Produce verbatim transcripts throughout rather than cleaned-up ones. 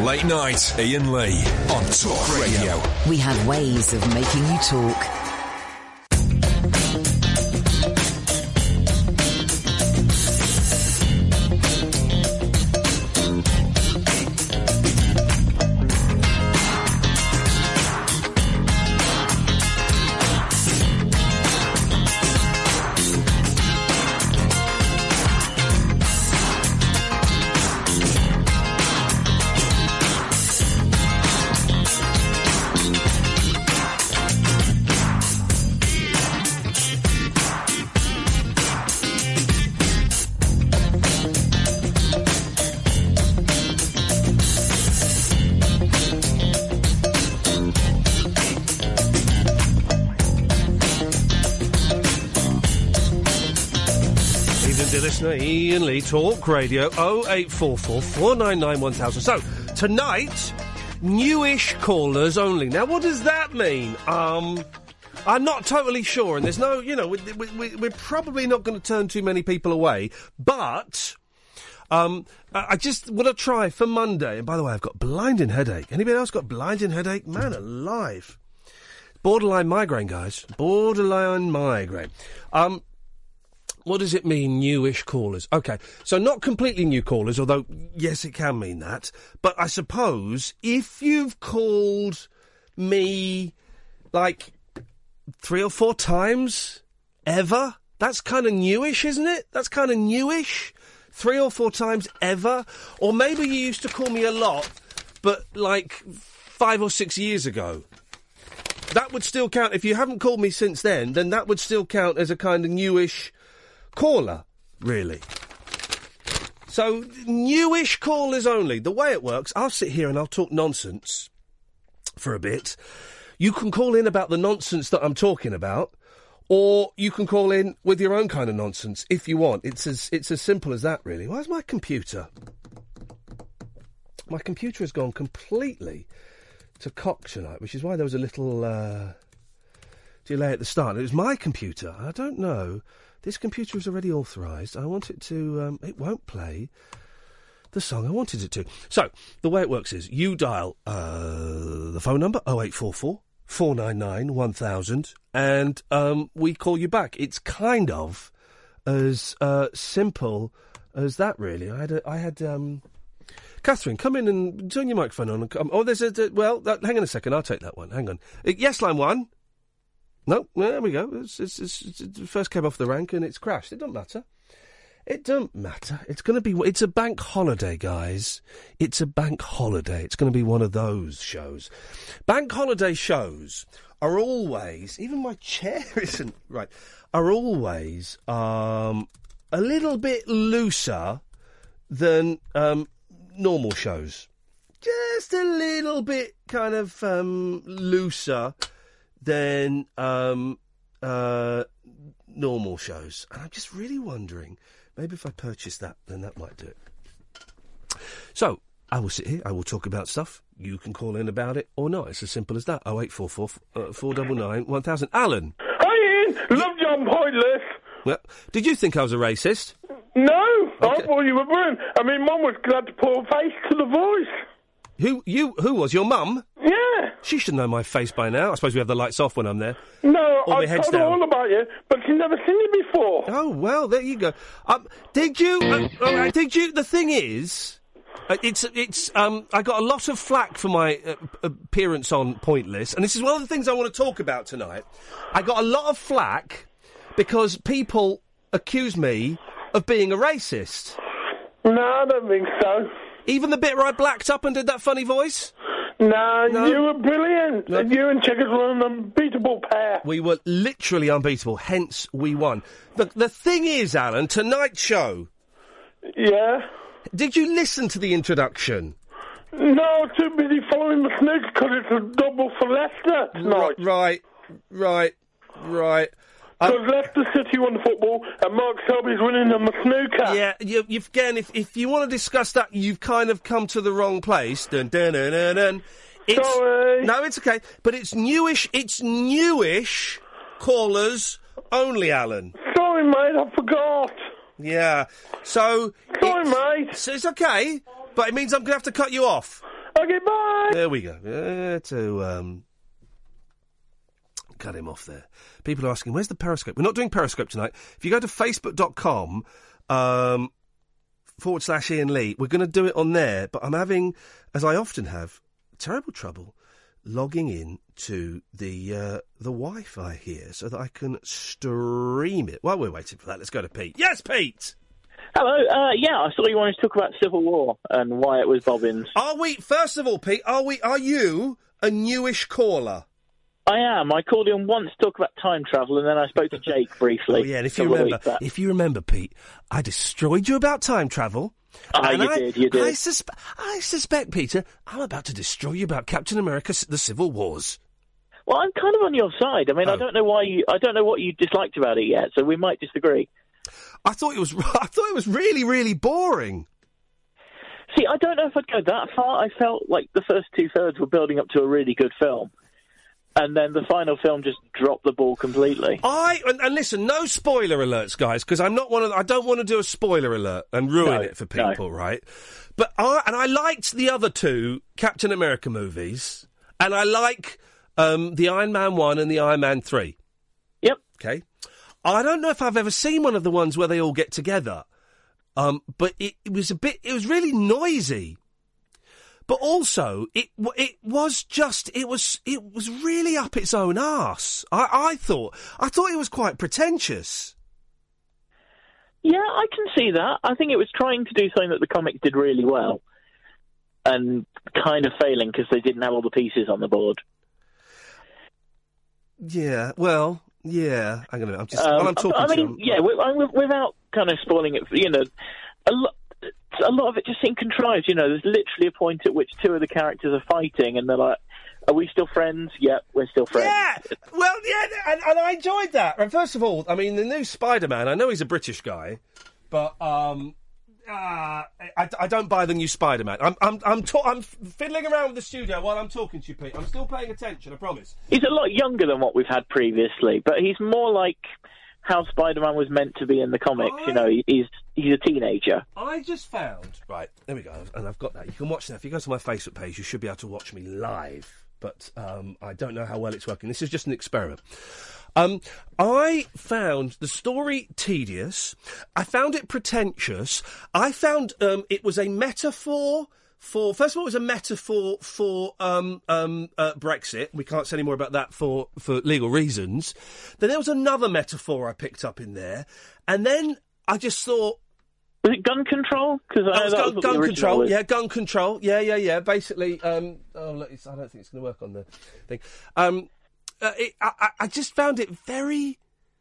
Late night, Ian Lee on Talk Radio. We have ways of making you talk. Ian Lee, Talk Radio, oh eight four four, four nine nine, one thousand. So, tonight, newish callers only. Now, what does that mean? Um, I'm not totally sure, and there's no, you know, we, we, we're probably not going to turn too many people away, but um, I just want to try for Monday, and by the way, I've got blinding headache. Anybody else got blinding headache? Man alive. Borderline migraine, guys. Borderline migraine. Um... What does it mean, newish callers? OK, so not completely new callers, although, yes, it can mean that. But I suppose if you've called me, like, three or four times ever, that's kind of newish, isn't it? That's kind of newish. Three or four times ever. Or maybe you used to call me a lot, but, like, five or six years ago. That would still count. If you haven't called me since then, then that would still count as a kind of newish caller, really. So, newish callers only. The way it works, I'll sit here and I'll talk nonsense for a bit. You can call in about the nonsense that I'm talking about, or you can call in with your own kind of nonsense if you want. It's as it's as simple as that, really. Where's my computer? My computer has gone completely to cock tonight, which is why there was a little uh, delay at the start. It was my computer. I don't know. This computer is already authorised. I want it to... Um, it won't play the song I wanted it to. So, the way it works is you dial uh, the phone number, oh eight four four, four nine nine, one thousand, and um, we call you back. It's kind of as uh, simple as that, really. I had... A, I had um... Catherine, come in and turn your microphone on. And come. Oh, there's a... Well, that, hang on a second. I'll take that one. Hang on. Uh, yes, line one. No, there we go. It's, it's, it's, it's, it first came off the rank and it's crashed. It don't matter. It don't matter. It's going to be... It's a bank holiday, guys. It's a bank holiday. It's going to be one of those shows. Bank holiday shows are always... Even my chair isn't... Right. Are always um, a little bit looser than um, normal shows. Just a little bit kind of um, looser than um, uh, normal shows. And I'm just really wondering, maybe if I purchase that, then that might do it. So, I will sit here, I will talk about stuff. You can call in about it or not. It's as simple as that. oh eight four four, four nine nine, one thousand. Alan. Hi, Ian. Love John Pointless. Well, did you think I was a racist? No, Okay. I thought you were brilliant. I mean, Mum was glad to put a face to the voice. Who you? Who was your mum? Yeah. She should know my face by now. I suppose we have the lights off when I'm there. No, Or I the heads told her down. all about you, but she's never seen you before. Oh well, there you go. Um, did you? Uh, all right, did you? The thing is, uh, it's it's. Um, I got a lot of flack for my uh, appearance on Pointless, and this is one of the things I want to talk about tonight. I got a lot of flack because people accuse me of being a racist. No, I don't think so. Even the bit where I blacked up and did that funny voice? No, No? you were brilliant. No. And you and Checkers were an unbeatable pair. We were literally unbeatable, hence we won. The, the thing is, Alan, tonight's show... Yeah? Did you listen to the introduction? No, too busy following the snooker because it's a double for Leicester tonight. Right, right, right. Because Leicester City won football and Mark Selby's winning them a snooker. Yeah, you, you've, again, if, if you want to discuss that, you've kind of come to the wrong place. Dun, dun, dun, dun, dun. It's, Sorry. No, it's okay. But it's newish, it's newish callers only, Alan. Sorry, mate, I forgot. Yeah. So... Sorry, it's, mate. So it's okay, but it means I'm going to have to cut you off. Okay, bye. There we go. Yeah, to um, cut him off there. People are asking, where's the Periscope? We're not doing Periscope tonight. If you go to facebook.com um, forward slash Ian Lee, we're going to do it on there. But I'm having, as I often have, terrible trouble logging in to the uh, the Wi-Fi here so that I can stream it. While we're waiting for that, let's go to Pete. Yes, Pete! Hello, uh, yeah, I saw you wanted to talk about Civil War and why it was Bobbins. Are we, first of all, Pete, are we? Are you a newish caller? I am. I called in once to talk about time travel, and then I spoke to Jake briefly. Oh, yeah, and if you remember, if you remember, Pete, I destroyed you about time travel. Ah, and you I, did, you did. I, suspe- I suspect, Peter, I'm about to destroy you about Captain America: The Civil Wars. Well, I'm kind of on your side. I mean, oh. I don't know why you. I don't know what you disliked about it yet, so we might disagree. I thought it was. I thought it was really, really boring. See, I don't know if I'd go that far. I felt like the first two thirds were building up to a really good film. And then the final film just dropped the ball completely. I and, and listen, no spoiler alerts, guys, because I'm not one of. I don't want to do a spoiler alert and ruin No, it for people, no. right? But I and I liked the other two Captain America movies, and I like um, the Iron Man one and the Iron Man three. Yep. Okay. I don't know if I've ever seen one of the ones where they all get together, um, but it, it was a bit. It was really noisy. But also, it it was just it was it was really up its own arse. I, I thought I thought it was quite pretentious. Yeah, I can see that. I think it was trying to do something that the comics did really well, and kind of failing because they didn't have all the pieces on the board. Yeah, well, yeah. I'm gonna. I'm just. Um, while I'm talking I mean, to you, yeah, wi- without kind of spoiling it, you know, a lot. A lot of it just seemed contrived, you know. There's literally a point at which two of the characters are fighting, and they're like, "Are we still friends?" Yep, we're still friends. Yeah, well, yeah, and, and I enjoyed that. And first of all, I mean, the new Spider-Man. I know he's a British guy, but um, uh, I, I don't buy the new Spider-Man. I'm I'm I'm, ta- I'm fiddling around with the studio while I'm talking to you, Pete. I'm still paying attention. I promise. He's a lot younger than what we've had previously, but he's more like how Spider-Man was meant to be in the comics. I... You know, he, he's he's a teenager. I just found... Right, there we go, and I've got that. You can watch that. If you go to my Facebook page, you should be able to watch me live, but um, I don't know how well it's working. This is just an experiment. Um, I found the story tedious. I found it pretentious. I found um, it was a metaphor... For first of all, it was a metaphor for um, um, uh, Brexit. We can't say any more about that for, for legal reasons. Then there was another metaphor I picked up in there, and then I just thought, was it gun control? Because I know that gun, was gun control. was. Yeah, gun control. Yeah, yeah, yeah. Basically, um, oh look, it's, I don't think it's going to work on the thing. Um, uh, it, I, I just found it very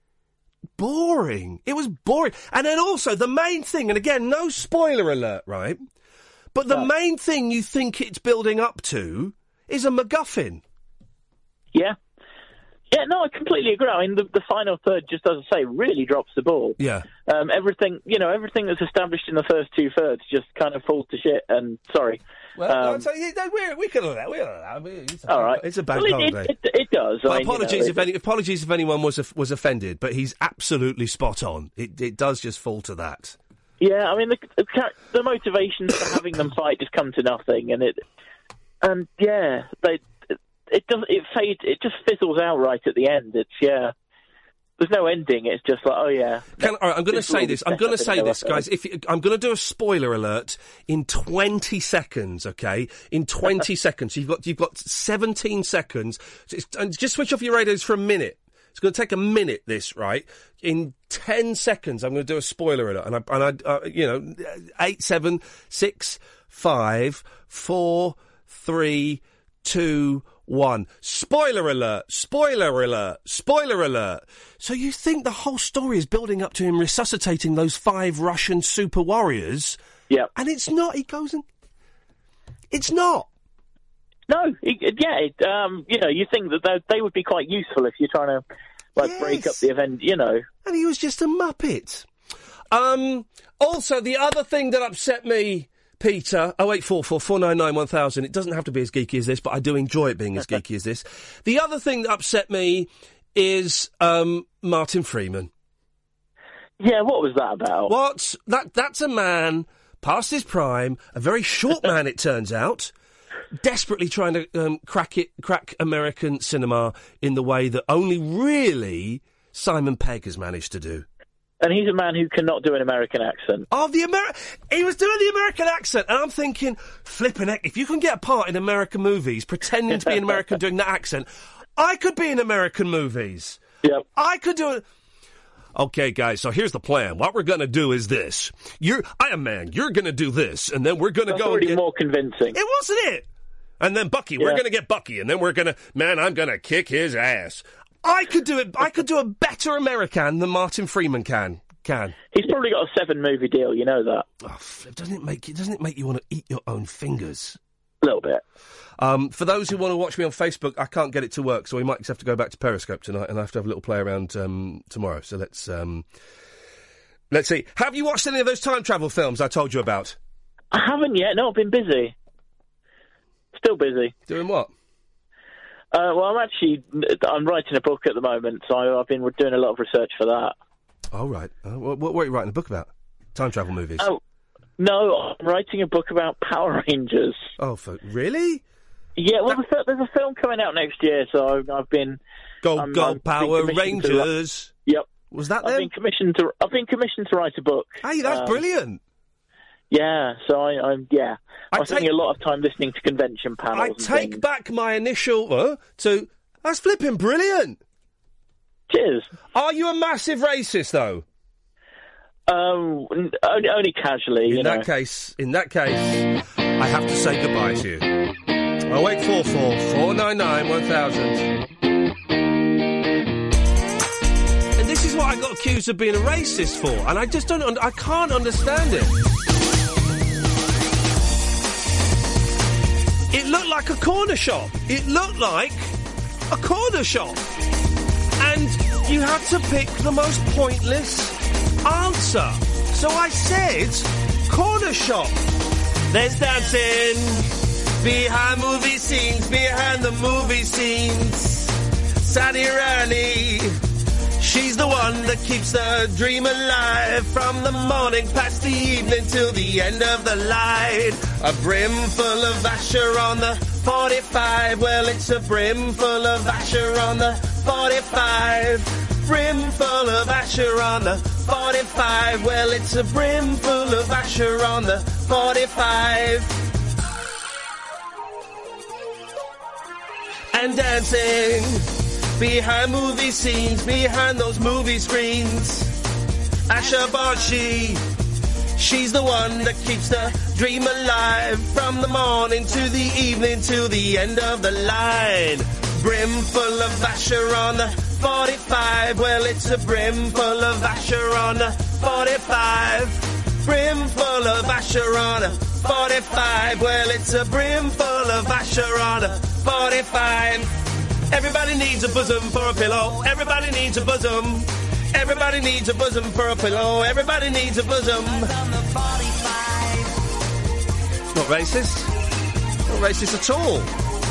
boring. It was boring, and then also the main thing, and again, no spoiler alert, right? But the no. main thing you think it's building up to is a MacGuffin. Yeah. Yeah, no, I completely agree. I mean, the, the final third, just as I say, really drops the ball. Yeah. Um, everything, you know, everything that's established in the first two thirds just kind of falls to shit. And sorry. Well, um, no, so, yeah, no, we we can allow. We can allow. It's a, all right. It's a bank well, it, holiday. It, it, it does. But I mean, apologies you know, if any apologies if anyone was was offended. But he's absolutely spot on. It it does just fall to that. Yeah, I mean, the, the, the motivations for having them fight just come to nothing, and it, and yeah, they, it, it does, it fades, it just fizzles out right at the end. It's yeah, there's no ending. It's just like, oh yeah. Can, all right, I'm going to say this. I'm going to say this, guys. If you, I'm going to do a spoiler alert in twenty seconds, okay? In twenty seconds, you've got you've got seventeen seconds. And just switch off your radios for a minute. It's going to take a minute, this, right? In ten seconds, I'm going to do a spoiler alert. And I, and I uh, you know, eight, seven, six, five, four, three, two, one. Spoiler alert! Spoiler alert! Spoiler alert! So you think the whole story is building up to him resuscitating those five Russian super warriors? Yeah. And it's not. He goes and... It's not. No, it, yeah, it, um, you know, you think that they, they would be quite useful if you're trying to like Yes. break up the event, you know. And he was just a muppet. Um, also, the other thing that upset me, Peter, oh eight four four, four nine nine, one thousand, it doesn't have to be as geeky as this, but I do enjoy it being as geeky as this. The other thing that upset me is um, Martin Freeman. Yeah, what was that about? What? That That's a man past his prime, a very short man, it turns out, desperately trying to um, crack it, crack American cinema in the way that only really Simon Pegg has managed to do. And he's a man who cannot do an American accent. Oh, the Ameri- He was doing the American accent, and I'm thinking, flipping heck, if you can get a part in American movies, pretending to be an American doing that accent, I could be in American movies. Yep. I could do it. Okay, guys, so here's the plan. What we're going to do is this. You're Iron Man, you're going to do this, and then we're going to That's go already and get... more convincing. It wasn't it? And then Bucky, Yeah. we're going to get Bucky, and then we're going to... Man, I'm going to kick his ass. I could do it. I could do a better American than Martin Freeman can. Can. He's probably got a seven-movie deal, you know that. Oh, flip, doesn't it make it? Doesn't it make you want to eat your own fingers? A little bit. Um, for those who want to watch me on Facebook, I can't get it to work, so we might just have to go back to Periscope tonight, and I have to have a little play around um, tomorrow. So let's um, let's see. Have you watched any of those time travel films I told you about? I haven't yet. No, I've been busy. Still busy. Doing what? Uh, well, I'm actually I'm writing a book at the moment, so I've been doing a lot of research for that. Oh, right. Uh, what, what are you writing a book about? Time travel movies? Oh, no, I'm writing a book about Power Rangers. Oh, for, really? Yeah, well, that... there's a film coming out next year, so I've been... Go, I'm, go, I'm Power Rangers! To, yep. Was that I've them? Been commissioned to, I've been commissioned to write a book. Hey, that's um, brilliant! Yeah, so I, I'm, yeah. I I'm spending take... a lot of time listening to convention panels I and take things. back my initial... Uh, to... That's flipping brilliant! Cheers. Are you a massive racist, though? Um, only, only casually, in you that know. case, in that case, I have to say goodbye to you. Oh eight four four, four nine nine, one thousand. And this is what I got accused of being a racist for, and I just don't, un- I can't understand it. It looked like a corner shop. It looked like a corner shop. And you had to pick the most pointless answer. So I said, corner shop. There's dancing behind movie scenes, behind the movie scenes. Sadie Rani, she's the one that keeps the dream alive from the morning past the evening till the end of the light. A brim full of Asher on the forty-five. Well, it's a brim full of Asher on the forty-five. Brim full of Asher on the forty-five. Well, it's a brim full of Asher on the forty-five. And dancing behind movie scenes, behind those movie screens. Asher Barshi, she's the one that keeps the dream alive from the morning to the evening to the end of the line. Brim full of Asher on the forty-five. Well, it's a brim full of Asher on the forty-five. Brim full of Asher on the forty-five. Well, it's a brim full of Asher on the forty-five. Everybody needs a bosom for a pillow. Everybody needs a bosom. Everybody needs a bosom for a pillow. Everybody needs a bosom. It's not racist. It's not racist at all.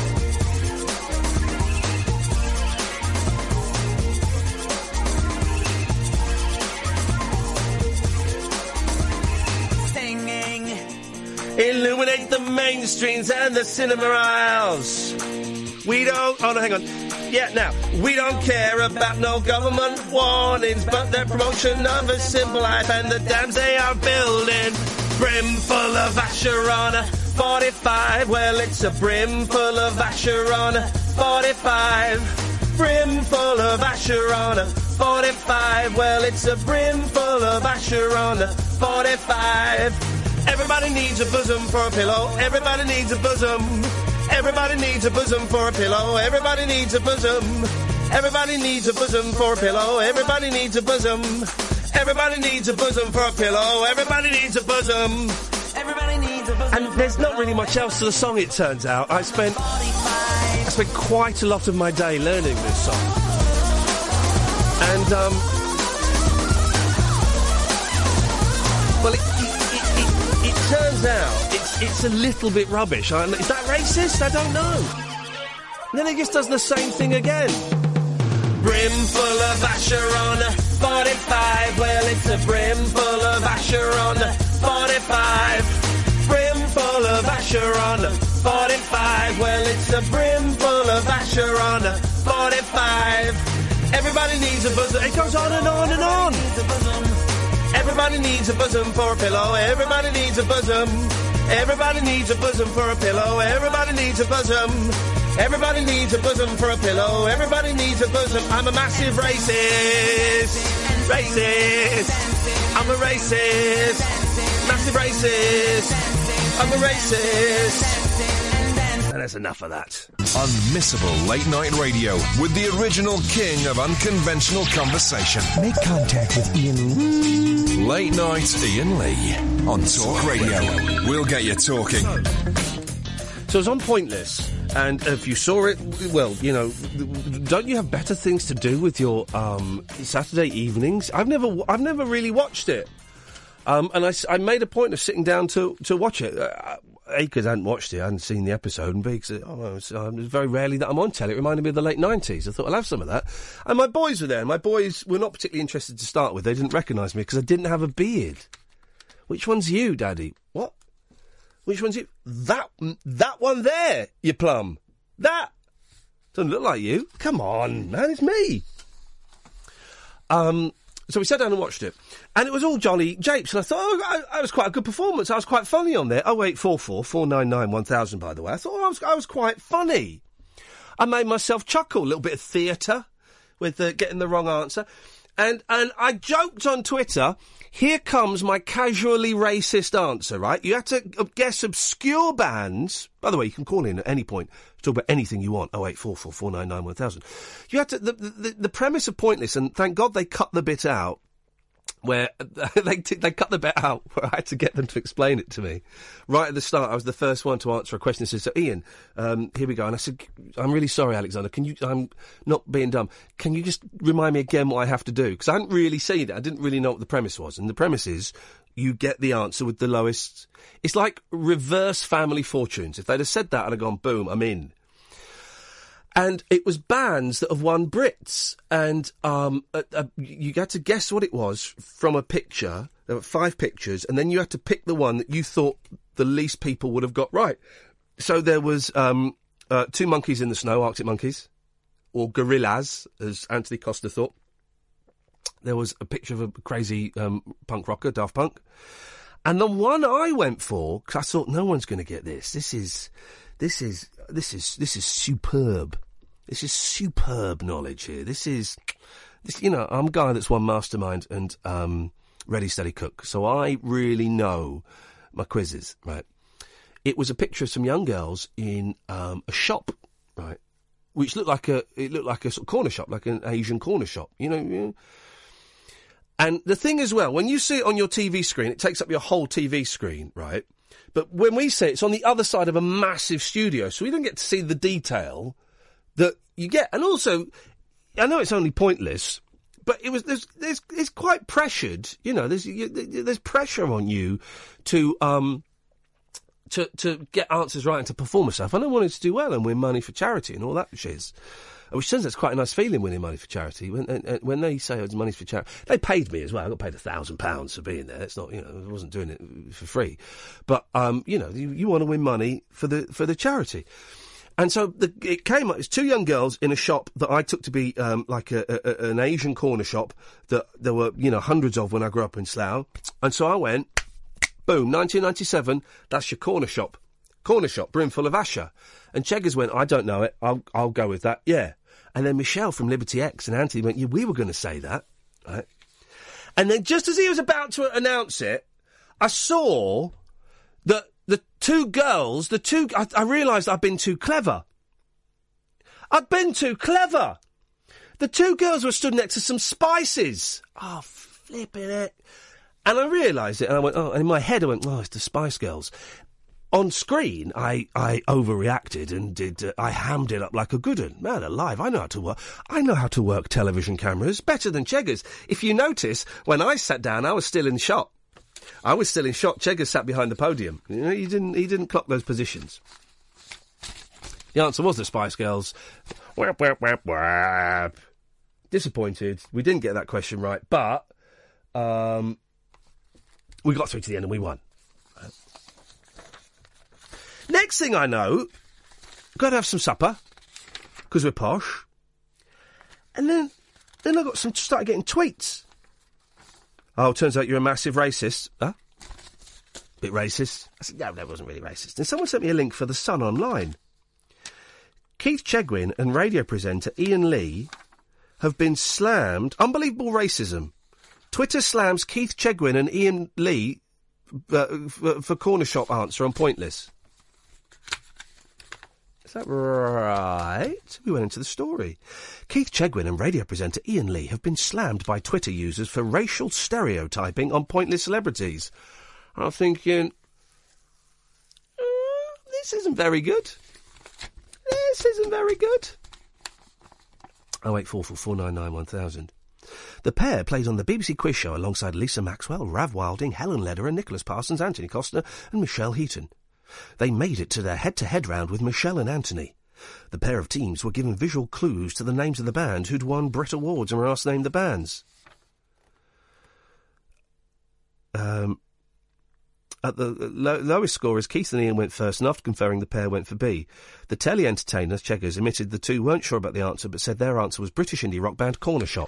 Illuminate the mainstreams and the cinema aisles. We don't... Oh, no, hang on. Yeah, now, we don't care about no government warnings, but their promotion of a simple life and the dams they are building. Brim full of Asher on a forty-five. Well, it's a brim full of Asher on a forty-five. Brim full of Asher on a forty-five. Well, it's a brim full of Asher on a forty-five. Everybody needs a bosom for a pillow. Everybody needs a bosom. Everybody needs a bosom for a pillow. Everybody needs a bosom. Everybody needs a bosom for a pillow. Everybody needs a bosom. Everybody needs a bosom for a pillow. Everybody needs a bosom. Everybody needs a bosom. And there's not really much else to the song, it turns out. I spent I spent quite a lot of my day learning this song. And um well, it It turns out it's it's a little bit rubbish. I, is that racist? I don't know. And then it just does the same thing again. Brim full of Asher on a forty-five. Well, it's a brim full of Asher on a forty-five. Brim full of Asher on a forty-five. Well, it's a brim full of Asher on a forty-five. Everybody needs a bosom. It goes on and on and on. Everybody needs a bosom for a pillow. Everybody needs a bosom. Everybody needs a bosom for a pillow. Everybody needs a bosom. Everybody needs a bosom for a pillow. Everybody needs a bosom. I'm a massive racist. Racist. I'm a racist. Massive racist. I'm a racist. And there's enough of that. Unmissable late night radio with the original king of unconventional conversation. Make contact with Ian Lee. Late night Ian Lee on Talk Radio. We'll get you talking. So it's on Pointless, and if you saw it, well, you know, don't you have better things to do with your um, Saturday evenings? I've never, I've never really watched it, um, and I, I made a point of sitting down to to watch it. Uh, A, because I hadn't watched it, I hadn't seen the episode, and B, because oh, it was, uh, it was very rarely that I'm on telly. It reminded me of the late nineties. I thought I'll have some of that. And my boys were there. My boys were not particularly interested to start with. They didn't recognise me because I didn't have a beard. Which one's you, Daddy? What? Which one's you? That that one there, you plum. That doesn't look like you. Come on, man, it's me. Um. So we sat down and watched it, and it was all jolly japes, and I thought, oh, that was quite a good performance. I was quite funny on there. Oh eight four four four nine nine one thousand, by the way. I thought oh, I was I was quite funny. I made myself chuckle, a little bit of theatre with uh, getting the wrong answer, and and I joked on Twitter. Here comes my casually racist answer, right? You had to guess obscure bands. By the way, you can call in at any point to talk about anything you want. Oh eight four four four nine nine one thousand. You had to the, the the premise of Pointless, and thank God they cut the bit out where they t- they cut the bit out where I had to get them to explain it to me. Right at the start, I was the first one to answer a question. Said, "So Ian, um, here we go." And I said, "I'm really sorry, Alexander. Can you? I'm not being dumb. Can you just remind me again what I have to do? Because I hadn't really seen it. I didn't really know what the premise was. And the premise is you get the answer with the lowest. It's like reverse Family Fortunes. If they'd have said that, I'd have gone, boom, I'm in." And it was bands that have won Brits, and um, uh, uh, you had to guess what it was from a picture. There were five pictures, and then you had to pick the one that you thought the least people would have got right. So there was um, uh, Two Monkeys in the Snow, Arctic Monkeys, or Gorillaz, as Anthony Costa thought. There was a picture of a crazy um, punk rocker, Daft Punk. And the one I went for, because I thought no one's going to get this. This is... This is this is this is superb. This is superb knowledge here. This is, this, you know, I'm a guy that's won Mastermind and um, Ready Steady Cook, so I really know my quizzes. Right? It was a picture of some young girls in um, a shop, right, which looked like a it looked like a sort of corner shop, like an Asian corner shop, you know. You know? And the thing as well, when you see it on your T V screen, it takes up your whole T V screen, right? But when we say it, it's on the other side of a massive studio, so we don't get to see the detail that you get. And also, I know it's only Pointless, but it was there's there's it's quite pressured, you know. There's you, there's pressure on you to um to to get answers right and to perform yourself. And I wanted to do well and win money for charity and all that shiz. Which turns out it's quite a nice feeling winning money for charity. When uh, when they say oh, it's money for charity, they paid me as well. I got paid a thousand pounds for being there. It's not, you know, I wasn't doing it for free. But um, you know, you, you want to win money for the for the charity. And so the, it came up. It's two young girls in a shop that I took to be um, like a, a, an Asian corner shop that there were, you know, hundreds of when I grew up in Slough. And so I went, boom, nineteen ninety-seven. That's your corner shop, corner shop, brimful of Asher. And Cheggers went, I don't know it. I'll I'll go with that. Yeah. And then Michelle from Liberty X and Anthony went, yeah, we were going to say that, right? And then just as he was about to announce it, I saw that the two girls, the two, I, I realised I'd been too clever. I'd been too clever. The two girls were stood next to some spices. Oh, flipping it. And I realised it, and I went, oh, and in my head I went, oh, it's the Spice Girls. On screen, I, I overreacted and did. Uh, I hammed it up like a good one. Man alive, I know how to work. I know how to work television cameras better than Cheggers. If you notice, when I sat down, I was still in shot. I was still in shot. Cheggers sat behind the podium. You know, he didn't. He didn't clock those positions. The answer was the Spice Girls. Whap, whap, whap, whap. Disappointed. We didn't get that question right, but um, we got through to the end and we won. Next next thing I know, got to have some supper, because we're posh. And then, then I got some, started getting tweets. Oh, turns out you're a massive racist. Huh? Bit racist. I said, no, that wasn't really racist. And someone sent me a link for The Sun online. Keith Chegwin and radio presenter Ian Lee have been slammed. Unbelievable racism. Twitter slams Keith Chegwin and Ian Lee uh, for, for corner shop answer on Pointless. Is that right? We went into the story. Keith Chegwin and radio presenter Ian Lee have been slammed by Twitter users for racial stereotyping on Pointless celebrities. I'm thinking, uh, this isn't very good. This isn't very good. Oh eight four four four nine nine one thousand. The pair played on the B B C Quiz Show alongside Lisa Maxwell, Rav Wilding, Helen Lederer, Nicholas Parsons, Anthony Costner and Michelle Heaton. They made it to their head-to-head round with Michelle and Anthony. The pair of teams were given visual clues to the names of the band who'd won Brit Awards and were asked to name the bands. Um... At the lo- lowest scorers, Keith and Ian went first, and after conferring, the pair went for B. The telly-entertainers, Cheggers, admitted the two weren't sure about the answer, but said their answer was British indie rock band Corner Shop.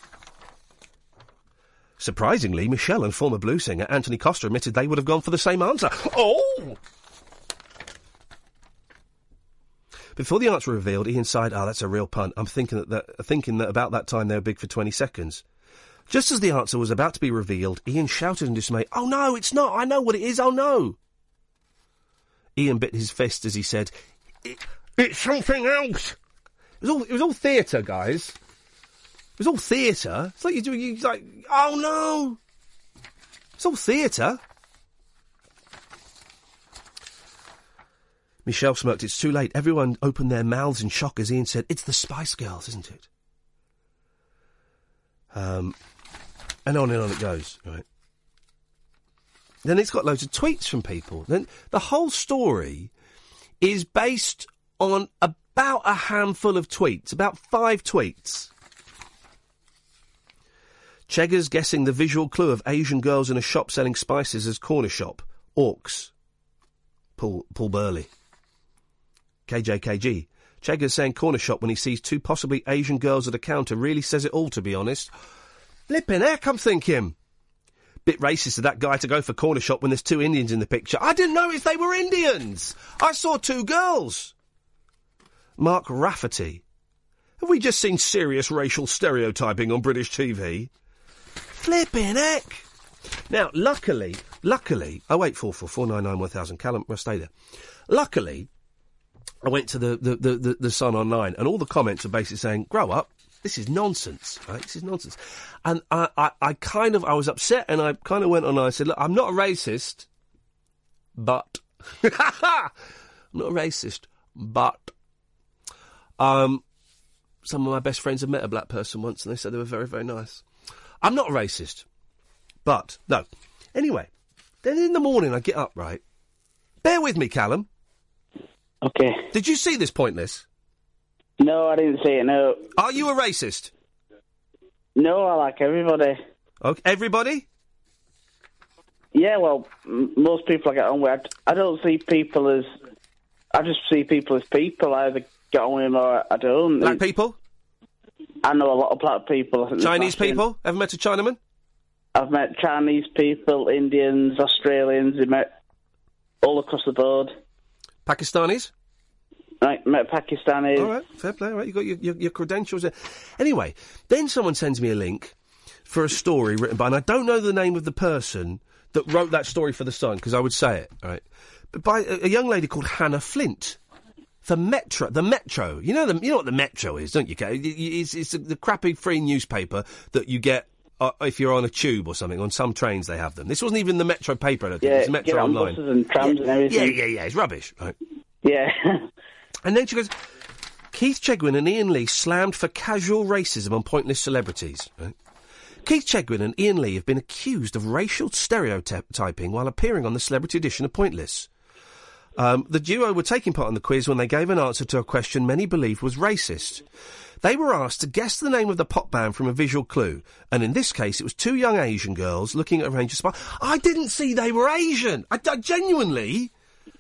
Surprisingly, Michelle and former blues singer Anthony Costa admitted they would have gone for the same answer. Oh! Before the answer revealed, Ian sighed, "Ah, oh, that's a real punt. I'm thinking that, that thinking that about that time they were big for twenty seconds. Just as the answer was about to be revealed, Ian shouted in dismay, "Oh no, it's not! I know what it is, oh no!" Ian bit his fist as he said, it, "It's something else!" It was all, it was all theatre, guys. It was all theatre. It's like you're doing, you're like, oh no! It's all theatre. Michelle smirked, "It's too late." Everyone opened their mouths in shock as Ian said, "It's the Spice Girls, isn't it?" Um... And on and on it goes, right? Then it's got loads of tweets from people. Then the whole story is based on about a handful of tweets, about five tweets. Cheggers guessing the visual clue of Asian girls in a shop selling spices as corner shop. Orcs. Paul, Paul Burley. K J K G. Cheggers saying corner shop when he sees two possibly Asian girls at a counter really says it all, to be honest. Flippin' heck, I'm thinking. Bit racist of that guy to go for corner shop when there's two Indians in the picture. I didn't notice they were Indians. I saw two girls. Mark Rafferty. Have we just seen serious racial stereotyping on British T V? Flippin' heck. Now, luckily, luckily, oh wait, four four four nine nine one thousand. Callum, I'll stay there. Luckily, I went to the, the, the, the, the Sun online, and all the comments are basically saying, grow up. This is nonsense, right? This is nonsense. And I, I, I kind of, I was upset, and I kind of went on and I said, look, I'm not a racist, but... I'm not a racist, but... Um, some of my best friends have met a black person once, and they said they were very, very nice. I'm not a racist, but... No. Anyway, then in the morning I get up, right? Bear with me, Callum. Okay. Did you see this, Pointless? No, I didn't see it, no. Are you a racist? No, I like everybody. Okay, everybody? Yeah, well, m- most people I get on with, I, I don't see people as... I just see people as people. I either get on with them or I don't. Black people? I know a lot of black people. I think Chinese people? Ever met a Chinaman? I've met Chinese people, Indians, Australians, I've met all across the board. Pakistanis? Right, met Pakistanis. All right, fair play. All right, you got your, your, your credentials there. Anyway, then someone sends me a link for a story written by, and I don't know the name of the person that wrote that story for The Sun, because I would say it, all right, but by a, a young lady called Hannah Flint. The Metro, the Metro. You know the, you know what the Metro is, don't you, Kate? It's, it's the crappy free newspaper that you get uh, if you're on a tube or something. On some trains they have them. This wasn't even the Metro paper, I don't think. Yeah, It was Metro get on Online. buses and trams yeah, and everything. Yeah, yeah, yeah. It's rubbish, right? Yeah. And then she goes, Keith Chegwin and Ian Lee slammed for casual racism on Pointless celebrities. Right? Keith Chegwin and Ian Lee have been accused of racial stereotyping while appearing on the celebrity edition of Pointless. Um, the duo were taking part in the quiz when they gave an answer to a question many believed was racist. They were asked to guess the name of the pop band from a visual clue, and in this case it was two young Asian girls looking at a range of spices. I didn't see they were Asian! I, I genuinely...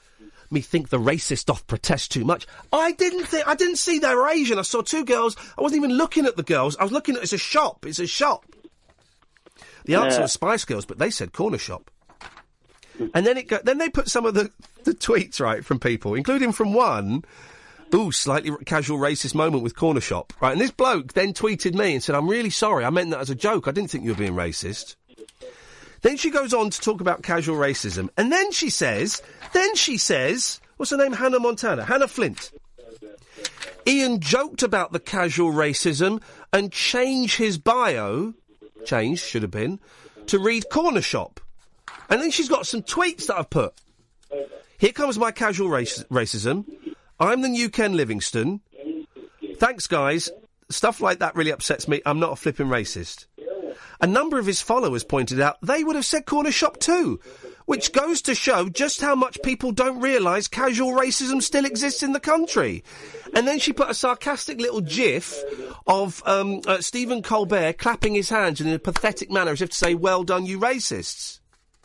me think the racist doth protest too much. I didn't think, I didn't see they were Asian. I saw two girls. I wasn't even looking at the girls. I was looking at, it's a shop. It's a shop. The answer Yeah. was Spice Girls, but they said corner shop. And then it go, then they put some of the, the tweets, right, from people, including from one, ooh, slightly r- casual racist moment with corner shop, right? And this bloke then tweeted me and said, I'm really sorry, I meant that as a joke, I didn't think you were being racist. Then she goes on to talk about casual racism, and then she says, then she says, what's her name, Hannah Montana, Hannah Flint. Ian joked about the casual racism and changed his bio, changed, should have been, to read corner shop. And then she's got some tweets that I've put. Here comes my casual race- racism. I'm the new Ken Livingstone. Thanks, guys. Stuff like that really upsets me. I'm not a flipping racist. A number of his followers pointed out they would have said corner shop too, which goes to show just how much people don't realise casual racism still exists in the country. And then she put a sarcastic little gif of um, uh, Stephen Colbert clapping his hands in a pathetic manner as if to say, well done, you racists.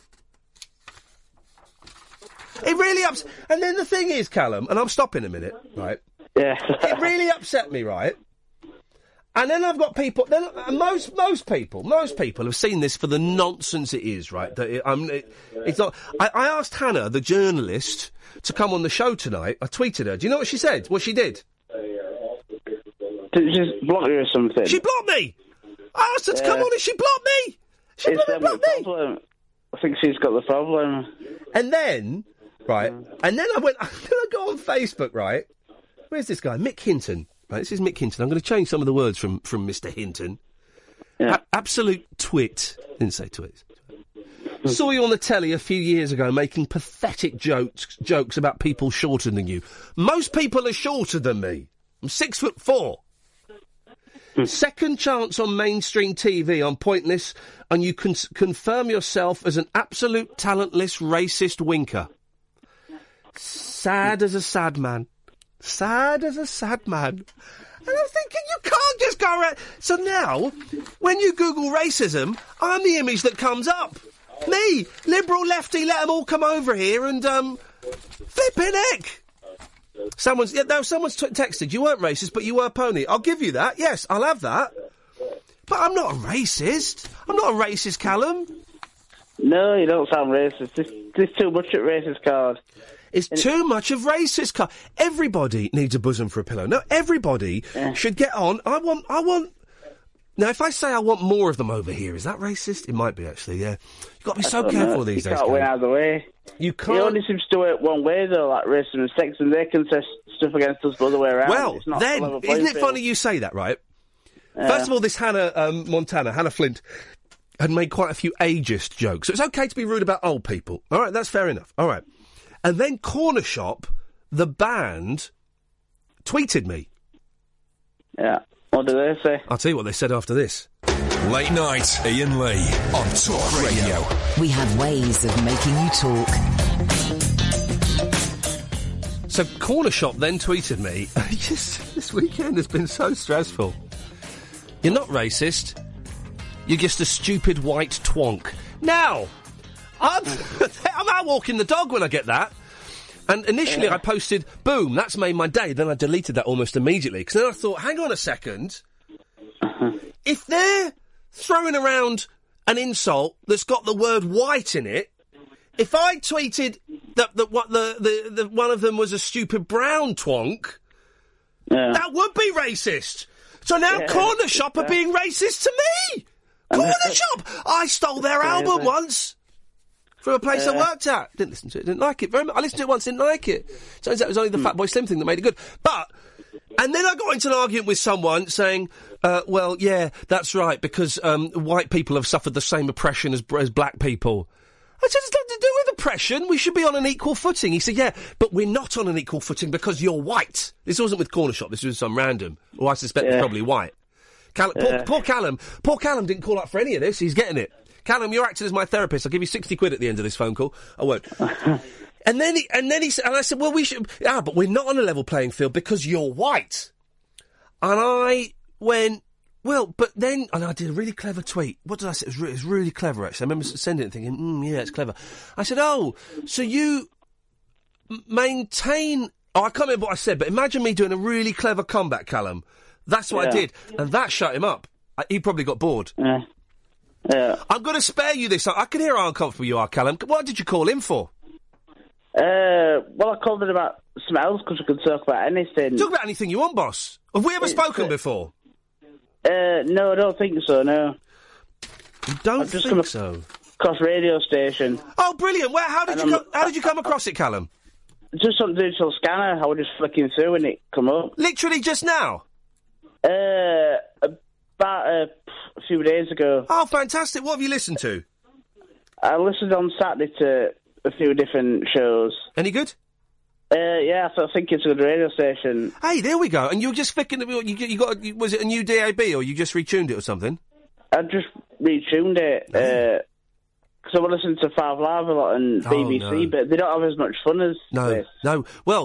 It really ups. And then the thing is, Callum, and I'm stopping a minute, right? Yeah. It really upset me, right? And then I've got people. Then uh, most most people, most people have seen this for the nonsense it is, right? That it, um, it, it's not. I, I asked Hannah, the journalist, to come on the show tonight. I tweeted her. Do you know what she said? What she did? Did she just block you or something? She blocked me. I asked her to Yeah. come on, and she blocked me. She It's blocked, them blocked the me. problem. I think she's got the problem. And then, right, and then I went, then I go on Facebook, right? Where's this guy? Mick Hinton. Right, this is Mick Hinton. I'm going to change some of the words from, from Mister Hinton. Yeah. A- absolute twit. Didn't say twit. Saw you on the telly a few years ago making pathetic jokes jokes about people shorter than you. Most people are shorter than me. I'm six foot four. Second chance on mainstream T V on Pointless, and you can confirm yourself as an absolute talentless racist winker. Sad as a sad man. Sad as a sad man. And I'm thinking, you can't just go around. So now, when you Google racism, I'm the image that comes up. Me, liberal lefty, let them all come over here and, um, flipping heck. Someone's, yeah, no, someone's t- texted, you weren't racist, but you were a pony. I'll give you that. Yes, I'll have that. But I'm not a racist. I'm not a racist, Callum. No, you don't sound racist. There's, there's too much at racist card. It's too much of racist. Car- everybody needs a bosom for a pillow. No, everybody Yeah. should get on. I want, I want... Now, if I say I want more of them over here, is that racist? It might be, actually, yeah. You've got to be so I don't careful know. these you days, can't win Callum. either way. You It can't... only seems to work one way, though, like racism and sex, and they can say stuff against us the other way around. Well, It's not then, a level isn't playing it field. funny you say that, right? Yeah. First of all, this Hannah um, Montana, Hannah Flint, had made quite a few ageist jokes. So it's okay to be rude about old people. All right, that's fair enough. All right. And then Corner Shop, the band, tweeted me. Yeah. What do they say? I'll tell you what they said after this. Late night, Ian Lee on Talk Radio. We have ways of making you talk. So Corner Shop then tweeted me, just this weekend has been so stressful. You're not racist. You're just a stupid white twonk. Now, I'm, I'm out walking the dog when I get that. And initially I posted, boom, that's made my day. Then I deleted that almost immediately. Because then I thought, hang on a second. If they're throwing around an insult that's got the word white in it, if I tweeted that, that what the, the, the one of them was a stupid brown twonk, Yeah. that would be racist. So now Yeah. Corner Shop are being racist to me. Corner Shop. I stole their album once from a place I worked at. Didn't listen to it. Didn't like it very much. I listened to it once. Didn't like it. Turns out it was only the Fatboy Slim thing that made it good. But. And then I got into an argument with someone saying, uh, well, yeah, that's right, because um, white people have suffered the same oppression as, as black people. I said, it's nothing to do with oppression. We should be on an equal footing. He said, yeah, but we're not on an equal footing because you're white. This wasn't with Corner Shop. This was some random, who I suspect Yeah. is probably white. Callum, Yeah. poor, poor Callum. Poor Callum didn't call up for any of this. He's getting it. Callum, you're acting as my therapist. I'll give you sixty quid at the end of this phone call. I won't. And then he, and then he said, and I said, well, we should, ah, but we're not on a level playing field because you're white. And I went, well, but then, and I did a really clever tweet. What did I say? It was, re- it was really clever, actually. I remember sending it thinking, mm, yeah, it's clever. I said, oh, so you m- maintain... Oh, I can't remember what I said, but imagine me doing a really clever comeback, Callum. That's what Yeah. I did, and that shut him up. I, he probably got bored. Yeah. Yeah. I'm going to spare you this. I can hear how uncomfortable you are, Callum. What did you call in for? Uh, well, I called it about something else because we could talk about anything. Talk about anything you want, boss. Have we ever It's, spoken uh, before? Uh, no, I don't think so, no. You don't I've just think come so? across radio station. Oh, brilliant. Where, how did And you I'm- co- how did you come across it, Callum? Just on digital scanner, I was just flicking through and it come up. Literally just now? Uh, about uh, a few days ago. Oh, fantastic. What have you listened to? I listened on Saturday to a few different shows. Any good? Uh, yeah, I think it's a good radio station. Hey, there we go. And you were just flicking... You, you got... Was it a new D A B or you just retuned it or something? I just retuned it. Uh, Because I was listening to Five Live a lot and B B C, Oh, no. but they don't have as much fun as No, this. no. Well,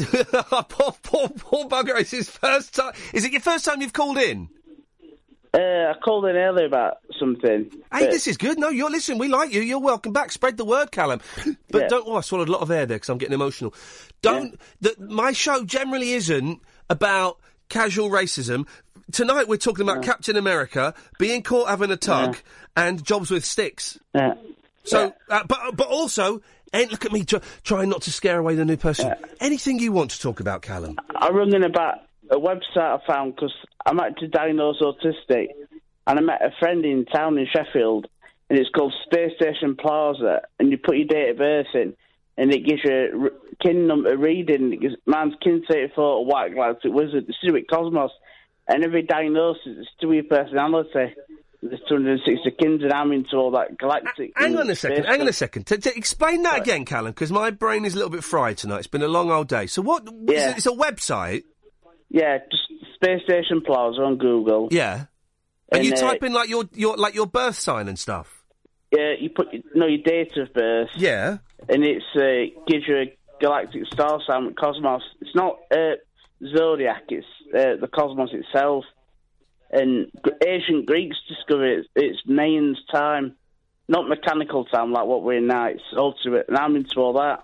poor, poor, poor bugger. It's his first time. Is it your first time you've called in? Uh, I called in earlier about something. Hey, but- this is good. No, you're listen. We like you. You're welcome back. Spread the word, Callum. But Yeah. don't. Oh, I swallowed a lot of air there because I'm getting emotional. Don't. The, my show generally isn't about casual racism. Tonight we're talking about Captain America being caught having a tug and jobs with sticks. Yeah. So, uh, but but also, eh, look at me try, trying not to scare away the new person. Anything you want to talk about, Callum? I rung in about a website I found because I'm actually diagnosed autistic, and I met a friend in town in Sheffield, and it's called Space Station Plaza, and you put your date of birth in, and it gives you a r- kin number reading. It gives, mine's kin thirty-four, White Galactic Wizard, it's to do with Cosmos, and every diagnosis is to do with your personality. There's two hundred sixty kins, and I'm into all that galactic... Hang on a and second, space hang on a stuff. second. To, to explain that again, Callum, because my brain is a little bit fried tonight. It's been a long old day. So what? what is Yeah. it? It's a website? Yeah, just Space Station Plaza on Google. Yeah. And, And, you uh, type in like your, your like your birth sign and stuff? Yeah, you put you know, your date of birth. Yeah. And it's uh, gives you a galactic star sign with Cosmos. It's not uh, Zodiac, it's uh, the Cosmos itself. And G- ancient Greeks discovered it. It's Mayan's time, not mechanical time like what we're in now. It's ultimate, and I'm into all that.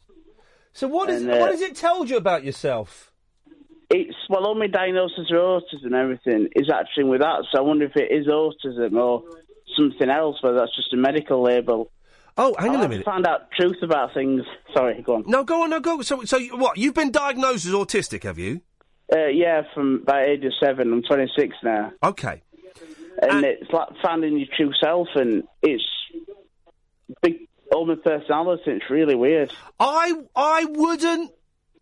So what is And, uh, what has it told you about yourself? It's, well, all my diagnosis of autism and everything is actually with that, so I wonder if it is autism or something else, whether that's just a medical label. Oh, hang I on a like to minute. find out truth about things. Sorry, go on. No, go on, no, go. So, so you- what? You've been diagnosed as autistic, have you? Uh, yeah, from by age of seven. I'm twenty-six now. Okay. And Uh, it's like finding your true self, and it's big, all my personality. It's really weird. I I wouldn't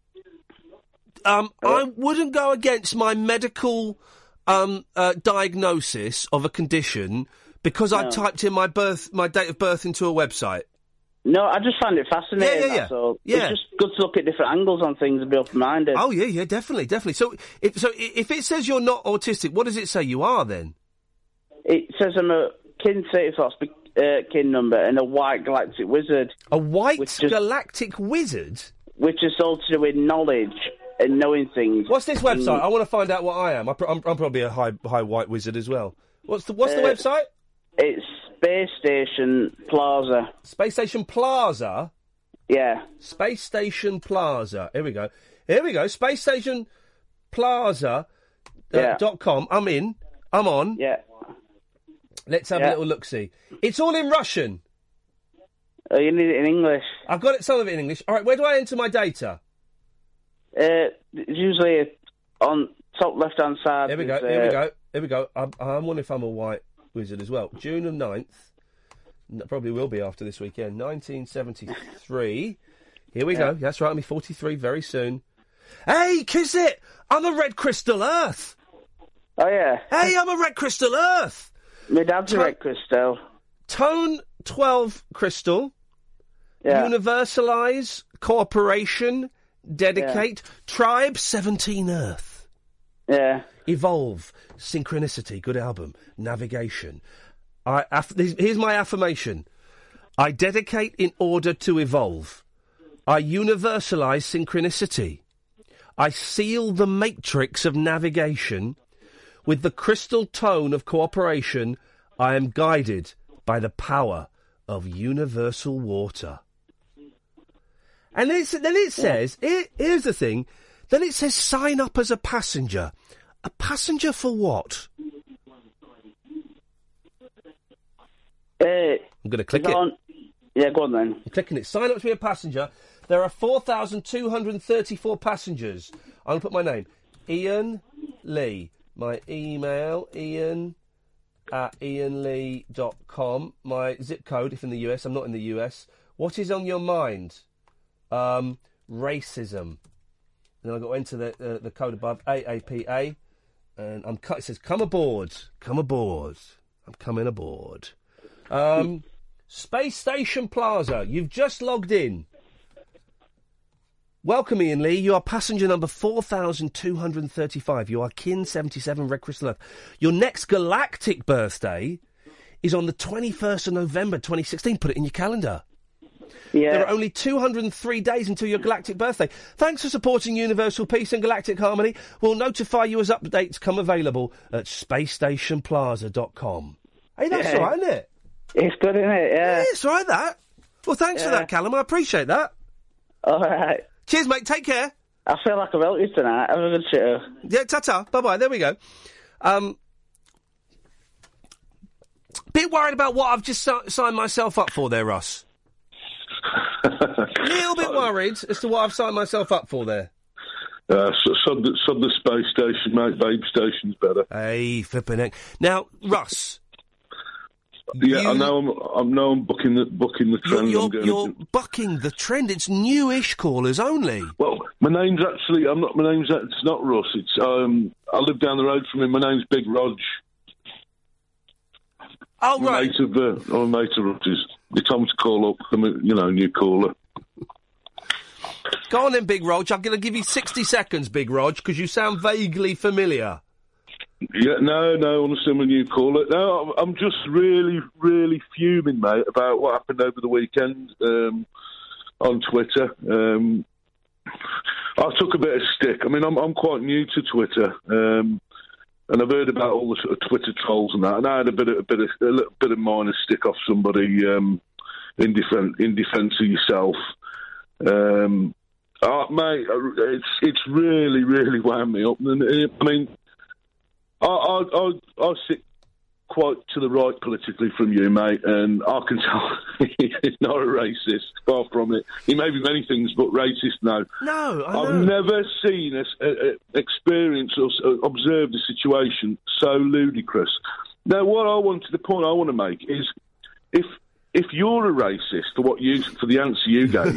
um I wouldn't go against my medical um uh, diagnosis of a condition because I No. typed in my birth my date of birth into a website. No, I just find it fascinating. Yeah, yeah, yeah. That's all. Yeah. It's just good to look at different angles on things and be open-minded. Oh yeah, yeah, definitely, definitely. So if so i- if it says you're not autistic, what does it say you are then? It says I'm a kin thirty-four uh, kin number and a white galactic wizard, A white Which just- galactic wizard? which is all to do with knowledge and knowing things. What's this website? Mm. I want to find out what I am. I pr- I'm, I'm probably a high high white wizard as well. What's the what's the Uh, website? It's Space Station Plaza. Space Station Plaza. Yeah. Space Station Plaza. Here we go. Here we go. Space Station Plaza uh, Yeah. dot com. I'm in. I'm on. Yeah. Let's have a Yeah. little look see. It's all in Russian. Oh, you need it in English. I've got it, some of it in English. All right, where do I enter my data? Uh, it's usually on top left-hand side. Here we go. is, Here we uh, go. Here we go. I'm, I'm wondering if I'm a white wizard as well. June the ninth. N- Probably will be after this weekend. nineteen seventy-three. Here we go. That's right. I'll be forty-three very soon. Hey, kiss it! I'm a red crystal Earth. Oh, yeah. Hey, I'm a red crystal Earth. My dad's a Tw- red crystal. Tone twelve crystal. Yeah. Universalise. Cooperation. Dedicate. Tribe seventeen Earth. Yeah. Evolve. Synchronicity. Good album. Navigation. I, aff- here's my affirmation. I dedicate in order to evolve. I universalise synchronicity. I seal the matrix of navigation. With the crystal tone of cooperation, I am guided by the power of universal water. And it's, then it says, here, here's the thing, then it says sign up as a passenger. A passenger for what? Uh, I'm going to click it. On... Yeah, go on then. I'm clicking it. Sign up to be a passenger. There are four thousand two hundred thirty-four passengers. I'm going to put my name. Ian Lee. My email, ian at ian lee dot com. My zip code, if in the U S. I'm not in the U S. What is on your mind? Um, racism. And then I've got to enter the, uh, the code above, A A P A. And I'm cu- it says, come aboard. Come aboard. I'm coming aboard. Um, Space Station Plaza. You've just logged in. Welcome, Ian Lee. You are passenger number four thousand two hundred thirty-five. You are Kin seventy-seven, Red Crystal Earth. Your next galactic birthday is on the twenty-first of November, twenty sixteen. Put it in your calendar. Yeah. There are only two hundred three days until your galactic birthday. Thanks for supporting universal peace and galactic harmony. We'll notify you as updates come available at space station plaza dot com. Hey, that's Yeah. all right, isn't it? It's good, isn't it? Yeah. Yeah, it's all right, that. Well, thanks for Yeah. that, Callum. I appreciate that. All right. Cheers, mate. Take care. I feel like I've helped you tonight. Have a good show. Yeah, ta-ta. Bye-bye. There we go. Um, bit worried about what I've just si- signed myself up for there, Russ. A little bit worried as to what I've signed myself up for there. Uh, so, sod, the, sod the space station, mate. Babe station's better. Hey, flipping heck. Now, Russ. Yeah, you, I know. I'm. I know. I'm booking the booking the trend. You're, I'm going you're to... bucking the trend. It's newish callers only. Well, my name's actually. I'm not. My name's. It's not Russ. It's. Um. I live down the road from him. My name's Big Rog. Oh, I'm a right. mate of. Uh, I'm a mate of Rogers. They told me to call up. I'm a, you know, new caller. Go on then, Big Rog. I'm going to give you sixty seconds, Big Rog, because you sound vaguely familiar. Yeah, no, no, honestly, I'm a new caller. No, I'm just really, really fuming, mate, about what happened over the weekend um, on Twitter. Um, I took a bit of stick. I mean, I'm, I'm quite new to Twitter, um, and I've heard about all the sort of Twitter trolls and that, and I had a bit of a bit of a little bit of minor stick off somebody um, in defence in defence of yourself. Um, oh, mate, it's it's really, really wound me up. And, I mean. I, I, I, I sit quite to the right politically from you, mate, and I can tell he's not a racist, far from it. He may be many things, but racist, no. No, I I've know. never seen us uh, uh, experience or uh, observed a situation so ludicrous. Now, what I wanted, the point I want to make is, if if you're a racist for what you for the answer you gave,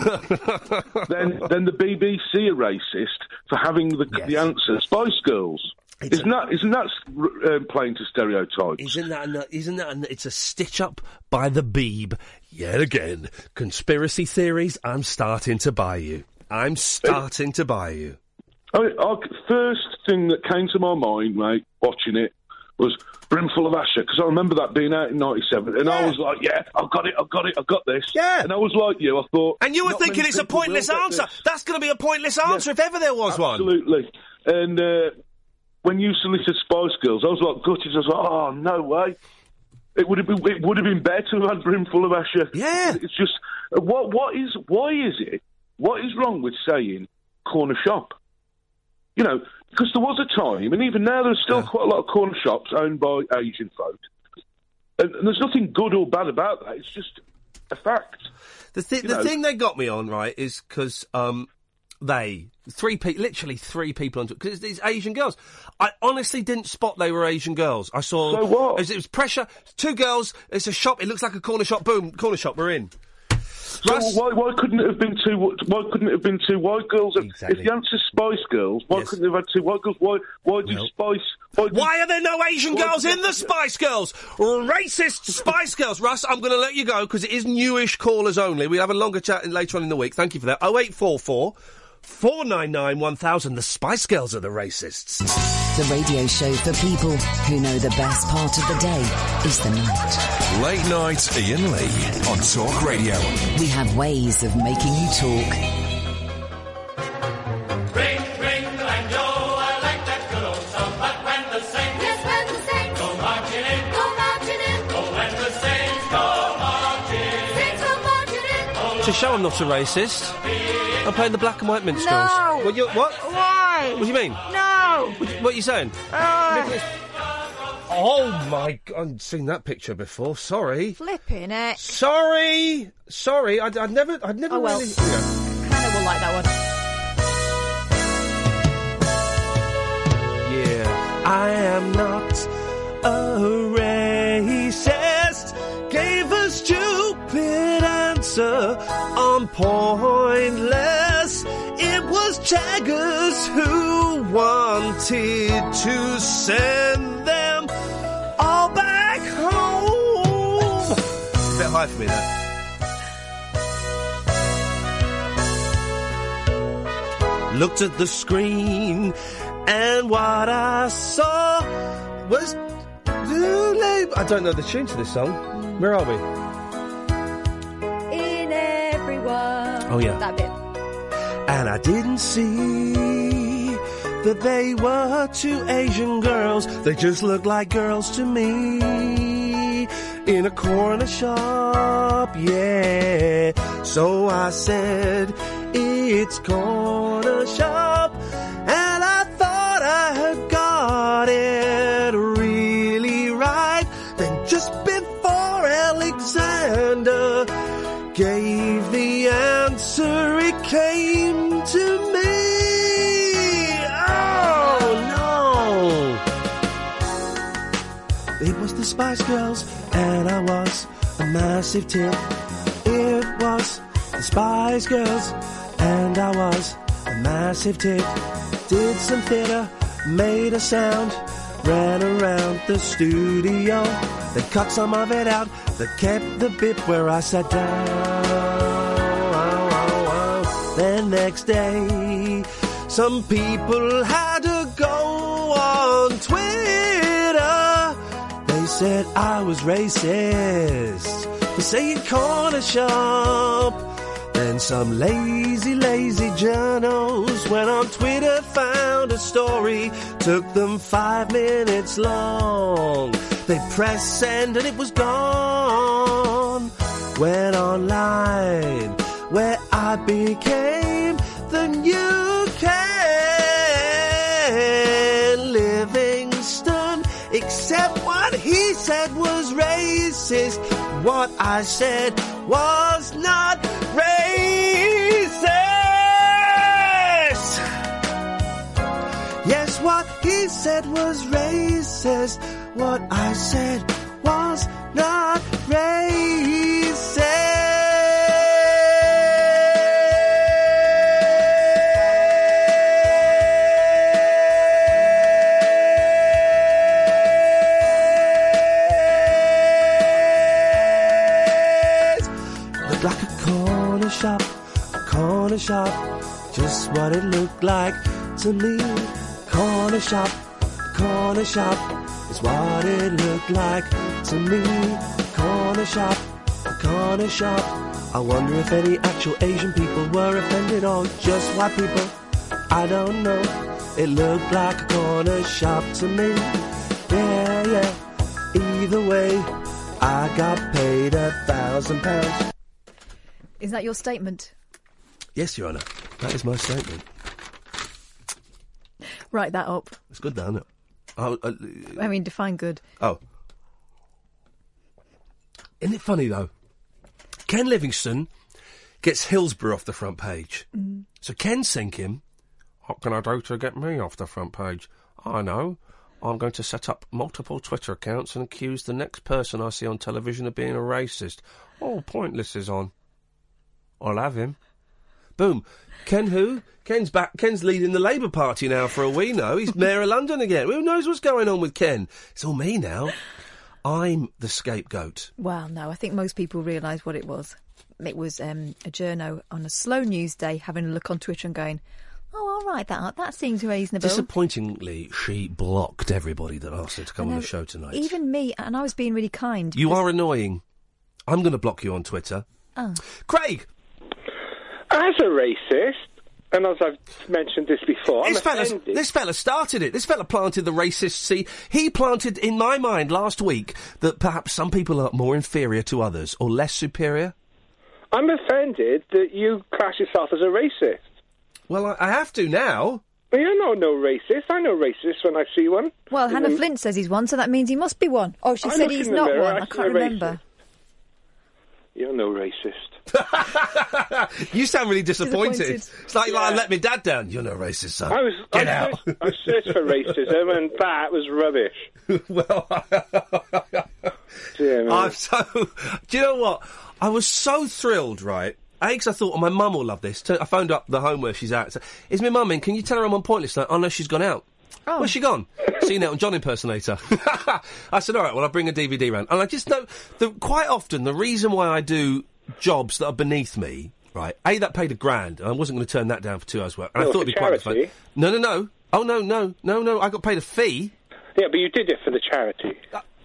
then then the B B C are racist for having the, Yes. the answer Spice Girls. It's Isn't that isn't that uh, playing to stereotypes? Isn't that? An, isn't that? An, it's a stitch up by the Beeb yet again. Conspiracy theories. I'm starting to buy you. I'm starting to buy you. I mean, I, first thing that came to my mind, mate, watching it, was Brimful of Asher, because I remember that being out in ninety-seven, and Yeah. I was like, yeah, I've got it, I've got it, I've got this. Yeah. And I was like you, I thought... And you were not thinking many it's a people will pointless get answer. this. That's going to be a pointless answer if ever there was one. Absolutely. And uh, when you solicited Spice Girls, I was like gutted. I was like, oh, no way. It would have been. It would have been better to have had Brimful of Asher. Yeah. It's just what. What is? Why is it? What is wrong with saying corner shop? You know, because there was a time, and even now there's still Yeah. quite a lot of corner shops owned by Asian folk, and, and there's nothing good or bad about that. It's just a fact. The, th- You the know. thing they got me on, right, is because um, they, three people, literally three people on, because these Asian girls. I honestly didn't spot they were Asian girls. I saw. So what? It was, it was pressure. Two girls. It's a shop. It looks like a corner shop. Boom, corner shop. We're in. So Russ- why, why couldn't it have been two? Why couldn't it have been two white girls? Exactly. If the answer's Spice Girls, why Yes. couldn't they have had two white girls? Why? Why do Well- Spice? Why, do, Why are there no Asian Why- girls in the Spice Girls? Racist Spice Girls. Russ, I'm going to let you go because it is newish callers only. We'll have a longer chat later on in the week. Thank you for that. oh eight four four, four nine nine, one thousand. The Spice Girls are the racists. The radio show for people who know the best part of the day is the night. Late night Ian Lee on Talk Radio. We have ways of making you talk. Ring, ring the banjo, I like that good old song. But when the saints, yes, when the saints go marching in, go marching in, oh, when the saints go marching, saints go marching in, oh, It's a to show I'm not a racist. I'm playing the Black and White Minstrels. No. What? You, what? Why? What do you mean? No. What, what are you saying? Uh, Oh my God, I've seen that picture before. Sorry. Flipping it. Sorry. Sorry. I'd, I'd never, I'd never Oh, well. really... Yeah. Hannah will like that one. Yeah. I am not a racist. Gave a stupid answer on pointless. It was Jaggers who wanted to send them all back home. A bit high for me, that. Looked at the screen, and what I saw was too late. I don't know the tune to this song. Where are we? In everyone. Oh, yeah. That bit. And I didn't see that they were two Asian girls. They just looked like girls to me. In a corner shop, yeah. So I said, it's corner shop. And I thought I had got it really right. Then just before Alexander gave the answer, it came to me. Oh, no. It was the Spice Girls, and I was a massive tip. It was the Spice Girls, and I was a massive tip. Did some theatre, made a sound, ran around the studio. They cut some of it out, they kept the bit where I sat down. Then next day, some people had to go on Twitter. They said I was racist for saying corner shop. Then some lazy, lazy journos went on Twitter, found a story, took them five minutes long. They pressed send and it was gone. Went online, where I became the new Ken Livingstone. Except what he said was racist. What I said was not racist. Yes, what he said was racist. What I said was not racist. Looked like a corner shop, a corner shop, just what it looked like to me. Corner shop, corner shop, is what it looked like to me. Corner shop, corner shop. I wonder if any actual Asian people were offended or just white people. I don't know. It looked like a corner shop to me. Yeah, yeah. Either way, I got paid a thousand pounds. Is that your statement? Yes, Your Honour. That is my statement. Write that up. It's good, though, isn't it? Oh, uh, I mean, define good. Oh. Isn't it funny, though? Ken Livingstone gets Hillsborough off the front page. Mm. So Ken's thinking, what can I do to get me off the front page? I know. I'm going to set up multiple Twitter accounts and accuse the next person I see on television of being a racist. Oh, Pointless is on. I'll have him. Boom. Ken who? Ken's back. Ken's leading the Labour Party now for all we know. He's Mayor of London again. Who knows what's going on with Ken? It's all me now. I'm the scapegoat. Well, no, I think most people realise what it was. It was um, a journo on a slow news day having a look on Twitter and going, oh, I'll write that up. That seems reasonable. Disappointingly, she blocked everybody that asked her to come on the show tonight. Even me, and I was being really kind. You are annoying. I'm going to block you on Twitter. Oh. Craig! As a racist, and as I've mentioned this before, This I'm fella, offended. this fella started it. This fella planted the racist seed. He planted, in my mind, last week, that perhaps some people are more inferior to others, or less superior. I'm offended that you class yourself as a racist. Well, I, I have to now. Well, you're not no racist. I know racist when I see one. Well, And Hannah then- Flint says he's one, so that means he must be one. Oh, she I said look he's in the not mirror, one. I I see can't a remember. You're no racist. You sound really disappointed. Disappointed. It's like, Yeah. like, I let me dad down. You're no racist, son. I was. Get I out. Searched, I searched for racism, and that was rubbish. well, Dear me. I'm so. Do you know what? I was so thrilled, right? A, because I thought, oh, my mum will love this. T- I phoned up the home where she's at. So, is my mum in? Can you tell her I'm on Pointless tonight? Oh, no, she's gone out. Oh. Where's she gone? Seen Elton John impersonator. I said, all right, well, I'll bring a D V D round. And I just know that quite often the reason why I do jobs that are beneath me, right, A, that paid a grand, and I wasn't going to turn that down for two hours' work. And No, I thought for it'd be quite fun. charity. No, no, no. Oh, no, no, no, no. I got paid a fee. Yeah, but you did it for the charity.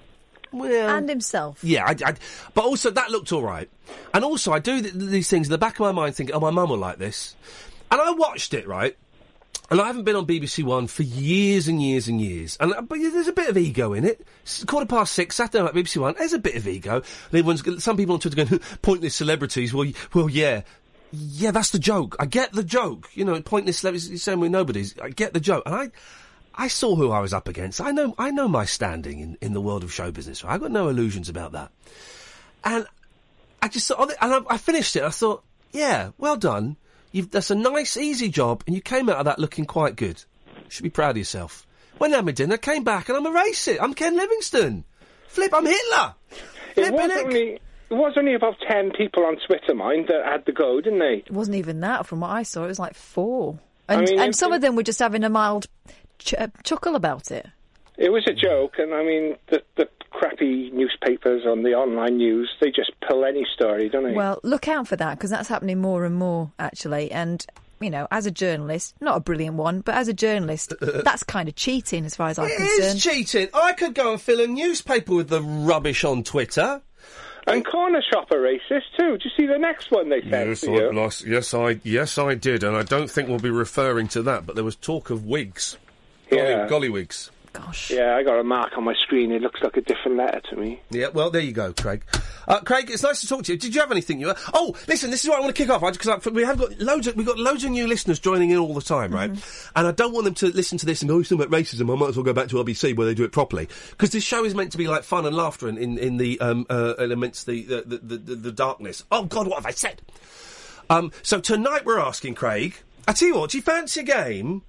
Well, And himself. Yeah, I, I, but also that looked all right. And also, I do th- these things in the back of my mind thinking, oh, my mum will like this. And I watched it, right? And I haven't been on B B C One for years and years and years. And uh, but there's a bit of ego in it. It's quarter past six, Saturday night, B B C One. There's a bit of ego. And everyone's, some people on Twitter going, pointless celebrities. Well, y- well, yeah. Yeah, that's the joke. I get the joke. You know, pointless celebrities, you're saying we're nobodies. I get the joke. And I... I saw who I was up against. I know I know my standing in, in the world of show business. Right? I've got no illusions about that. And I just thought, and I, I finished it. I thought, yeah, well done. You've, that's a nice, easy job, and you came out of that looking quite good. You should be proud of yourself. Went out my dinner, came back, and I'm a racist. I'm Ken Livingstone. Flip, I'm Hitler. It was, only, it was only about ten people on Twitter, mind, that had the go, didn't they? It wasn't even that from what I saw. It was like four. And, I mean, and it- some of them were just having a mild ch- uh, chuckle about it. It was a joke, and I mean, the, the crappy newspapers on the online news, they just pull any story, don't they? Well, look out for that, because that's happening more and more, actually. And, you know, as a journalist, not a brilliant one, but as a journalist, that's kind of cheating as far as I'm It concerned. is cheating. I could go and fill a newspaper with the rubbish on Twitter. And corner shop are racist too. Did you see the next one they sent Yes, to I, you? last, yes, I, yes, I did, and I don't think we'll be referring to that. But there was talk of wigs, Yeah. golly, gollywigs. Gosh. Yeah, I got a mark on my screen. It looks like a different letter to me. Yeah, well, there you go, Craig. Uh, Craig, it's nice to talk to you. Did you have anything you? Oh, listen, this is what I want to kick off because we have got loads. Of, we've got loads of new listeners joining in all the time, right? And I don't want them to listen to this and go, "Oh, it's about racism." I might as well go back to R B C where they do it properly because this show is meant to be like fun and laughter in in, in the um, uh, amidst the the, the the the darkness. Oh God, what have I said? Um, so tonight we're asking Craig. I tell you what, do you fancy a game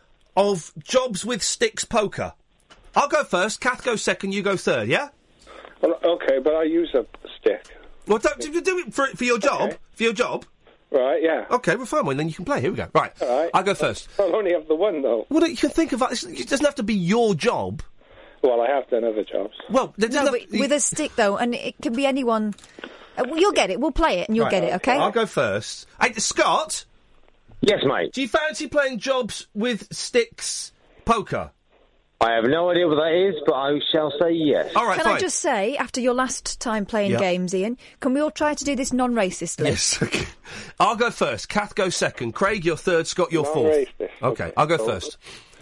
of jobs with sticks poker? I'll go first. Kath goes second. You go third. Yeah. Well, okay, but I use a stick. Well, don't, do, do it for for your job. Okay. For your job. Right, yeah. Okay, well, fine. Well, then you can play. Here we go. Right. All right. I'll go first. I'll only have the one, though. Well, you can think of it. It doesn't have to be your job. Well, I have done other jobs. Well, there doesn't No, have- but with a stick, though, and it can be anyone. Uh, well, you'll get it. We'll play it, and you'll Right, get it, okay? I'll go first. Hey, Scott. Yes, mate. Do you fancy playing jobs with sticks poker? I have no idea what that is, but I shall say yes. All right, Can fine. I just say, after your last time playing Yeah. games, Ian, can we all try to do this non-racistly? Yes. Okay. I'll go first. Kath goes second. Craig, you're third. Scott, you're fourth. Non-racist. Okay, Okay, I'll go cool. first.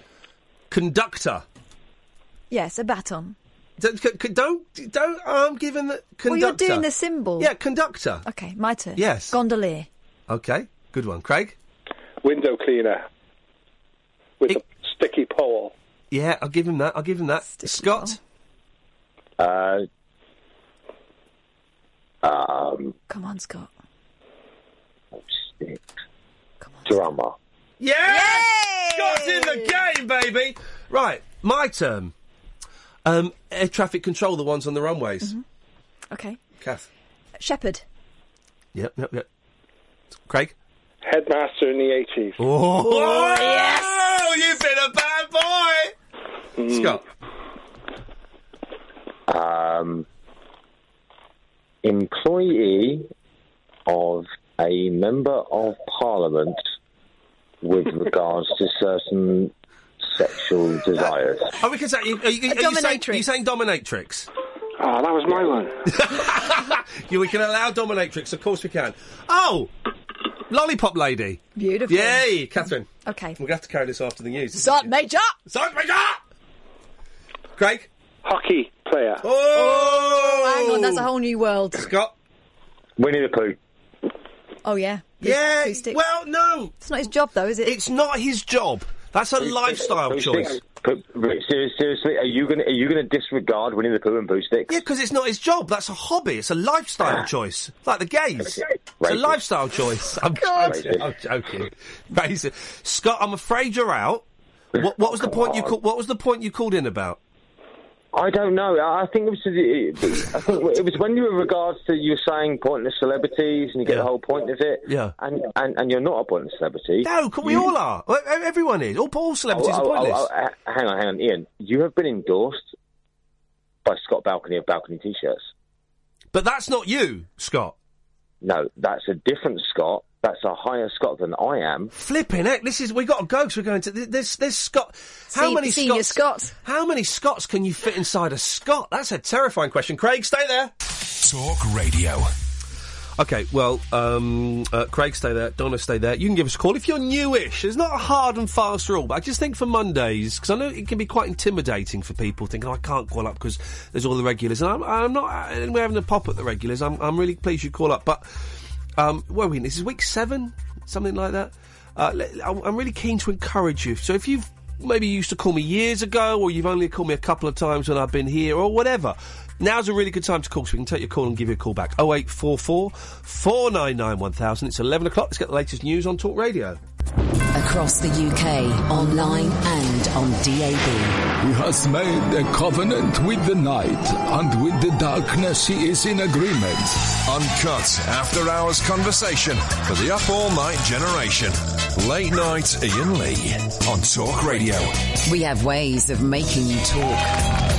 Conductor. Yes, a baton. Don't, c- c- don't, don't, I'm giving the conductor. Well, you're doing the symbol. Yeah, conductor. Okay, my turn. Yes. Gondolier. Okay, good one. Craig? Window cleaner. With a sticky pole. Yeah, I'll give him that. I'll give him that. Scott? Uh, um, Come on, Scott. stick. Drummer. Yeah! Scott's in the game, baby! Right, my turn. Um, air traffic control, the ones on the runways. Okay. Kath? Shepherd. Yep, yep, yep. Craig? Headmaster in the eighties. Oh, yes! Oh, you've been a bad boy! Scott? Um, employee of a member of parliament with regards to certain sexual desires. Oh, we can say... Are, you- are, you- are you saying, are you saying dominatrix? Oh, that was my one. Yeah, we can allow dominatrix, of course we can. Oh! Lollipop lady. Beautiful. Yay, Catherine. Okay. We're going to have to carry this after the news. Sergeant Major! Sergeant Major! Craig? Hockey player. Oh! Hang on, that's a whole new world. Scott? Winnie the Pooh. Oh, yeah. Yeah, Acoustic. well, no. It's not his job, though, is it? It's not his job. That's a lifestyle choice. But, but seriously, are you going to are you going to disregard Winnie the Pooh and Boo Sticks? Yeah, because it's not his job. That's a hobby. It's a lifestyle choice. Like the gays. It's a Racist. lifestyle choice. I'm joking. I'm joking. Racist. Scott, I'm afraid you're out. What, what was the point you call, What was the point you called in about? I don't know. I I think it was. I think it was when you were regards to you were saying pointless celebrities, and you get Yeah. the whole point of it. Yeah. And and, and you're not a pointless celebrity. No, we You- all are. Well, Everyone is. All, all celebrities Oh, are oh, pointless. oh, oh, uh, hang on, hang on, Ian. You have been endorsed by Scott Balcony of Balcony T-shirts. But that's not you, Scott. No, that's a different Scott. That's a higher Scott than I am. Flipping heck! This is we got to go because we're going to this. This Scott. How Se- many senior Scots? Scots. How many Scots can you fit inside a Scott? That's a terrifying question. Craig, stay there. Talk Radio. Okay, well, um, uh, Craig, stay there. Donna, stay there. You can give us a call if you're newish. There's not a hard and fast rule, but I just think for Mondays, because I know it can be quite intimidating for people thinking, oh, I can't call up because there's all the regulars. And I'm, I'm not, and we're having a pop at the regulars. I'm, I'm really pleased you call up. But, um, where are we? This is week seven? Something like that. Uh, le- I'm I'm really keen to encourage you. So if you've maybe used to call me years ago, or you've only called me a couple of times when I've been here, or whatever, now's a really good time to call, so we can take your call and give you a call back. oh eight four four, four nine nine, one thousand. It's eleven o'clock. Let's get the latest news on Talk Radio. Across the U K, online and on D A B. He has made a covenant with the night, and with the darkness he is in agreement. Uncut after-hours conversation for the up-all-night generation. Late night Ian Lee on Talk Radio. We have ways of making you talk.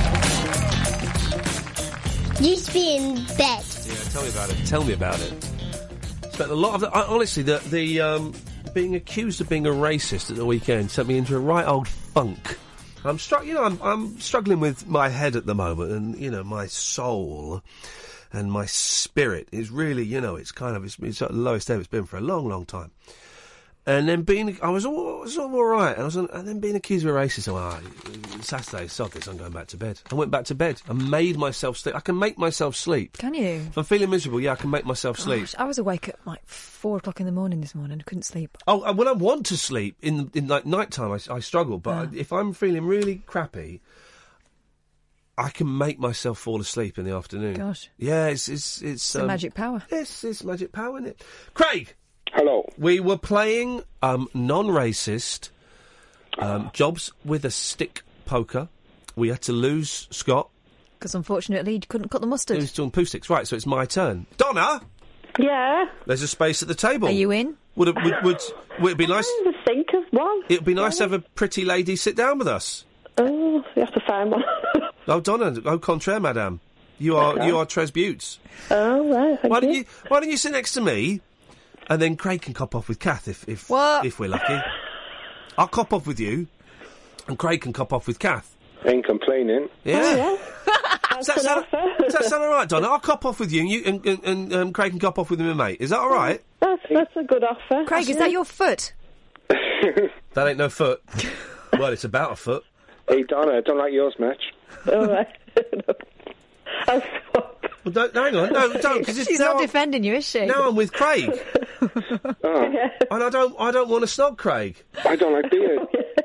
Used to be in bed. Yeah, tell me about it. Tell me about it. Spent a lot of the, I, honestly, the the um, being accused of being a racist at the weekend sent me into a right old funk. I'm str- you know, I'm, I'm struggling with my head at the moment, and you know, my soul and my spirit is really, you know, it's kind of it's, it's at the lowest ebb it's been for a long, long time. And then being, I was all, I was all, all right, and I was, and then being accused of a racist. I went, oh, Saturday, sod this, I'm going back to bed. I went back to bed. I made myself sleep. I can make myself sleep. Can you? If I'm feeling miserable, yeah, I can make myself sleep. Gosh, I was awake at like four o'clock in the morning this morning. I couldn't sleep. Oh, uh, when I want to sleep in in like night time, I, I struggle. But Ah. I, if I'm feeling really crappy, I can make myself fall asleep in the afternoon. Gosh. Yeah, it's it's it's, It's a um, magic power. It's it's magic power, isn't it? Craig. Hello. We were playing um, non-racist um, jobs with a stick poker. We had to lose Scott. Because unfortunately, you couldn't cut the mustard. Who's doing poo sticks? Right, so it's my turn. Donna. Yeah. There's a space at the table. Are you in? Would it would, would, would it be nice? I think of one. It'd be nice to have a pretty lady sit down with us. Oh, you have to find one. Oh, Donna, au contraire, madame. You are Okay. you are Tres Buttes. Oh, right. Thank Why don't you. you Why don't you sit next to me, and then Craig can cop off with Kath if if What? if we're lucky. I'll cop off with you, and Craig can cop off with Kath. Ain't complaining. Yeah. Oh, yeah. Does that, sound, does that sound all right, Donna? I'll cop off with you, and you and, and, and um, Craig can cop off with my mate. Is that all right? That's, that's a good offer. Craig, is that your foot? That ain't no foot. Well, it's about a foot. Hey, Donna, I don't like yours much. All right. I'll swap. Well, don't, hang on, no, don't. Because She's not defending you, is she? Now I'm with Craig, Oh, and I don't, I don't want to snog Craig. I don't like beard.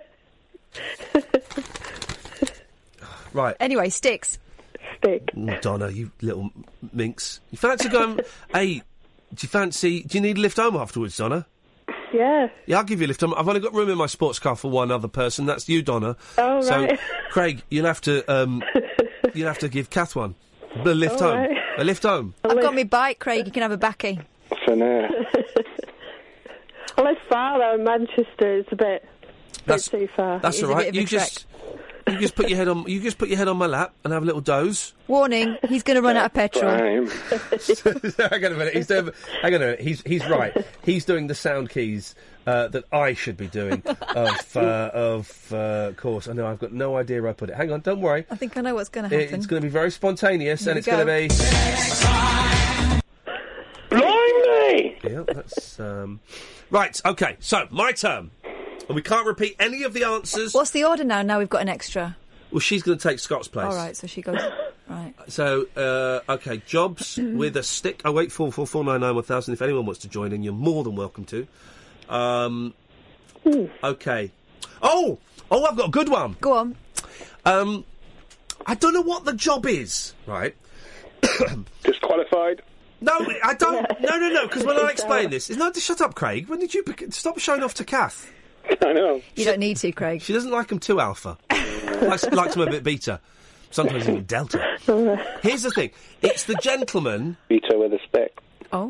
Right. Anyway, sticks. Stick. Mm, Donna, you little minx. You fancy going? Hey, do you fancy? Do you need a lift home afterwards, Donna? Yeah. Yeah, I'll give you a lift home. I've only got room in my sports car for one other person. That's you, Donna. Oh, so, right. Craig, you'll have to, um, you'll have to give Kath one. A lift All home. right. A lift home. I've got my bike, Craig. You can have a backie. For now. Well, it's far though. In Manchester, it's a bit, That's- bit too far. That's It is all a right. bit of a You just, you just put your head on. You just put your head on my lap and have a little doze. Warning, he's going to run out of petrol. Prime. hang on a minute. He's doing. Hang on a minute. He's he's right. He's doing the sound keys uh, that I should be doing. Of uh, of uh, course. I know. I've got no idea where I put it. Hang on. Don't worry. I think I know what's going to It- happen. it's going to be very spontaneous, Here and we it's going to go. be. Blimey! Yeah, that's um. Right. Okay. So my turn, and we can't repeat any of the answers. What's the order now? Now we've got an extra. Well, she's going to take Scott's place. All right, so she goes. Right. So, uh, okay, jobs with a stick. Oh, wait, four four four nine nine one thousand. If anyone wants to join in, you're more than welcome to. Um, okay. Oh, oh, I've got a good one. Go on. Um, I don't know what the job is, right? Disqualified. No, I don't. No, no, no. Because when I explain this, it's not to shut up, Craig. When did you bec- stop showing off to Kath? I know. You don't need to, Craig. She doesn't like them too alpha. likes, likes them a bit beta. Sometimes even delta. Here's the thing: it's the gentleman. Beta with a stick. Oh.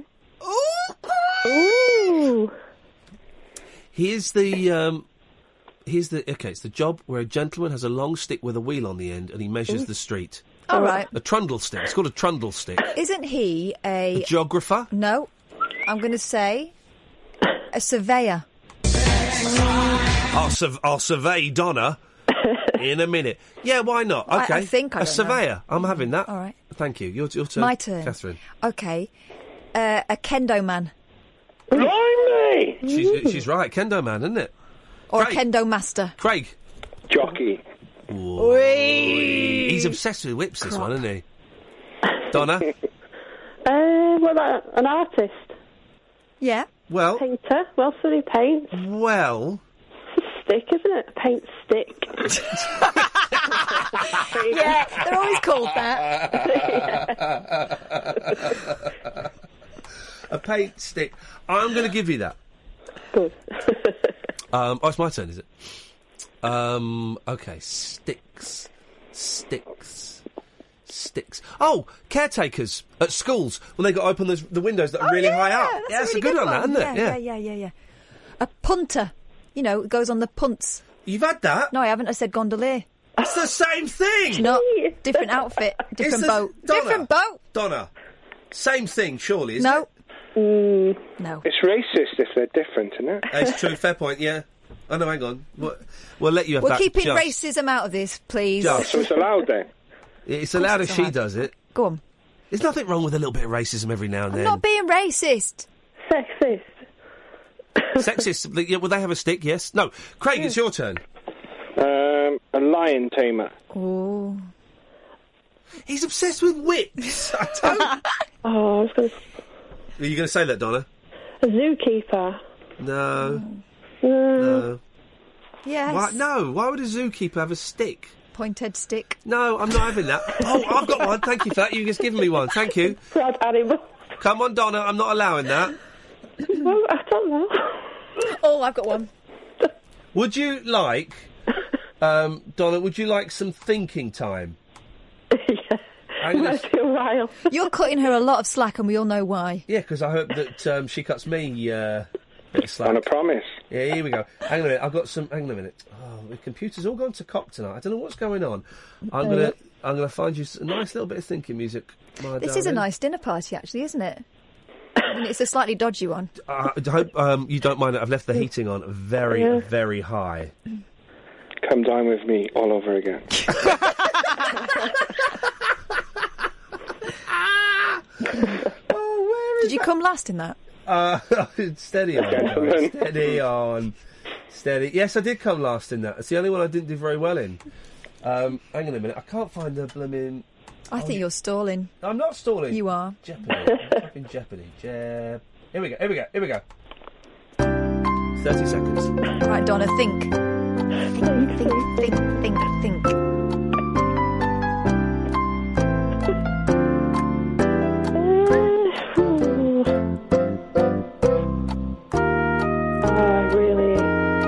Ooh. Here's the. Um, here's the. Okay, it's the job where a gentleman has a long stick with a wheel on the end, and he measures Ooh. the street. All right. A trundle stick. It's called a trundle stick. Isn't he a... A geographer? No. I'm going to say a surveyor. I'll, sur- I'll survey Donna in a minute. Yeah, why not? I- Okay. I think I A don't surveyor. know. I'm having that. All right. Thank you. Your, your turn. My turn. Catherine. Okay. Uh, a kendo man. Blimey! She's, she's right. Kendo man, isn't it? Or Craig. a kendo master. Craig. Jockey. Whee! He's obsessed with whips, this one, isn't he? Donna? Uh, what about an artist? Yeah. Well... Painter. Well, so he paints. Well... It's a stick, isn't it? A paint stick. Yeah, they're always called that. A paint stick. I'm going to give you that. Good. Um, oh, it's my turn, is it? Um, okay, sticks. Sticks. Sticks. Oh, caretakers at schools when they got to open those, the windows that are Oh, really yeah, high up. That's yeah, a it's really a good, good one, that, isn't yeah, it? Yeah, yeah, yeah, yeah. A punter. You know, it goes on the punts. You've had that? No, I haven't. I said gondolier. It's the same thing! It's not. Different outfit. Different the- boat. Donna. Different boat. Donna. Same thing, surely, isn't No. it? Mm. No. It's racist if they're different, isn't it? It's true, fair point, yeah. Oh, no, hang on. We'll, we'll let you have We're that. keeping just. racism out of this, please. Just. So it's allowed then? It's allowed if it's she allowed. does it. Go on. There's nothing wrong with a little bit of racism every now and I'm then. not being racist. Sexist. Sexist. Yeah, well, they have a stick, yes. No, Craig, it's your turn. Um, a lion tamer. Oh. He's obsessed with whips. I don't... Oh, I was going to... Are you going to say that, Donna? A zookeeper. No. No. No. Yes. Why, no, why would a zookeeper have a stick? Pointed stick. No, I'm not having that. Oh, I've got one. Thank you for that. You've just given me one. Thank you. Sad animal. Come on, Donna. I'm not allowing that. Well, I don't know. Oh, I've got one. Would you like, um, Donna, would you like some thinking time? Yeah. I'm gonna... Might be a while. You're cutting her a lot of slack, and we all know why. Yeah, because I hope that um, she cuts me uh, a bit of slack. On a promise. Yeah, here we go. Hang on a minute. I've got some. Hang on a minute. Oh, the computer's all gone to cock tonight. I don't know what's going on. I'm gonna. I'm gonna find you s- a nice little bit of thinking music. My This is a darling. nice dinner party, actually, isn't it? I mean, it's a slightly dodgy one. Uh, I hope um, you don't mind that I've left the heating on very, Yeah. very high. Come dine with me all over again. Did you come last in that? Uh, steady on, Gentlemen. guys. Steady on. Steady. Yes, I did come last in that. It's the only one I didn't do very well in. Um, hang on a minute. I can't find the blooming... I Oh, think you- you're stalling. I'm not stalling. You are. Jeopardy. Fucking Jeopardy. Jeb. Here we go. Here we go. Here we go. thirty seconds. Right, Donna, think. Think, think, think, think, think. Oh, really?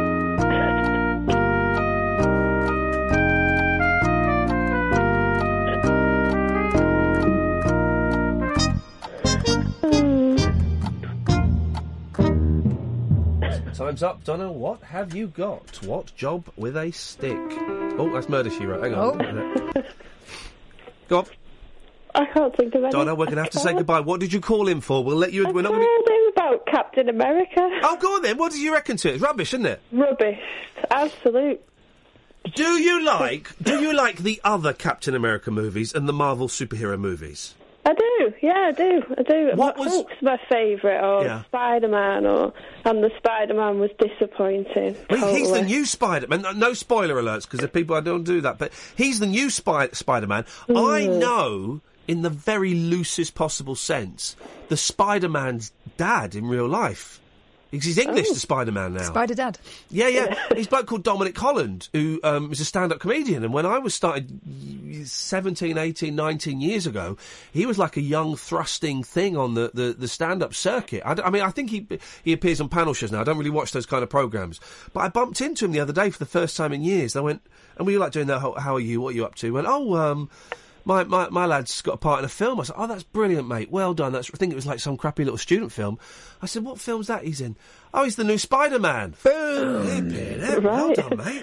Time's up, Donna. What have you got? What job with a stick? Oh, that's Murder, She Wrote. Hang on. Oh. Go on. I can't think of any. Donna, we're going to have to say goodbye. What did you call in for? We'll let you... I We're not told going to... him about Captain America. Oh, go on then. What did you reckon to it? It's rubbish, isn't it? Rubbish. Absolute. Do you like... do you like the other Captain America movies and the Marvel superhero movies? I do, yeah, I do, I do. What my, was- Hulk's my favourite, or Yeah. Spider-Man, or and the Spider-Man was disappointing. Well, He's the totally. new Spider-Man. No- No spoiler alerts, because the people I don't do that. But he's the new Spy- Spider-Man. I Mm. know, in the very loosest possible sense, the Spider-Man's dad in real life. Because he's English, Oh. the Spider-Man now. Spider Dad. Yeah, yeah. He's a bloke called Dominic Holland, who um, is a stand-up comedian. And when I was started seventeen, eighteen, nineteen years ago, he was like a young, thrusting thing on the, the, the stand-up circuit. I, d- I mean, I think he he appears on panel shows now. I don't really watch those kind of programmes. But I bumped into him the other day for the first time in years. I went, and we were like doing that, how, how are you, what are you up to? He went, oh, um... My, my my lad's got a part in a film. I said, oh, that's brilliant, mate. Well done. That's, I think it was like some crappy little student film. I said, what film's that he's in? Oh, he's the new Spider-Man. Boom! Well Right. done, mate.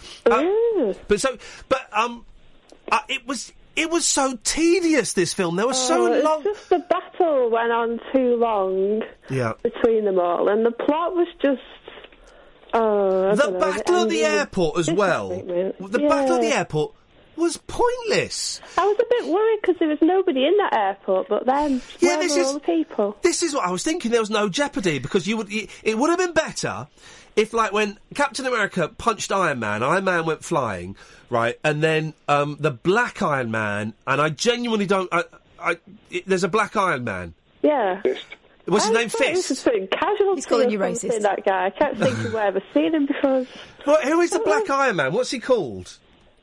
Uh, but so, but um, uh, it was it was so tedious. This film. There was Oh, so it's long. just the battle went on too long Yeah. between them all, and the plot was just. Oh, I The don't know, battle at the ending was airport as well. disappointment. The battle at the Yeah. airport was pointless. I was a bit worried because there was nobody in that airport, but then Yeah, where this were is- all the people? This is what I was thinking. There was no jeopardy because you would. It, it would have been better if, like, when Captain America punched Iron Man, Iron Man went flying, right, and then um, the Black Iron Man, and I genuinely don't. I, I, it, there's a Black Iron Man. Yeah. What's his I name? thought he was Fist. just casual. He's calling you something, racist. That guy. I can't think of where I've ever seen him before. What, who is the Black Iron Man? What's he called?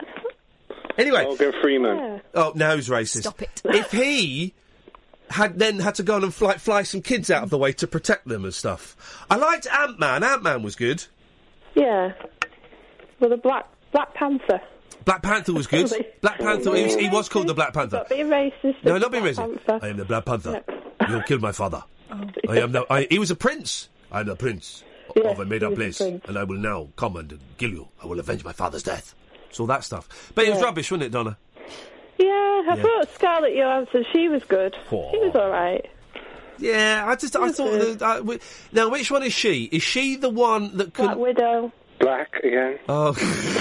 Anyway. Morgan Freeman. Yeah. Oh, now he's racist. Stop it. If he had then had to go on and fly, fly some kids out of the way to protect them and stuff. I liked Ant-Man. Ant-Man was good. Yeah. Well, the Black Black Panther. Black Panther was good. Black Panther, he was, he was called the Black Panther. Not being racist. No, it's not being Black racist. Panther. I am the Black Panther. Yeah. You'll kill my father. I am the. I, he was a prince. I am the prince Yeah, of a made-up he was a place, prince. and I will now come and kill you. I will avenge my father's death. It's all that stuff. But it was Yeah. rubbish, wasn't it, Donna? Yeah, I Yeah. thought Scarlett Johansson, she was good. Oh. She was all right. Yeah, I just I thought. That, I, w- now, which one is she? Is she the one that can? Black Widow. Black again. Oh.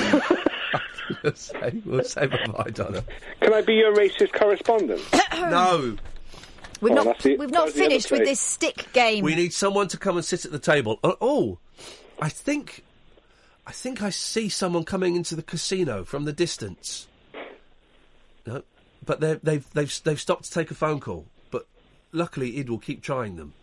we'll say, we'll say bye-bye, Donna. Can I be your racist correspondent? No. We've Oh, not that's the- we've not that's the other finished with side. this stick game. We need someone to come and sit at the table. Oh, oh, I think, I think I see someone coming into the casino from the distance. No, but they've they've they've they've stopped to take a phone call. But luckily, Id will keep trying them.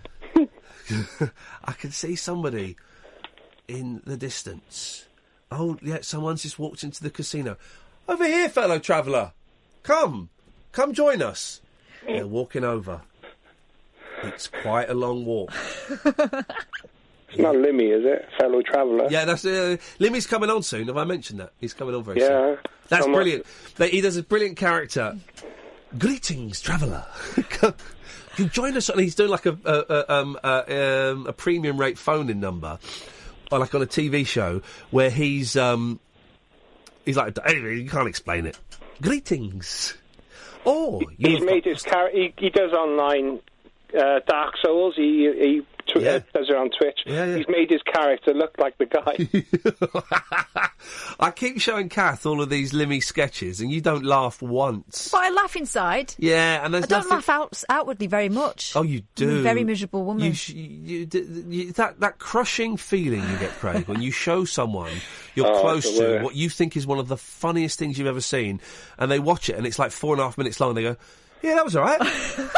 I can see somebody in the distance. Oh, yeah, someone's just walked into the casino. Over here, fellow traveller. Come, come join us. They're walking over. It's quite a long walk. It's not Limmy, is it? Fellow traveller. Yeah, that's uh, Limmy's coming on soon. Have I mentioned that? He's coming on very soon. Yeah. That's Somewhat- brilliant. They- He does a brilliant character. Greetings, traveller. Come come join us. And he's doing like a a, a, um, a, um, a premium rate phone-in number, or like on a T V show where he's um he's like anyway, you can't explain it. Greetings. Oh, He's you've made his car. He, he does online uh, Dark Souls. He he tw- Yeah. uh, does it on Twitch. Yeah, yeah. He's made his character look like the guy. I keep showing Kath all of these Limmy sketches, and you don't laugh once. But I laugh inside. Yeah, and there's I don't nothing... laugh out, outwardly very much. Oh, you I'm do. a very miserable woman. You, sh- you, d- you, that that crushing feeling you get, Craig, when you show someone you're Oh, close it's the to worst. what you think is one of the funniest things you've ever seen, and they watch it, and it's like four and a half minutes long, and they go, "Yeah, that was all right."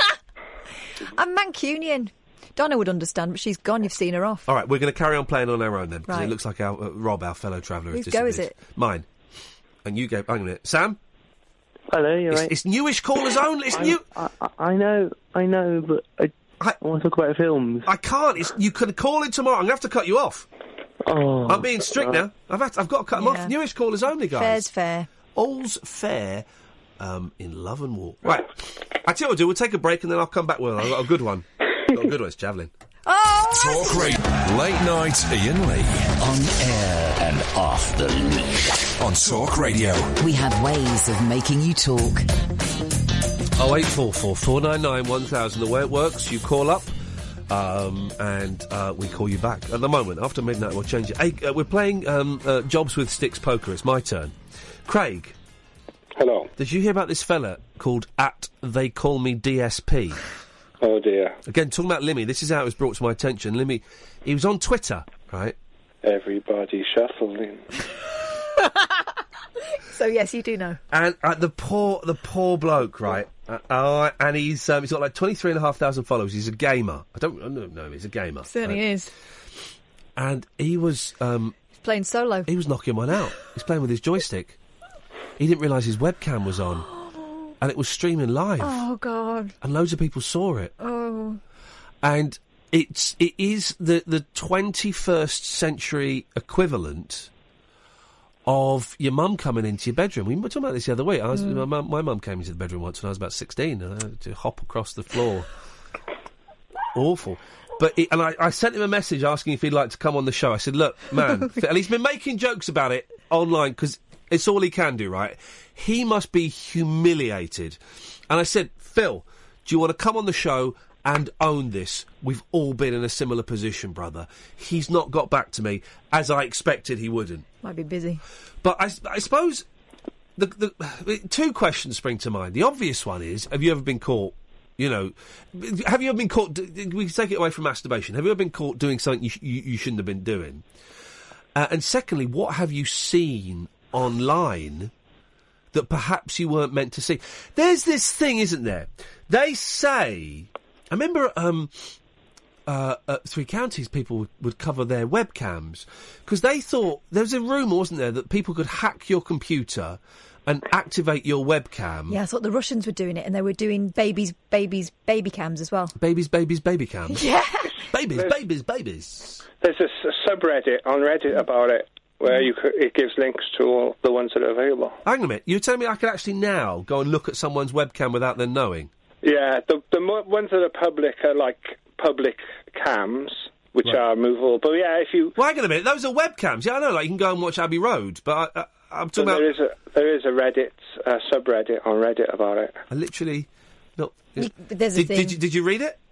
I'm Mancunian. Donna would understand, but she's gone. You've seen her off. All right, we're going to carry on playing on our own then, because Right. it looks like our uh, Rob, our fellow traveller, has Whose go is disappeared. it? Mine. And you go. I'm going to Sam. Hello, you're It's, right. it's newish callers only. It's I, new. I, I- I know, I know, but I, I, want to talk about films. I can't. It's, you can call in tomorrow. I'm going to have to cut you off. Oh, I'm being strict now. I've had to, I've got to cut them Yeah. off. Newish callers only, guys. Fair's fair. All's fair um, in love and war. Right. I tell you what we'll do. We'll take a break and then I'll come back with one. I've got a good one. I've got a good one. It's javelin. Oh! Talk Radio. Late night Ian Lee. On air and off the leash. On Talk Radio. We have ways of making you talk. Oh eight four four four nine nine one thousand. The way it works, you call up, um, and uh, we call you back. At the moment, after midnight, we'll change it. Hey, uh, we're playing um, uh, Jobs with Sticks Poker. It's my turn. Craig. Hello. Did you hear about this fella called at They Call Me D S P? Oh, dear. Again, talking about Limmy, this is how it was brought to my attention. Limmy, he was on Twitter, right? Everybody shuffling. So, yes, you do know. And uh, the poor the poor bloke, right? Uh, uh, and he's um, he's got like twenty-three and a half thousand followers. He's a gamer. I don't, I don't know, he's a gamer. Certainly right? is. And he was... Um, He's playing solo. He was knocking one out. He's playing with his joystick. He didn't realise his webcam was on. And it was streaming live. Oh, God. And loads of people saw it. Oh. And it's it is the the twenty-first century equivalent of your mum coming into your bedroom. We were talking about this the other week. I was, Mm. my mum my mum came into the bedroom once when I was about sixteen, and I had to hop across the floor. Awful. But it, and I, I sent him a message asking if he'd like to come on the show. I said, look, man, and he's been making jokes about it online because it's all he can do, right? He must be humiliated. And I said, Phil, do you want to come on the show and own this? We've all been in a similar position, brother. He's not got back to me, as I expected he wouldn't. Might be busy. But I, I suppose the, the two questions spring to mind. The obvious one is, have you ever been caught, you know, have you ever been caught, we can take it away from masturbation, have you ever been caught doing something you, sh- you, you shouldn't have been doing? Uh, and secondly, what have you seen online that perhaps you weren't meant to see? There's this thing, isn't there? They say, I remember um, uh, at Three Counties people would, would cover their webcams because they thought, there was a rumour, wasn't there, that people could hack your computer and activate your webcam. Yeah, I thought the Russians were doing it, and they were doing babies, babies, baby cams as well. Babies, babies, baby cams. Yeah. Babies, There's- babies, babies. There's a, s- a subreddit on Reddit about it where you c- it gives links to all the ones that are available. Hang on a minute, you're telling me I could actually now go and look at someone's webcam without them knowing? Yeah, the the mo- ones that are public are like public cams, which Right. are movable. But yeah, if you... Well, hang on a minute, those are webcams. Yeah, I know, like you can go and watch Abbey Road, but I, I, I'm So talking about... there is a there is a Reddit uh, subreddit on Reddit about it. I literally... No, there's a did, thing. Did you, did you read it?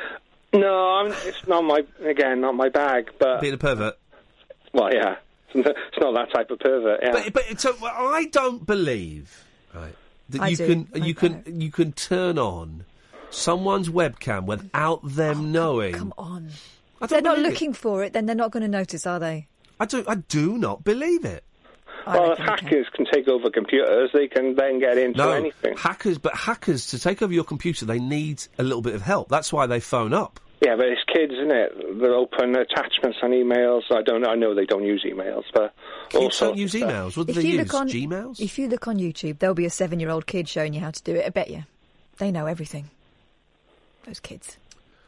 No, I'm, it's not my again not my bag. But Being a pervert. well, yeah, it's not that type of pervert. Yeah. But, but so I don't believe, right, that I you do. can I you can you can turn on someone's webcam without them knowing. Come on. I If they're don't not believe it. looking for it, then they're not going to notice, are they? I do. I do not believe it. well, if hackers can take over computers, they can then get into No, anything. hackers, but hackers to take over your computer, they need a little bit of help. That's why they phone up. Yeah, but it's kids, isn't it? They'll open attachments on emails. I don't know. I know they don't use emails, but all Kids sorts don't use of stuff. emails. What do If they you use? look on Gmails? If you look on YouTube, there'll be a seven-year-old kid showing you how to do it. I bet you. They know everything. Those kids.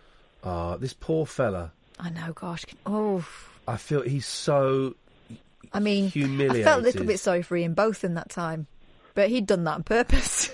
Ah, this poor fella. I know. Gosh. Oh. I feel he's so. I mean, humiliated. I felt a little bit sorry for Ian both in that time, but he'd done that on purpose.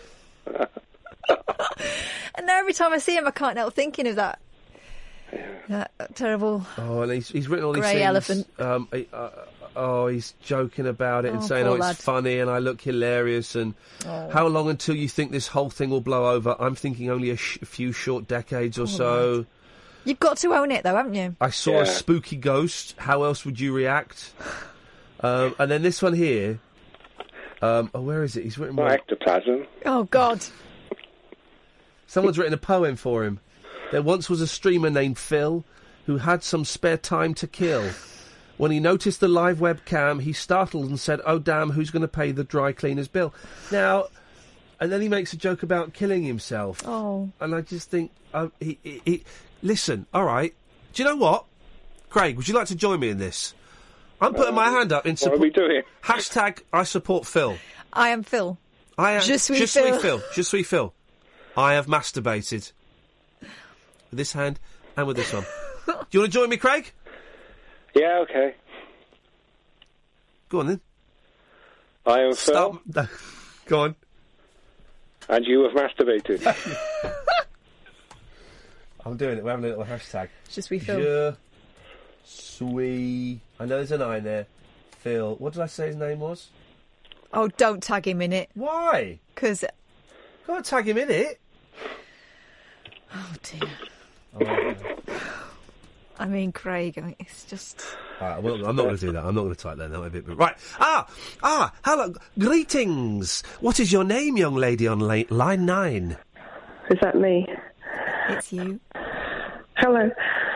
And now every time I see him, I can't help thinking of that. That terrible. Oh, and he's, he's written all these Grey things. elephant. Um, he- uh, oh, he's joking about it and Oh, saying, poor "Oh, it's lad. funny and I look hilarious." And Oh. how long until you think this whole thing will blow over? I'm thinking only a, sh- a few short decades or Oh, so. You've got to own it, though, haven't you? I saw a spooky ghost. How else would you react? Um, and then this one here. Um, oh, where is it? He's written. Not one- ectoplasm. Oh God! Someone's written a poem for him. There once was a streamer named Phil who had some spare time to kill. When he noticed the live webcam, he startled and said, "Oh damn, who's going to pay the dry cleaner's bill?" Now, and then he makes a joke about killing himself. Oh. And I just think, oh, he, he, he, listen, all right. Do you know what, Craig? Would you like to join me in this? I'm putting my hand up in support. What are we doing? Hashtag I support Phil. I am Phil. I am. Je suis Je suis Phil. Phil. Je suis Phil. I have masturbated with this hand and with this one. Do you want to join me, Craig? Yeah, okay. Go on then. I am Stop. Phil. Go on. And you have masturbated. I'm doing it. We're having a little hashtag. Je suis Phil. Je suis. I know there's an I in there. Phil. What did I say his name was? Oh, don't tag him in it. Why? Because. Can't tag him in it. Oh dear. Oh, I mean, Craig. I mean, it's just. Right, well, I'm not going to do that. I'm not going to type that. That might be a bit... Right. Ah! Ah! Hello. Greetings. What is your name, young lady on la- line nine? Is that me? It's you. Hello.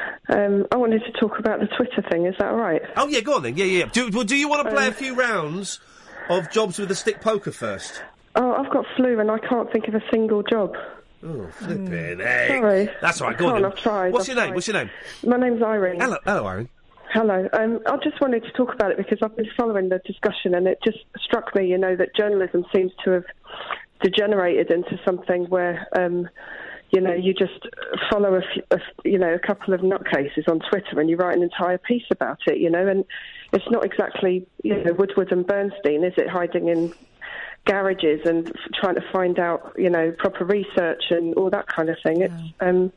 Um, I wanted to talk about the Twitter thing. Is that all right? Oh, yeah, go on then. Yeah, yeah. Do, well, do you want to play um, a few rounds of Jobs with a Stick Poker first? Oh, I've got flu and I can't think of a single job. Oh, flipping mm. heck. Sorry. That's all right, I go on can't, then. I've tried. What's I've your name? tried. What's your name? My name's Irene. Hello, hello, Irene. Hello. Um, I just wanted to talk about it because I've been following the discussion and it just struck me, you know, that journalism seems to have degenerated into something where, um, you know, you just follow, a, f- a you know, a couple of nutcases on Twitter and you write an entire piece about it, you know, and it's not exactly, you know, Woodward and Bernstein, is it, hiding in garages and f- trying to find out, you know, proper research and all that kind of thing. It's, um...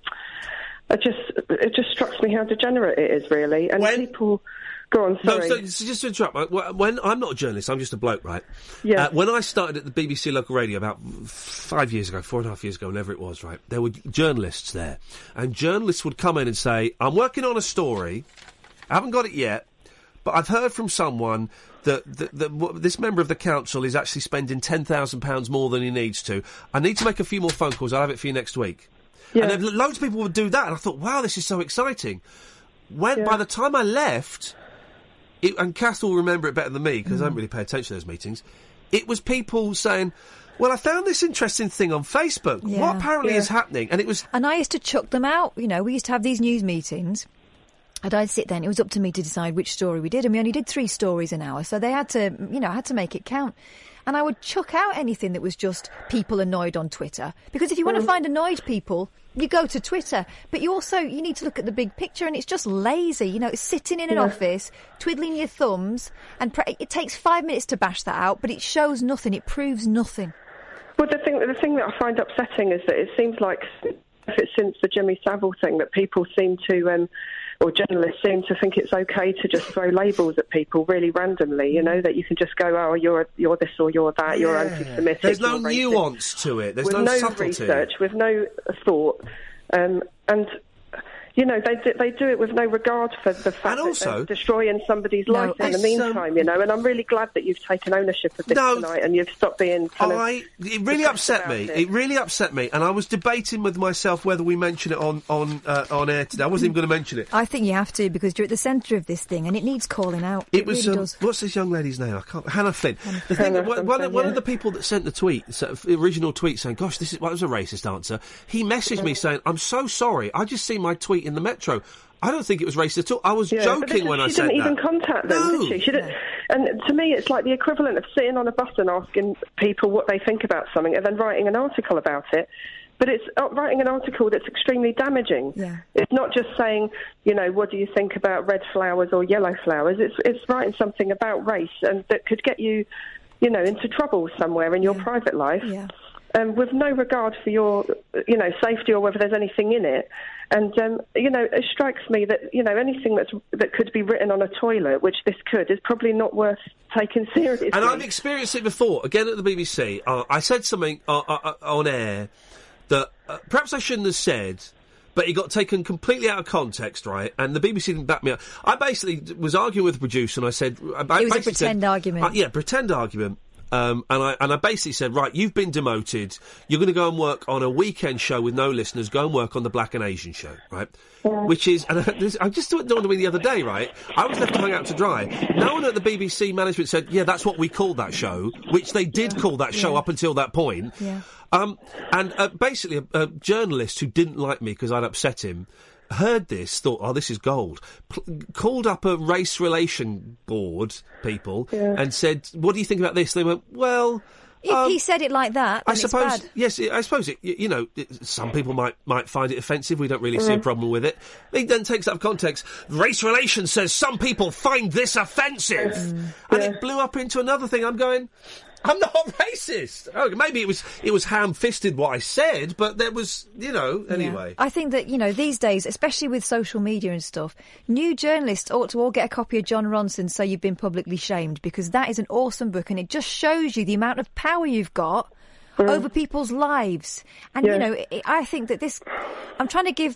It just it just strikes me how degenerate it is, really. And when, people, go on, sorry. No, so, so just to interrupt, when I'm not a journalist, I'm just a bloke, right? Yeah. Uh, when I started at the B B C local radio about five years ago, four and a half years ago, whenever it was, right, there were journalists there, and journalists would come in and say, "I'm working on a story, I haven't got it yet, but I've heard from someone that, that, that w- this member of the council is actually spending ten thousand pounds more than he needs to. I need to make a few more phone calls. I'll have it for you next week." Yeah. And then loads of people would do that, and I thought, wow, this is so exciting. When yeah. By the time I left, it, and Kath will remember it better than me, because mm. I don't really pay attention to those meetings, it was people saying, well, I found this interesting thing on Facebook. Yeah. What apparently yeah. is happening? And it was... And I used to chuck them out. You know, we used to have these news meetings, and I'd sit there, and it was up to me to decide which story we did, and we only did three stories an hour, so they had to, you know, I had to make it count. And I would chuck out anything that was just people annoyed on Twitter. Because if you want to find annoyed people, you go to Twitter. But you also, you need to look at the big picture, and it's just lazy. You know, it's sitting in an yeah. office, twiddling your thumbs, and pre- it takes five minutes to bash that out, but it shows nothing, it proves nothing. Well, the thing, the thing that I find upsetting is that it seems like, if it's since the Jimmy Savile thing, that people seem to... Um, or journalists seem to think it's okay to just throw labels at people really randomly, you know, that you can just go, oh, you're you're this or you're that, yeah. you're anti-Semitic. There's no racist. nuance to it. There's with no, no subtlety. research, with no thought. Um, and, you know, they do, they do it with no regard for the fact and also, that they're destroying somebody's no, life in the meantime, um, you know, and I'm really glad that you've taken ownership of this no, tonight and you've stopped being kind I, of... It really upset me. It. it really upset me, and I was debating with myself whether we mention it on, on, uh, on air today. I wasn't even going to mention it. I think you have to, because you're at the centre of this thing, and it needs calling out. It, it was, really um, does. What's this young lady's name? I can't... Hannah Flynn. Hannah The thing, Hannah one, something, one yeah. of the people that sent the tweet, so, the original tweet saying, gosh, this is, well, that was a racist answer, he messaged yeah. me saying, I'm so sorry, I just seen my tweet in the Metro. I don't think it was racist at all. I was yeah, joking when I said that. She didn't even contact them, no. did she? she didn't, and to me, it's like the equivalent of sitting on a bus and asking people what they think about something and then writing an article about it. But it's writing an article that's extremely damaging. Yeah. It's not just saying, you know, what do you think about red flowers or yellow flowers? It's it's writing something about race and that could get you, you know, into trouble somewhere in your yeah. private life. Yeah. Um, with no regard for your, you know, safety or whether there's anything in it. And, um, you know, it strikes me that, you know, anything that's, that could be written on a toilet, which this could, is probably not worth taking seriously. And I've experienced it before, again at the B B C. Uh, I said something uh, uh, on air that uh, perhaps I shouldn't have said, but it got taken completely out of context, right? And the B B C didn't back me up. I basically was arguing with the producer, and I said... I it was a pretend said, argument. Uh, yeah, pretend argument. Um, and I and I basically said, right, you've been demoted. You're going to go and work on a weekend show with no listeners. Go and work on the Black and Asian show, right? Yeah. Which is, and I, this, I just dawned on me the other day, right? I was left to hang out to dry. No one at the B B C management said, yeah, that's what we call that show, which they did call that show yeah. up until that point. Yeah. Um, and uh, basically, a, a journalist who didn't like me because I'd upset him heard this, thought, oh, this is gold, P- called up a race relation board people yeah. and said, what do you think about this? They went, well... If um, he said it like that, then I suppose, it's bad. yes, I suppose, it, you know, it, some people might, might find it offensive. We don't really mm. see a problem with it. He then takes out of context, race relations says some people find this offensive. Mm. And yeah. it blew up into another thing. I'm going... I'm not racist. Oh, maybe it was it was ham-fisted what I said, but there was, you know, anyway. Yeah. I think that, you know, these days, especially with social media and stuff, new journalists ought to all get a copy of John Ronson's So You've Been Publicly Shamed, because that is an awesome book and it just shows you the amount of power you've got mm. over people's lives. And, yeah. you know, it, I think that this... I'm trying to give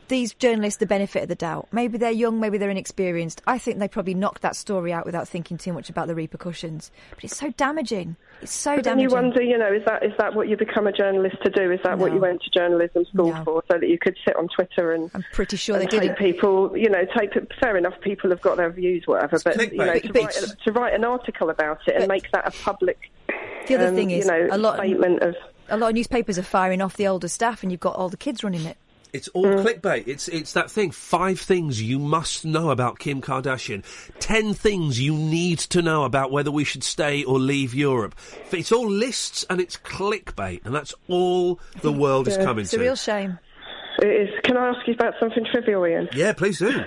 these journalists the benefit of the doubt. Maybe they're young, maybe they're inexperienced. I think they probably knocked that story out without thinking too much about the repercussions. But it's so damaging. It's so but then damaging. you wonder, you know, is that is that what you become a journalist to do? Is that No. what you went to journalism school No. for, so that you could sit on Twitter and I'm pretty sure and they take didn't. people, you know, take fair enough. People have got their views, whatever, but you know, clickbait. to But- write, a, to write an article about it and make that a public. The other um, thing is, you know, a lot statement of a lot of newspapers are firing off the older staff, and you've got all the kids running it. It's all clickbait. It's it's that thing. Five things you must know about Kim Kardashian. Ten things you need to know about whether we should stay or leave Europe. It's all lists and it's clickbait, and that's all the world is Yeah. coming It's a to. real shame. It is. Can I ask you about something trivial, Ian? Yeah, please do.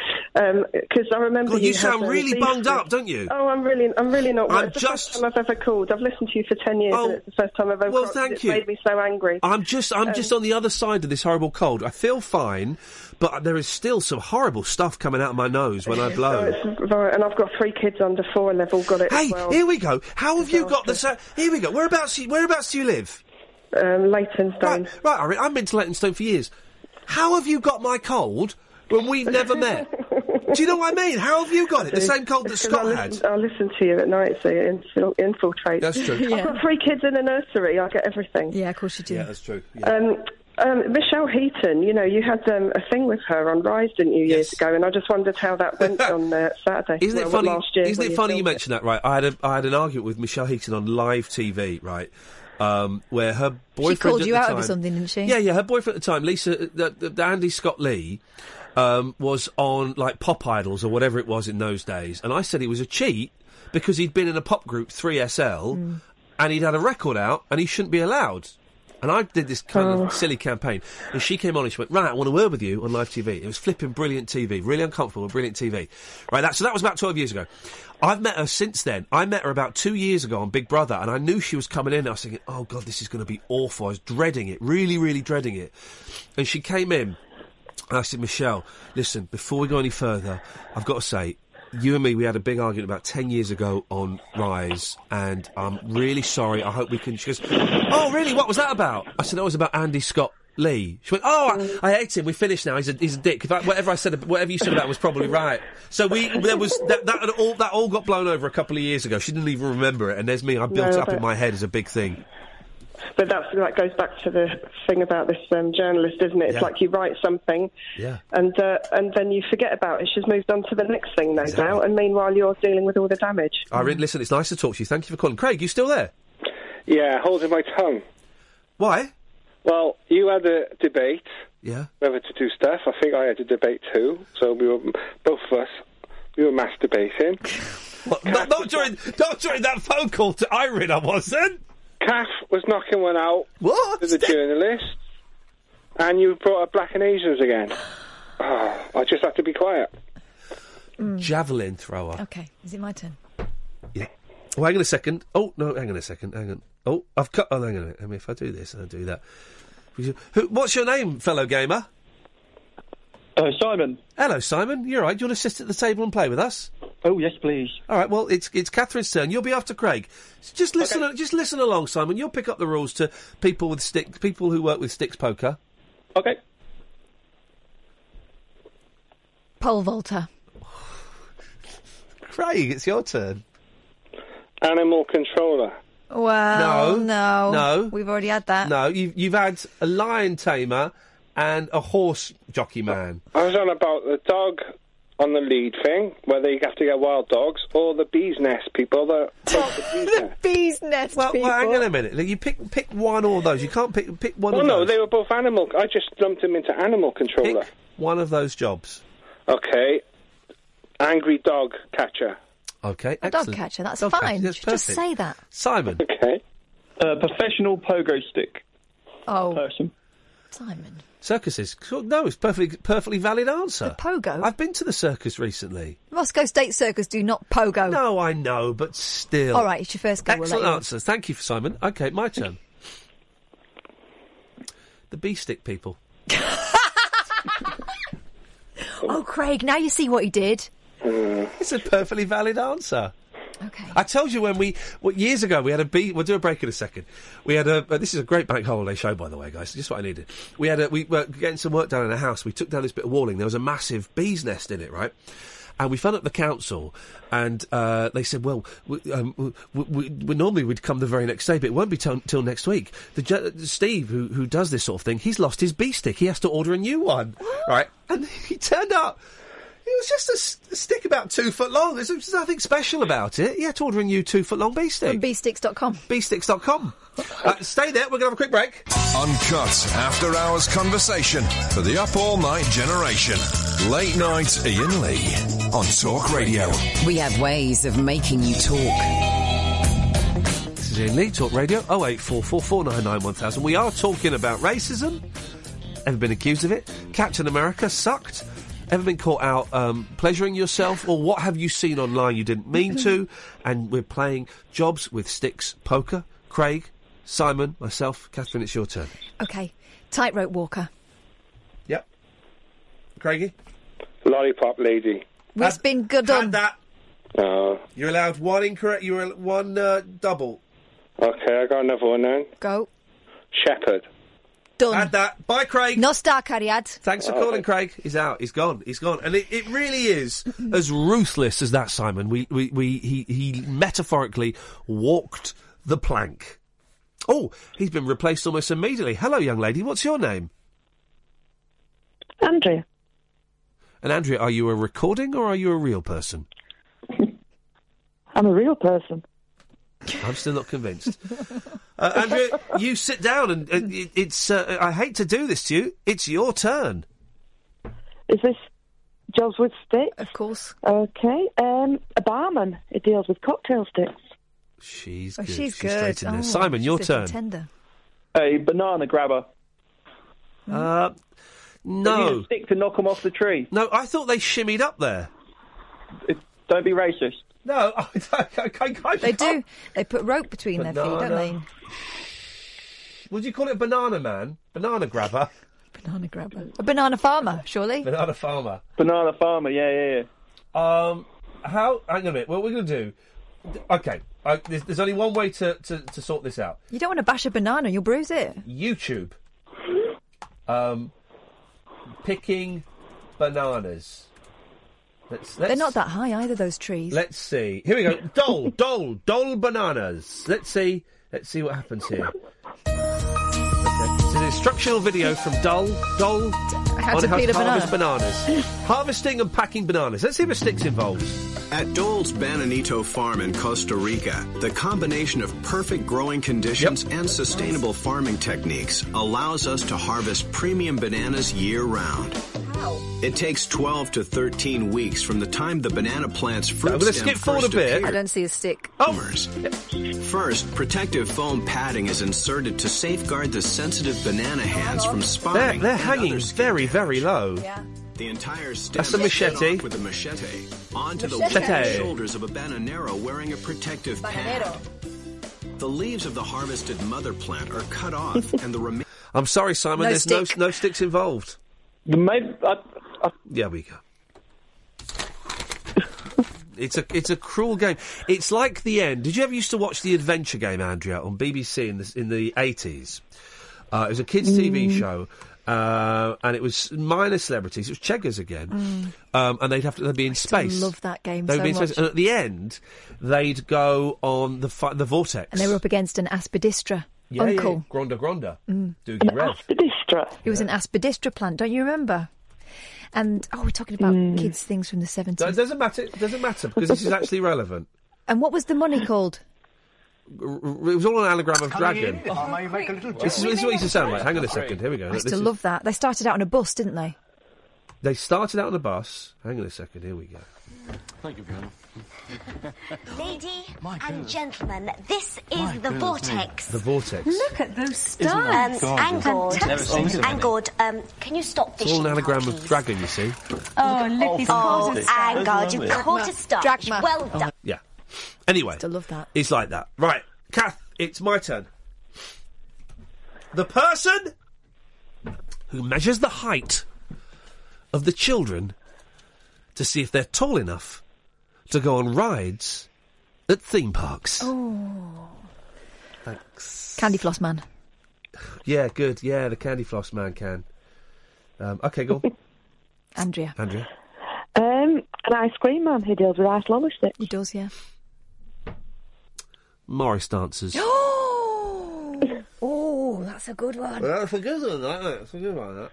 Because I remember God, you had, sound um, really beef bunged with- up, don't you? Oh, I'm really, I'm really not. I'm it's the just- first time I've ever called. I've listened to you for ten years, Oh, and it's the first time I've ever well, called. thank It's you. made me so angry. I'm just I'm Um, just on the other side of this horrible cold. I feel fine, but there is still some horrible stuff coming out of my nose when I So blow. it's, right, and I've got three kids under four, and they've all got it. Hey, as well. here we go. How have you got the? sa- Here we go. Whereabouts? you- Whereabouts do you live? Um, Leytonstone. Right, right. Irene, I've been to Leytonstone for years. How have you got my cold when we've never met? Do you know what I mean? How have you got it? The same cold that Because Scott I had. listen, I listen to you at night, so it infil- infiltrates. That's true. I've got three kids in a nursery. I get everything. Yeah, of course you do. Yeah, that's true. Um, um, Michelle Heaton, you know, you had um, a thing with her on Rise, didn't you, years ago? And I just wondered how that went on uh, Saturday. Isn't it well, funny? Last year isn't when it funny you filmed mentioned that? Right, I had a I had an argument with Michelle Heaton on live T V, right, um, where her boyfriend She called at you the out time, over something, didn't she? Yeah, yeah. Her boyfriend at the time, Lisa, the, the, the Andy Scott Lee, um, was on like Pop Idols or whatever it was in those days, and I said he was a cheat because he'd been in a pop group three S L Mm. and he'd had a record out and he shouldn't be allowed. And I did this kind Oh. of silly campaign. And she came on and she went, right, I want to word with you on live T V. It was flipping brilliant T V, really uncomfortable, brilliant T V. Right, that, so that was about twelve years ago. I've met her since then. I met her about two years ago on Big Brother, and I knew she was coming in. I was thinking, oh, God, this is going to be awful. I was dreading it, really, really dreading it. And she came in, and I said, Michelle, listen, before we go any further, I've got to say, you and me, we had a big argument about ten years ago on Rise, and I'm really sorry. I hope we can... She goes, oh, really? What was that about? I said, that was about Andy Scott Lee. She went, oh, I, I hate him. We finished now. He's a, he's a dick. If I, whatever I said, whatever you said about him was probably right. So we, there was, that, that, had all, that all got blown over a couple of years ago. She didn't even remember it, and there's me. I built No, it up but- in my head as a big thing. But that's, that goes back to the thing about this um, journalist, isn't it? It's Yeah. like you write something, Yeah. and uh, and then you forget about it. She's moved on to the next thing, no Exactly. doubt. And meanwhile, you're dealing with all the damage. Irene, listen, it's nice to talk to you. Thank you for calling. Craig, you still there? Yeah, holding my tongue. Why? Well, you had a debate Yeah. whether to do stuff. I think I had a debate too. So we were both of us. We were masturbating. What? Not, not during, not during that phone call to Irene. I wasn't. Kath was knocking one out what? to the journalist, and you brought up Black and Asians again. Oh, I just have to be quiet. Javelin thrower. Okay, is it my turn? Yeah. Oh, hang on a second. Oh, no, hang on a second. Hang on. Oh, I've cut. Oh, hang on a minute. I mean, if I do this and I do that. Who, what's your name, fellow gamer? Uh, Simon. Hello, Simon. You're right. Do you want to sit at the table and play with us? Oh, yes, please. All right. Well, it's it's Catherine's turn. You'll be after Craig. Just listen. Just listen along, Simon. You'll pick up the rules to people with stick, people who work with sticks poker. Okay. Pole vaulter. Craig, it's your turn. Animal controller. Well, No. no, No. We've already had that. No, you've you've had a lion tamer and a horse jockey man. I was on about the dog on the lead thing, whether you have to get wild dogs, or the bee's nest people that take the bee's nest. Bee's nest Well, people. well, hang on a minute. You pick pick one or those. You can't pick pick one Well, of no, those. they were both animal. I just lumped them into animal controller. Pick one of those jobs. Okay. Angry dog catcher. Okay, A dog excellent. catcher, that's Dog fine. catcher, that's Just perfect. say that. Simon. Okay. Uh, professional pogo stick Oh, person. Simon. Circuses. No, it's perfectly perfectly valid answer. The pogo? I've been to the circus recently. Moscow State Circus do not pogo. No, I know, but still. All right, it's your first go. We'll Excellent let you answer. Thank you, Simon. Okay, my turn. The bee stick people. Oh, Craig, now you see what he did. It's a perfectly valid answer. Okay. I told you when we, well, years ago, we had a bee, we'll do a break in a second. We had a, uh, this is a great bank holiday show, by the way, guys, just what I needed. We had a, we were getting some work done in a house, we took down this bit of walling, there was a massive bee's nest in it, right? And we phoned up the council, and uh, they said, well, we, um, we, we, we normally we'd come the very next day, but it won't be till till next week. The, ge- Steve, who, who does this sort of thing, he's lost his bee stick. He has to order a new one, right? And he turned up. It was just a, s- a stick about two foot long. There's, there's nothing special about it. He had to order a new two foot long bee stick. From bee sticks dot com. bee sticks dot com. uh, stay there, we're going to have a quick break. Uncut after-hours conversation for the up-all-night generation. Late night Ian Lee on Talk Radio. We have ways of making you talk. This is Ian Lee, Talk Radio, oh eight four four, four nine nine, one thousand. We are talking about racism. Ever been accused of it? Captain America sucked. Ever been caught out um, pleasuring yourself? Or what have you seen online you didn't mean to? And we're playing Jobs with Sticks Poker. Craig, Simon, myself, Catherine, it's your turn. Okay. Tightrope walker. Yep. Craigie? Lollipop lady. We've Had- been good had on. that. Oh, You're allowed one incorrect, you're al- one uh, double. okay, I got another one then. Go. Shepherd. Done. Had that. Bye, Craig. No star Cariad. Thanks for calling, Craig. He's out. He's gone. He's gone. And it, it really is as ruthless as that, Simon. We, we, we, he, he metaphorically walked the plank. Oh, he's been replaced almost immediately. Hello, young lady. What's your name? Andrea. And Andrea, are you a recording or are you a real person? I'm a real person. I'm still not convinced. Uh, Andrea, you sit down and uh, it, it's... Uh, I hate to do this to you. It's your turn. Is this Jobs with Sticks? Of course. Okay. Um, a barman. It deals with cocktail sticks. She's Oh, good. she's good. straight in there. Oh, Simon, your she's a turn. contender. A banana grabber. Uh, They no. use a stick to knock them off the tree. No, I thought they shimmied up there. It, don't be racist. No, I, I, I, I, They do. They put rope between their feet, don't Banana. they? Would you call it banana man? Banana grabber? Banana grabber. A banana farmer, surely? Banana farmer. Banana farmer, yeah, yeah, yeah. Um, how... Hang on a minute. What we're going to do... Okay, I, there's, there's only one way to, to, to sort this out. You don't want to bash a banana, you'll bruise it. YouTube. Um, picking bananas. Let's, let's, They're not that high either, those trees. Let's see. Here we go. Dole, dole, dole bananas. Let's see. Let's see what happens here. Okay. It's an instructional video from Dole, Dole, How on to how peel to a banana. harvest bananas. Harvesting and packing bananas. Let's see if a stick's involved. At Dole's Bananito Farm in Costa Rica, the combination of perfect growing conditions and sustainable farming techniques allows us to harvest premium bananas year-round. It takes twelve to thirteen weeks from the time the banana plant's fruit I'm gonna stem skip forward first a bit. appears. I don't see a stick. Farmers. First, protective foam padding is inserted to safeguard the sensitive banana hands from They're, spotting. they're and hanging other skin very, very low. The entire stem That's a is cut machete. off with a machete onto the Machete. wide shoulders of a bananero wearing a protective pad. The leaves of the harvested mother plant are cut off, and the remaining. I'm sorry, Simon. No there's stick. no no sticks involved. Maybe, I, I, Yeah, we go. It's a it's a cruel game. It's like the end. Did you ever used to watch the Adventure Game, Andrea, on B B C in the in the eighties? Uh, it was a kids' T V Mm. show, uh, and it was minor celebrities. It was Cheggers again, Mm. um, and they'd have to they'd be in Still space. love that game They'd so be in much. space, and at the end, they'd go on the fi- the vortex. And they were up against an aspidistra yeah, uncle. yeah, Gronda Gronda, Mm. Doogie Rev. Aspidistra. It was an aspidistra plant, don't you remember? And, oh, we're talking about kids' things from the seventies. So it doesn't matter. It doesn't matter because this is actually relevant. And what was the money called? R- r- It was all an anagram of dragon. I may make a little This is, this is what it used to sound like. Hang on a second. Here we go. I This used to is- love that. They started out on a bus, didn't they? They started out on a bus. Hang on a second. Here we go. Thank you, Fiona. Lady My and goodness. gentlemen, this is My the goodness vortex. The vortex. Look at those Isn't Um, that gorgeous? Angord, Never seen so many. Angord, um, can you stop It's all fishing an anagram now, of please? dragon, you see. Oh, look, this oh, is Angord, you lovely. caught a starch. Drachma. Well done. Yeah. Anyway, Still love that. it's like that. Right, Kath, it's my turn. The person who measures the height of the children to see if they're tall enough to go on rides at theme parks. Oh. Thanks. Candy Floss Man. Yeah, good. Yeah, the Candy Floss Man can. Um, okay, go on. Andrea. Andrea. Um, an ice cream man who deals with ice lolly sticks. He does, yeah. Morris dancers. Oh, that's a good one. Well, that's a good one, that. That's a good one, that.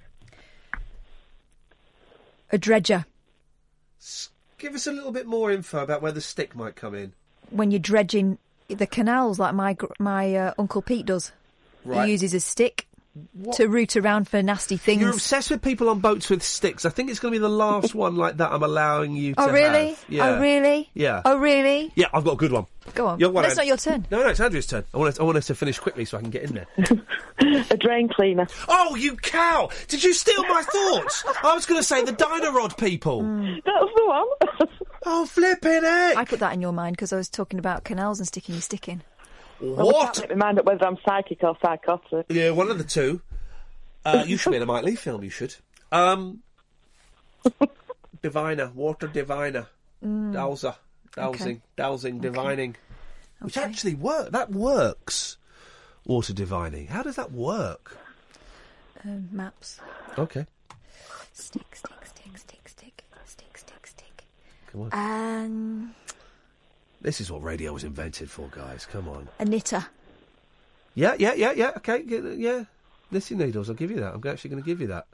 A dredger. Give us a little bit more info about where the stick might come in. When you're dredging the canals, like my gr- my uh, Uncle Pete does. Right. He uses a stick to root around for nasty things. You're obsessed with people on boats with sticks. I think it's going to be the last one like that I'm allowing you to Oh, really? have. Yeah. Oh, really? Yeah. Oh, really? Yeah, I've got a good one. Go on. Your one, No, it's An- not your turn. No, no, it's Andrew's turn. I want us, I want us to finish quickly so I can get in there. A drain cleaner. Oh, you cow! Did you steal my thoughts? I was going to say the Dynarod people. That was the one. Oh, flipping heck! I put that in your mind because I was talking about canals and sticking your stick in. Well, I can't make my mind up whether I'm psychic or psychotic. Yeah, one of the two. Uh, you should be in a Mike Lee film, you should. Um, diviner, water diviner. Mm. Dowser. Dowsing. Okay. Dowsing, Okay. divining. Which Okay. actually work. That works. Water divining. How does that work? Um, maps. Okay. Stick, stick, stick, stick, stick, stick, stick, stick. Come on. Um, This is what radio was invented for, guys. Come on. a knitter. Yeah, yeah, yeah, yeah. Okay, g- yeah. Knitting needles, I'll give you that. I'm actually going to give you that.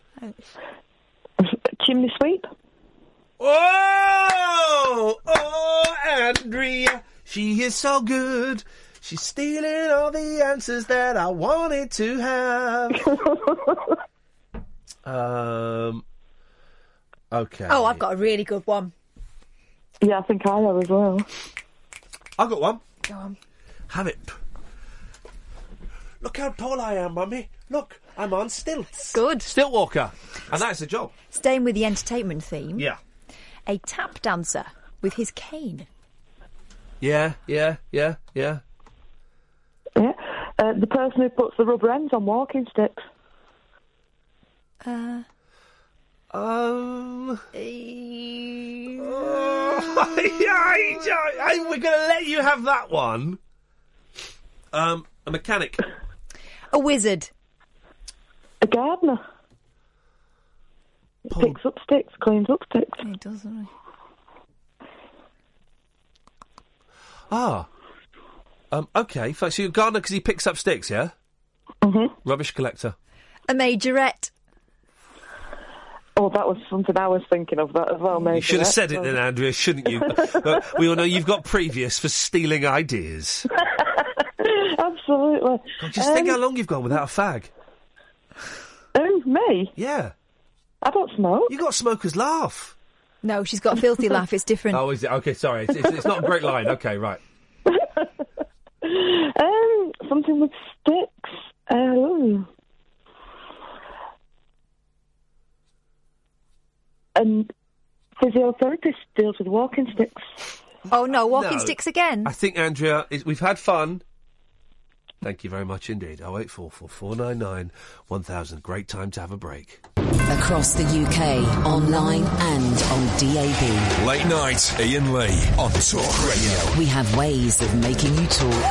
Chimney sweep. Oh! Oh, Andrea, she is so good. She's stealing all the answers that I wanted to have. um. Okay. Oh, I've got a really good one. Yeah, I think I have as well. I've got one. Go on. Have it. Look how tall I am, Mummy. Look, I'm on stilts. Good. Stilt walker. And that's the job. Staying with the entertainment theme. Yeah. A tap dancer with his cane. Yeah, yeah, yeah, yeah. Yeah. Uh, the person who puts the rubber ends on walking sticks. Uh. Um. Oh, I, we're going to let you have that one. Um, a mechanic. A wizard. A gardener. Paul. Picks up sticks, cleans up sticks. He does, doesn't he? Ah. Um, okay, so you're a gardener because he picks up sticks, yeah? Mm-hmm. Rubbish collector. A majorette. Oh, that was something I was thinking of that as well, maybe. You should have said it then, Andrea, shouldn't you? But we all know you've got previous for stealing ideas. Absolutely. God, just think Um, how long you've gone without a fag. Who, me? Yeah. I don't smoke. You got smoker's laugh. No, she's got a filthy laugh. It's different. Oh, is it? Okay, sorry. It's, it's, it's not a great line. Okay, right. Um, something with sticks. Um, and physiotherapist deals with walking sticks. Oh, no, walking No. sticks again. I think, Andrea, is, we've had fun. Thank you very much indeed. oh eight four four, four nine nine, one thousand. Great time to have a break. Across the U K, online and on D A B. Late night, Ian Lee on Talk Radio. We have ways of making you talk.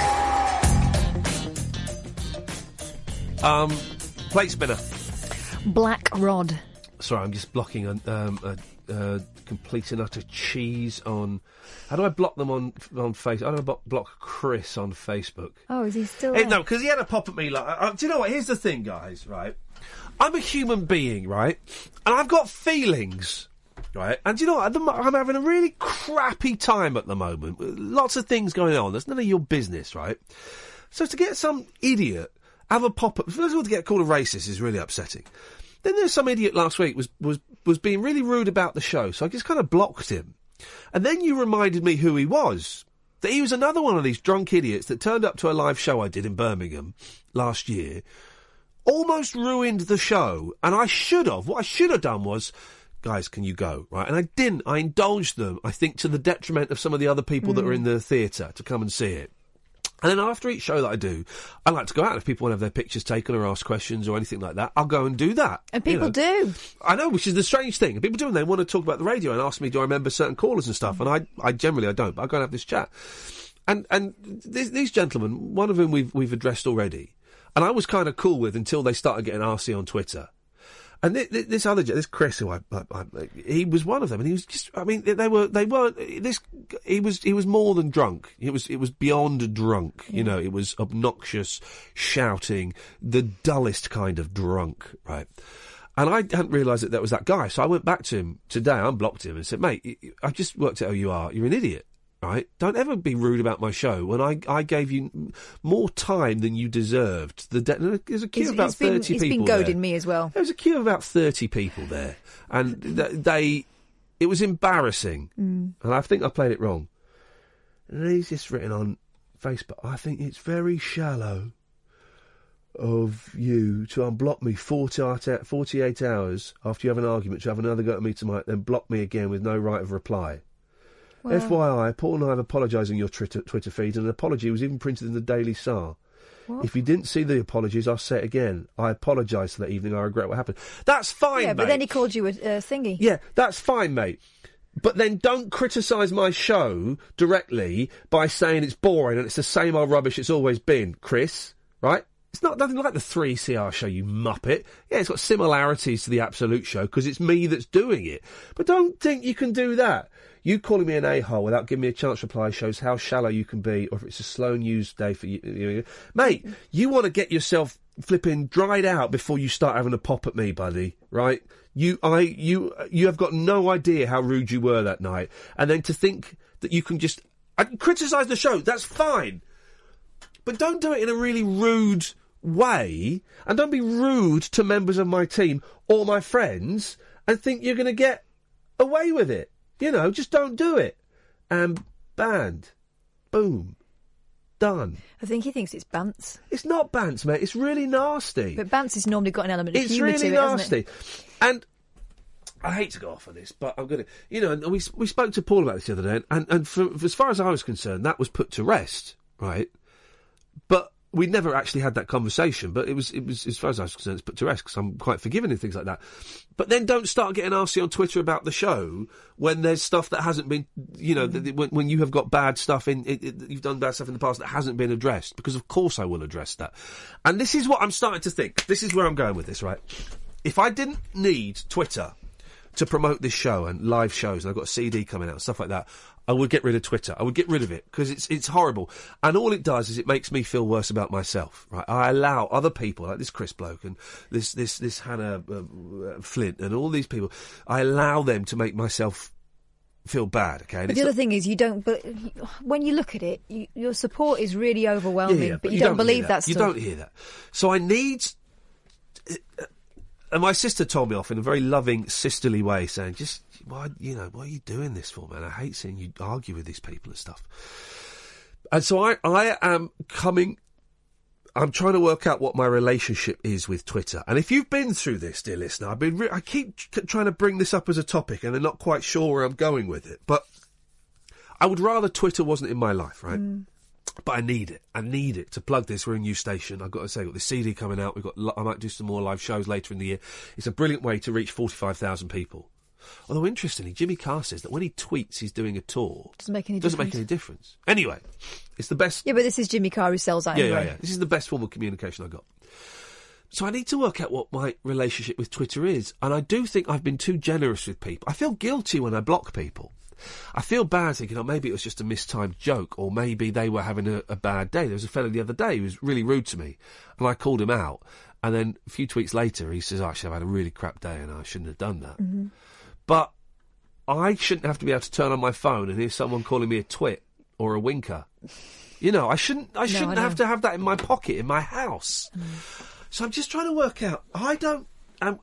Um, plate spinner. Black rod. Sorry, I'm just blocking a, um, a, a complete and utter cheese on... How do I block them on on Facebook? How do I block, block Chris on Facebook? Oh, is he still Hey, there? no, because he had a pop at me like... Uh, do you know what? Here's the thing, guys, right? I'm a human being, right? And I've got feelings, right? And do you know what? At the mo- I'm having a really crappy time at the moment. Lots of things going on. That's none of your business, right? So to get some idiot have a pop up... First of all, to get called a racist is really upsetting. Then there's some idiot last week was, was, was being really rude about the show, so I just kind of blocked him. And then you reminded me who he was. That he was another one of these drunk idiots that turned up to a live show I did in Birmingham last year, almost ruined the show, and I should have. What I should have done was, guys, can you go? Right? And I didn't. I indulged them, I think, to the detriment of some of the other people Mm. that were in the theatre to come and see it. And then after each show that I do, I like to go out. If people want to have their pictures taken or ask questions or anything like that, I'll go and do that. And people you know. do. I know, which is the strange thing. And people do, and they want to talk about the radio and ask me, do I remember certain callers and stuff? And I, I generally, I don't. But I go and have this chat. And and these, these gentlemen, one of whom we've we've addressed already, and I was kind of cool with until they started getting arsey on Twitter. And th- th- this other, this Chris, who I, I, I, he was one of them, and he was just, I mean, they were, they weren't, this, he was, he was more than drunk. It was, it was beyond drunk, you know, it was obnoxious, shouting, the dullest kind of drunk, right? And I hadn't realised that that was that guy, so I went back to him today, I unblocked him and said, mate, I've just worked out who you are, you're an idiot. Right? Don't ever be rude about my show when I, I gave you more time than you deserved. The de- There's a queue He's, of about he's been, thirty he's people been goading there. me as well. There was a queue of about thirty people there. And th- they... It was embarrassing. Mm. And I think I played it wrong. And he's just written on Facebook, I think it's very shallow of you to unblock me forty-eight hours after you have an argument, to have another go at me tonight, then block me again with no right of reply. Well, F Y I, Paul and I have apologised on your Twitter, Twitter feed, and an apology was even printed in the Daily Star. What? If you didn't see the apologies, I'll say it again. I apologise for that evening. I regret what happened. That's fine, yeah, mate. but then he called you a uh, thingy. Yeah, that's fine, mate. But then don't criticise my show directly by saying it's boring and it's the same old rubbish it's always been, Chris. Right? It's not nothing like the three C R show, you muppet. Yeah, it's got similarities to the Absolute show because it's me that's doing it. But don't think you can do that. You calling me an a-hole without giving me a chance to reply shows how shallow you can be, or if it's a slow news day for you. you Mate, you want to get yourself flipping dried out before you start having a pop at me, buddy, right? You, I, you, you have got no idea how rude you were that night. And then to think that you can just I can criticise the show, that's fine. But don't do it in a really rude way, and don't be rude to members of my team or my friends and think you're going to get away with it. You know, just don't do it. And banned. Boom. Done. I think he thinks it's bants. It's not bants, mate. It's really nasty. But bants has normally got an element of it's humour really to it, nasty. hasn't it? And I hate to go off on this, but I'm going to... You know, and we we spoke to Paul about this the other day, and, and for, for as far as I was concerned, that was put to rest, right? But we'd never actually had that conversation, but it was, it was as far as I was concerned, it's put to rest, because I'm quite forgiving and things like that. But then don't start getting arsey on Twitter about the show when there's stuff that hasn't been, you know, mm. th- when, when you have got bad stuff in, it, it, you've done bad stuff in the past that hasn't been addressed, because of course I will address that. And this is what I'm starting to think. This is where I'm going with this, right? If I didn't need Twitter to promote this show and live shows, and I've got a C D coming out and stuff like that, I would get rid of Twitter. I would get rid of it, because it's it's horrible. And all it does is it makes me feel worse about myself, right? I allow other people, like this Chris bloke and this this this Hannah uh, Flint and all these people, I allow them to make myself feel bad, okay? And But the other thing is, you don't. But when you look at it, you, your support is really overwhelming. Yeah, yeah, but you, don't, believe that. that You stuff. don't hear that. So I need... And my sister told me off in a very loving, sisterly way, saying, just, why, you know, what are you doing this for, man? I hate seeing you argue with these people and stuff. And so I, I am coming, I'm trying to work out what my relationship is with Twitter. And if you've been through this, dear listener, I've been, re- I keep t- trying to bring this up as a topic, and I'm not quite sure where I'm going with it. But I would rather Twitter wasn't in my life, right? Mm. But I need it. I need it to plug this. We're a new station. I've got to say, we've got this C D coming out. We've got. I might do some more live shows later in the year. It's a brilliant way to reach forty-five thousand people. Although, interestingly, Jimmy Carr says that when he tweets he's doing a tour, doesn't make any doesn't difference. make any difference. Anyway, it's the best. Yeah, but this is Jimmy Carr who sells that yeah, anyway. Yeah, yeah. This is the best form of communication I got. So I need to work out what my relationship with Twitter is, and I do think I've been too generous with people. I feel guilty when I block people. I feel bad thinking, oh, maybe it was just a mistimed joke, or maybe they were having a, a bad day. There was a fellow the other day who was really rude to me, and I called him out. And then a few tweets later, he says, oh, actually, I've had a really crap day, and I shouldn't have done that. Mm-hmm. But I shouldn't have to be able to turn on my phone and hear someone calling me a twit or a winker. You know, I shouldn't. I shouldn't no, I have to have that in my pocket in my house. Mm. So I'm just trying to work out. I don't. Um,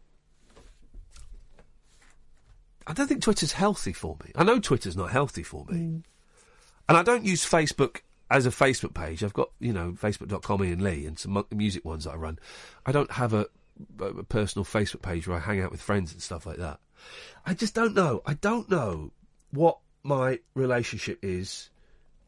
I don't think Twitter's healthy for me. I know Twitter's not healthy for me. Mm. And I don't use Facebook as a Facebook page. I've got, you know, facebook dot com Ian Lee and some music ones that I run. I don't have a, a personal Facebook page where I hang out with friends and stuff like that. I just don't know. I don't know what my relationship is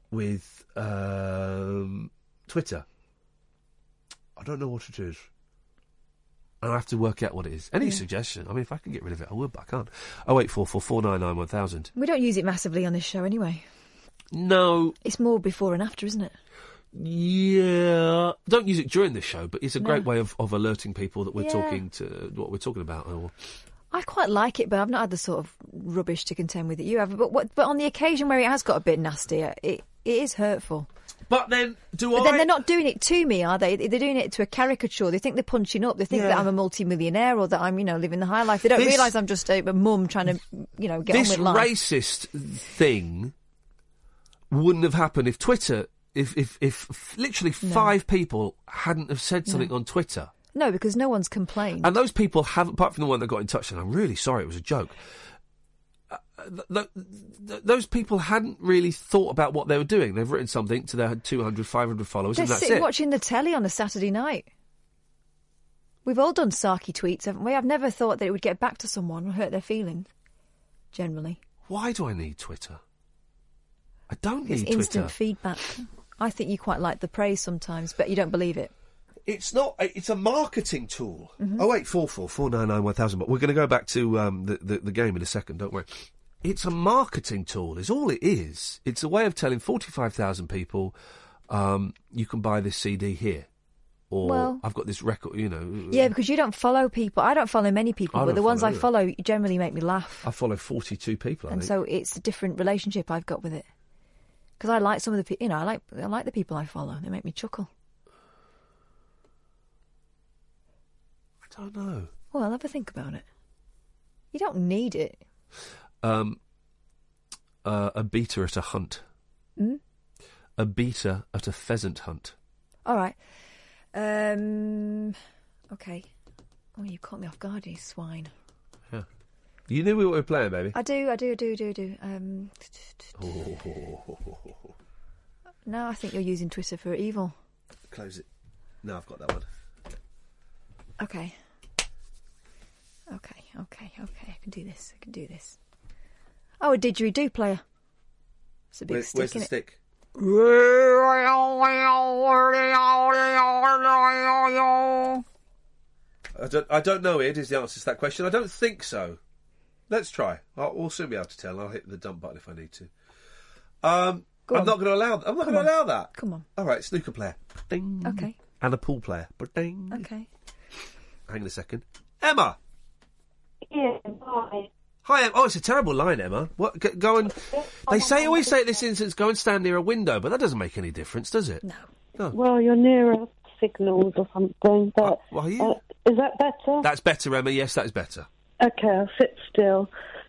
with um, Twitter. I don't know what it is. And I have to work out what it is. Any Yeah. suggestion? I mean, if I can get rid of it, I would, but I can't. oh eight four four, four nine nine, one thousand. We don't use it massively on this show anyway. No. It's more before and after, isn't it? Yeah. Don't use it during the show, but it's a No. great way of, of alerting people that we're Yeah. talking to what we're talking about. Or, I quite like it, but I've not had the sort of rubbish to contend with that you have. But what, but on the occasion where it has got a bit nasty, it, it is hurtful. But then, do but I... then they're not doing it to me, are they? They're doing it to a caricature. They think they're punching up. They think Yeah. that I'm a multi-millionaire or that I'm, you know, living the high life. They don't This- realise I'm just a, a mum trying to, you know, get this on with life. racist thing wouldn't have happened if Twitter, if if, if f- literally No. five people hadn't have said something No. on Twitter. No, because no one's complained. And those people have, apart from the one that got in touch, and I'm really sorry, it was a joke. Uh, th- th- th- those people hadn't really thought about what they were doing. They've written something to their two hundred, five hundred followers, They're and that's sitting it. watching the telly on a Saturday night. We've all done sarky tweets, haven't we? I've never thought that it would get back to someone or hurt their feelings, generally. Why do I need Twitter? I don't It's need instant Twitter. feedback. I think you quite like the praise sometimes, but you don't believe it. It's not. It's a marketing tool. Mhm. Oh eight four four four nine nine one thousand. But we're going to go back to um, the, the the game in a second. Don't worry. It's a marketing tool. Is all it is. It's a way of telling forty-five thousand people, um, you can buy this C D here, or Well- I've got this record. You know. Yeah, because you don't follow people. I don't follow many people, I but don't the ones follow I either. follow generally make me laugh. I follow forty-two people. I And think. so it's a different relationship I've got with it. Because I like some of the, pe- you know, I like I like the people I follow. They make me chuckle. I don't know. Well, I'll have a think about it. You don't need it. Um, uh, a beater at a hunt. Hmm? A beater at a pheasant hunt. All right. Um. Okay. Oh, you caught me off guard, you swine. Yeah. You knew we were playing, baby. I do, I do, I do, I do, I do. Um. No, I think you're using Twitter for evil. Close it. No, I've got that one. Okay. Okay, okay, okay. I can do this. I can do this. Oh, a didgeridoo player. It's a big Where- stick, where's the innit? stick? I don't, I don't know, Ed, is the answer to that question. I don't think so. Let's try. I'll, we'll soon be able to tell. I'll hit the dump button if I need to. Um, Go I'm on. not going to allow. I'm not Come going to on. allow that. Come on. All right, snooker player. Ding. Okay. And a pool player. Ding. Okay. Hang on a second. Emma. Yeah, hi. Hi, Emma. Oh, it's a terrible line, Emma. What? Go, go and. They say always say at this instance, go and stand near a window, but that doesn't make any difference, does it? No. Well, you're nearer signals or something, but Well, are you? uh, is that better? That's better, Emma. Yes, that is better. Okay, I'll sit still.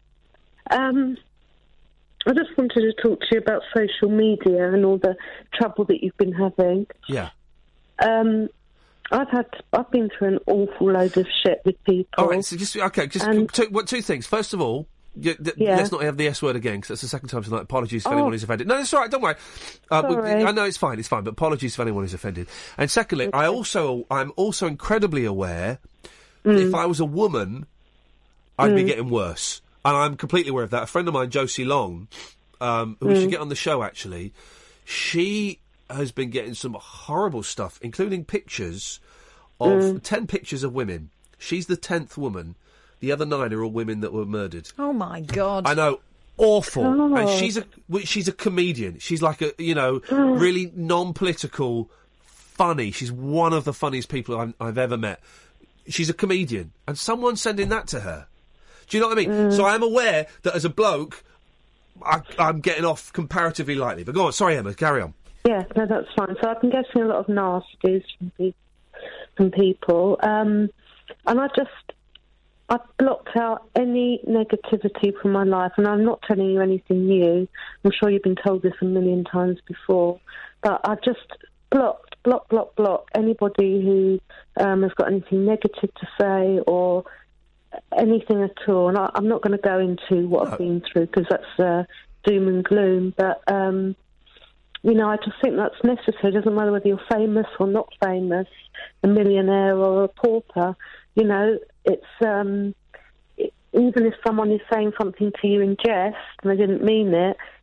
Um, I just wanted to talk to you about social media and all the trouble that you've been having. Yeah. Um, I've had, I've been through an awful load of shit with people. All right. So just okay. Just And- two, what, two things. First of all. y- th- Yeah. Let's not have the S word again, because that's the second time tonight. Apologies if Oh. anyone is offended. No, it's all right. Don't worry. Uh, we- Sorry. I know it's fine. It's fine. But apologies if anyone is offended. And secondly, I also I'm also incredibly aware that if I was a woman, I'd be Mm. getting worse, and I'm completely aware of that. A friend of mine, Josie Long, um, who we should Mm. get on the show actually, she has been getting some horrible stuff, including pictures of Mm. ten pictures of women. She's the tenth woman. The other nine are all women that were murdered. Oh my God. I know, awful. Oh. And she's a well, she's a comedian. She's like a you know really non-political, funny. She's one of the funniest people I've, I've ever met. She's a comedian, and someone's sending that to her. Do you know what I mean? Mm. So I'm aware that as a bloke, I, I'm getting off comparatively lightly. But go on, sorry, Emma, carry on. Yeah, no, that's fine. So I've been getting a lot of nasties from, pe- from people, um, and I just, I've blocked out any negativity from my life, and I'm not telling you anything new. I'm sure you've been told this a million times before, but I've just blocked, block, block, block anybody who um, has got anything negative to say or anything at all. And I, I'm not going to go into what I've been through because that's uh, doom and gloom, but... Um, You know, I just think that's necessary. It doesn't matter whether you're famous or not famous, a millionaire or a pauper. You know, it's um, it, even if someone is saying something to you in jest and they didn't mean it,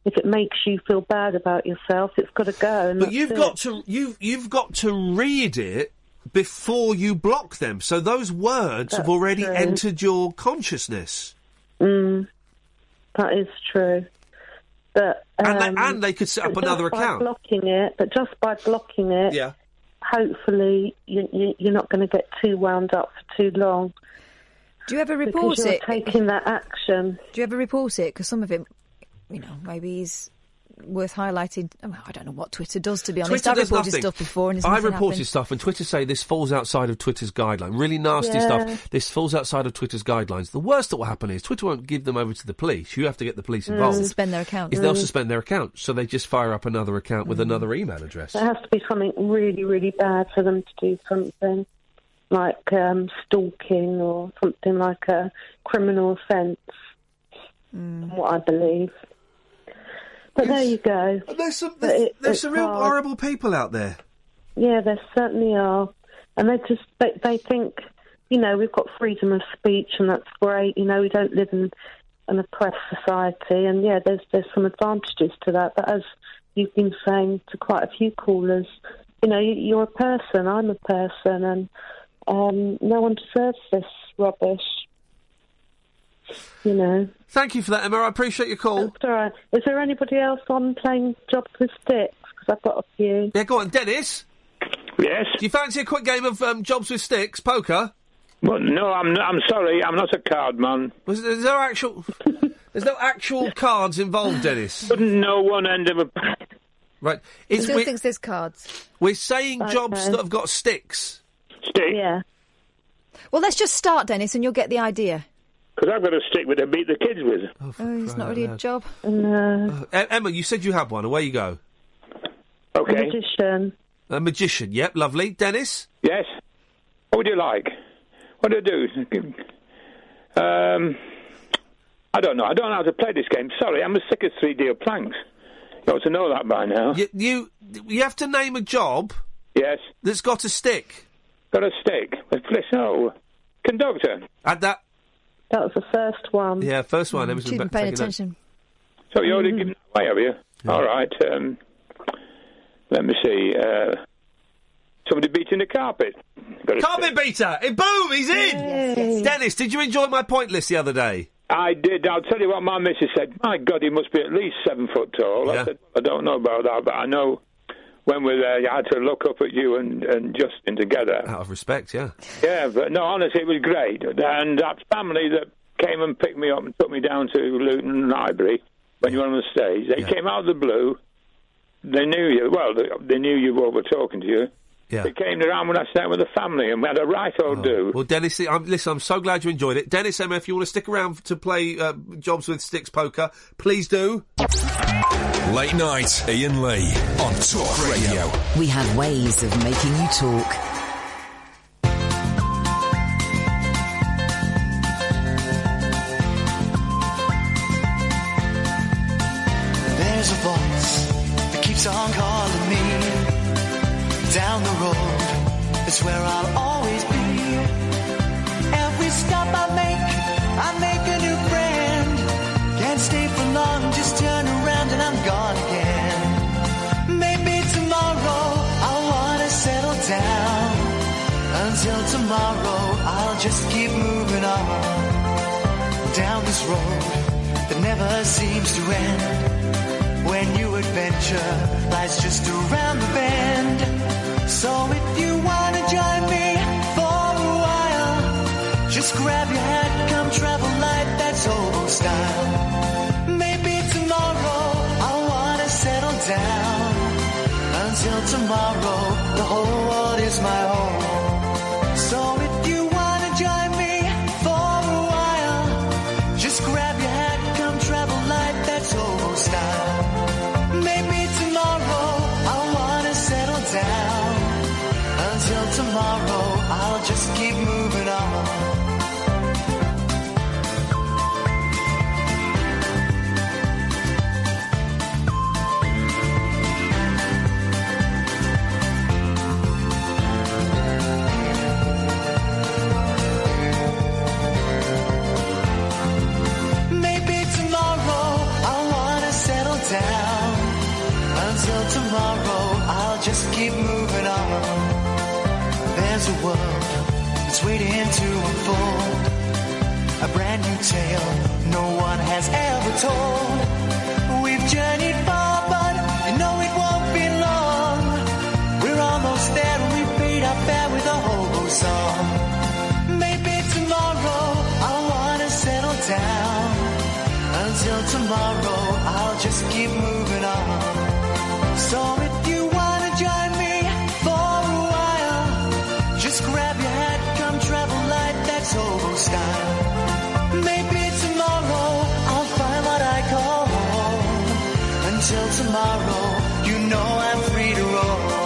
if it makes you feel bad about yourself, it's got to go. And But that's you've it. got to you've you've got to read it before you block them. So those words That's have already true. entered your consciousness. Mm, that is true. But And they- um, and they could set up but another just by account. blocking it, but just by blocking it, Yeah. hopefully you, you, you're not going to get too wound up for too long. Do you ever report because you're it? taking that action. Do you ever report it? Because some of it, you know, maybe is worth highlighting. Oh, I don't know what Twitter does, to be honest. Twitter I've does reported nothing. stuff before and it's I nothing reported happened. stuff, and Twitter say this falls outside of Twitter's guideline. Really nasty Yeah. stuff. This falls outside of Twitter's guidelines. The worst that will happen is Twitter won't give them over to the police. You have to get the police Mm. involved. Suspend their account. Is they'll Mm. suspend their account, so they just fire up another account with another email address. There has to be something really, really bad for them to do something like um, stalking or something like a criminal offence, Mm. from what I believe. But there you go. There's some, But it- There's it's some real hard. horrible people out there. Yeah, there certainly are. And they just, they, they think, you know, we've got freedom of speech and that's great. You know, we don't live in an oppressed society. And yeah, there's there's some advantages to that. But as you've been saying to quite a few callers, you know, you, you're a person, I'm a person, and um, no one deserves this rubbish. You know. Thank you for that, Emma. I appreciate your call. That's all right. Is there anybody else on playing Jobs with Sticks? Because I've got a few. Yeah, go on, Dennis. Yes. Do you fancy a quick game of um, Jobs with Sticks, poker? Well, no, I'm I'm sorry, I'm not a card man. Was there, there's no actual, there's no actual cards involved, Dennis. Wouldn't know one end of a. Right. He It's, still we, thinks there's cards. we're saying jobs Okay. that have got sticks. Stick. Yeah. Well, let's just start, Dennis, and you'll get the idea. Because I've got a stick with to beat the kids with. Oh, it's not really a job. No. Uh, Emma, you said you had one. Away you go. Okay. Magician. A magician. Yep, lovely. Dennis. Yes. What would you like? What do I do? Um, I don't know. I don't know how to play this game. Sorry, I'm as sick as three deal planks. You ought to know that by now. You, you you have to name a job. Yes. That's got a stick. Got a stick. Let's play so. Conductor. Add that. That was the first one. Yeah, first one. Emma's She's been been paying taking notes. attention. So you already given it away, have you? All right. Um, let me see. Uh, somebody beating the carpet. Got a Carpet stick. beater. Eh, boom, he's in. Yes, yes. Dennis, did you enjoy my point list the other day? I did. I'll tell you what my missus said. My God, he must be at least seven foot tall. Yeah. I said, I don't know about that, but I know when we were there, you had to look up at you and, and Justin together. Out of respect, yeah. Yeah, but no, honestly, it was great. And that family that came and picked me up and took me down to Luton Library when you were on the stage, they Yeah. came out of the blue. They knew you. Well, they, they knew you all were talking to you. Yeah. They came around when I sat with the family, and we had a right old do. Well, Dennis, I'm, listen, I'm so glad you enjoyed it. Dennis, Emma, if you want to stick around to play uh, Jobs with Sticks poker, please do. Late night, Ian Lee on Talk Radio. We have ways of making you talk. There's a voice that keeps on calling me. Down the road, it's where I'll always be. Every stop I make, I make a new friend. Can't stay for long, just turn around and I'm gone again. Maybe tomorrow I'll wanna settle down. Until tomorrow, I'll just keep moving on. Down this road that never seems to end. When new adventure lies just around the bend. So if you wanna join me for a while, just grab your hat, come travel light, that's old style. Maybe tomorrow I'll wanna settle down. Until tomorrow, the whole world is my home. So if you wanna join me for a while, just grab your hat, come travel light, that's old style. Maybe tomorrow I'll wanna settle down. Until tomorrow, I'll just keep moving on. Maybe tomorrow I'll wanna settle down. moving on. There's a world that's waiting to unfold. A brand new tale no one has ever told. We've journeyed far, but you know it won't be long. We're almost there and we paid our fare with a hobo song. Maybe tomorrow I'll wanna settle down. Until tomorrow I'll just keep moving on. So if you wanna join me for a while, just grab your hat, come travel light, that's hobo style. Maybe tomorrow I'll find what I call home. Until tomorrow, you know I'm free to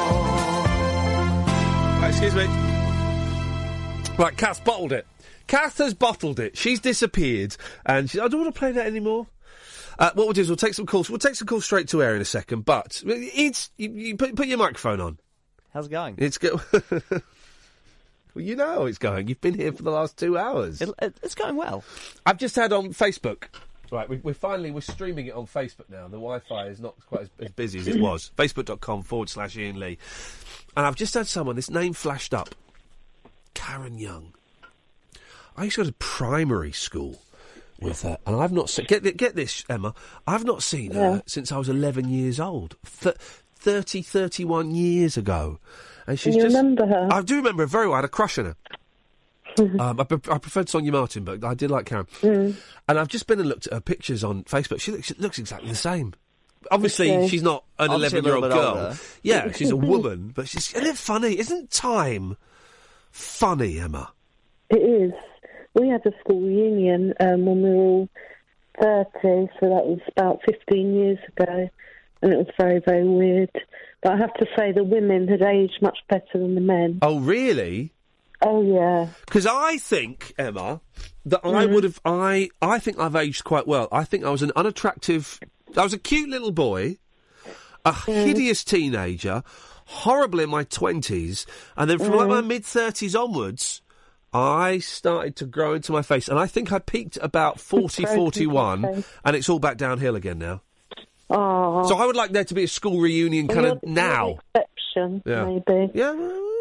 roll. Right, excuse me. Right, Kath's bottled it. Kath has bottled it. She's disappeared, and she, I don't want to play that anymore. Uh, what we'll do is we'll take some calls. We'll take some calls straight to air in a second, but it's you, you put, put your microphone on. How's it going? It's good. Well, you know how it's going. You've been here for the last two hours. It, it, it's going well. I've just had on Facebook. Right, we, we're finally we're streaming it on Facebook now. The Wi-Fi is not quite as, as busy as it was. Facebook.com forward slash Ian Lee. And I've just had someone. This name flashed up. Karen Young. I used to go to primary school with her, and I've not seen... Get, get this, Emma. I've not seen her Yeah. since I was eleven years old. Th- thirty, thirty-one years ago. And she's you just... remember her? I do remember her very well. I had a crush on her. um, I, pre- I preferred Sonia Martin, but I did like Karen. Mm. And I've just been and looked at her pictures on Facebook. She looks, she looks exactly the same. Obviously, Okay. she's not an Obviously a eleven-year-old little bit girl. older. Yeah, she's a woman, but she's... Isn't it funny? Isn't time funny, Emma? It is. We had a school reunion um, when we were all thirty, so that was about fifteen years ago, and it was very, very weird. But I have to say the women had aged much better than the men. Oh, really? Oh, yeah. Because I think, Emma, that I would have... I I think I've aged quite well. I think I was an unattractive... I was a cute little boy, a hideous teenager, horrible in my twenties, and then from like my mid-thirties onwards... I started to grow into my face, and I think I peaked about forty, forty-one, and it's all back downhill again now. Oh. So I would like there to be a school reunion kind of now. Exception, Yeah. maybe. Yeah.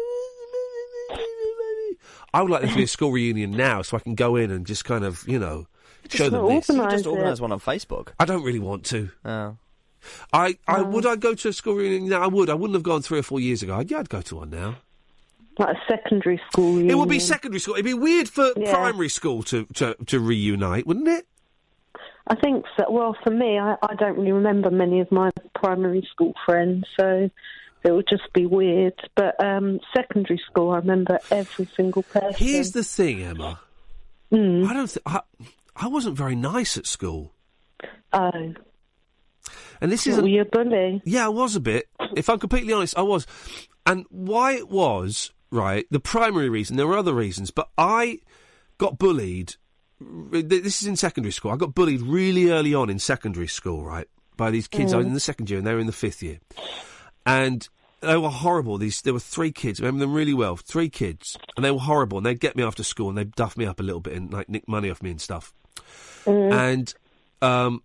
I would like there to be a school reunion now, so I can go in and just kind of, you know, show them this. You just organise one on Facebook. I don't really want to. Oh. I, I would I go to a school reunion now? I would. I wouldn't have gone three or four years ago. Yeah, I'd go to one now. Like a secondary school reunion. It would be secondary school. It'd be weird for Yeah. primary school to, to, to reunite, wouldn't it? I think so. Well, for me, I, I don't really remember many of my primary school friends, so it would just be weird. But um, secondary school, I remember every single person. Here's the thing, Emma. Mm. I don't. Th- I, I wasn't very nice at school. Oh. And this What, is. were you a bully? Yeah, I was a bit. If I'm completely honest, I was. And why it was, right, the primary reason, there were other reasons, but I got bullied. This is in secondary school. I got bullied really early on in secondary school, right, by these kids. I was in the second year and they were in the fifth year. And they were horrible. These There were three kids. I remember them really well. Three kids. And they were horrible. And they'd get me after school and they'd duff me up a little bit and, like, nick money off me and stuff. Mm. And um,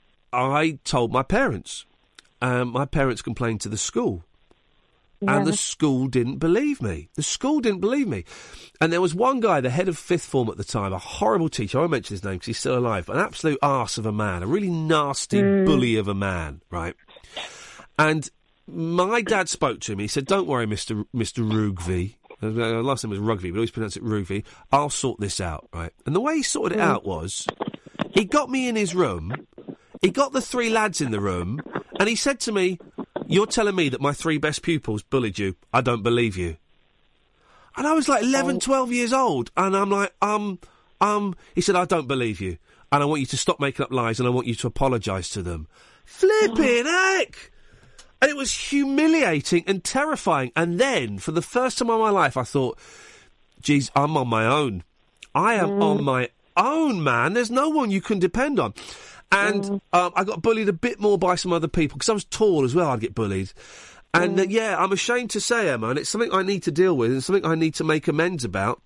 I told my parents. Um, my parents complained to the school. And Yeah. the school didn't believe me. The school didn't believe me. And there was one guy, the head of fifth form at the time, a horrible teacher. I won't mention his name because he's still alive. But an absolute arse of a man, a really nasty Mm. bully of a man, right? And my dad spoke to him. He said, "Don't worry, Mister Mister Rugby." Uh, last name was Rugby, but I always pronounce it Rugby. I'll sort this out, right? And the way he sorted it out was, he got me in his room. He got the three lads in the room, and he said to me, "You're telling me that my three best pupils bullied you? I don't believe you." And I was like eleven, twelve years old, and I'm like, um, um, he said, "I don't believe you, and I want you to stop making up lies, and I want you to apologise to them." Flipping heck! And it was humiliating and terrifying. And then, for the first time in my life, I thought, geez, I'm on my own. I am Mm. on my own, man. There's no one you can depend on. And Mm. um, I got bullied a bit more by some other people, because I was tall as well, I'd get bullied. And, uh, yeah, I'm ashamed to say, Emma, and it's something I need to deal with and something I need to make amends about.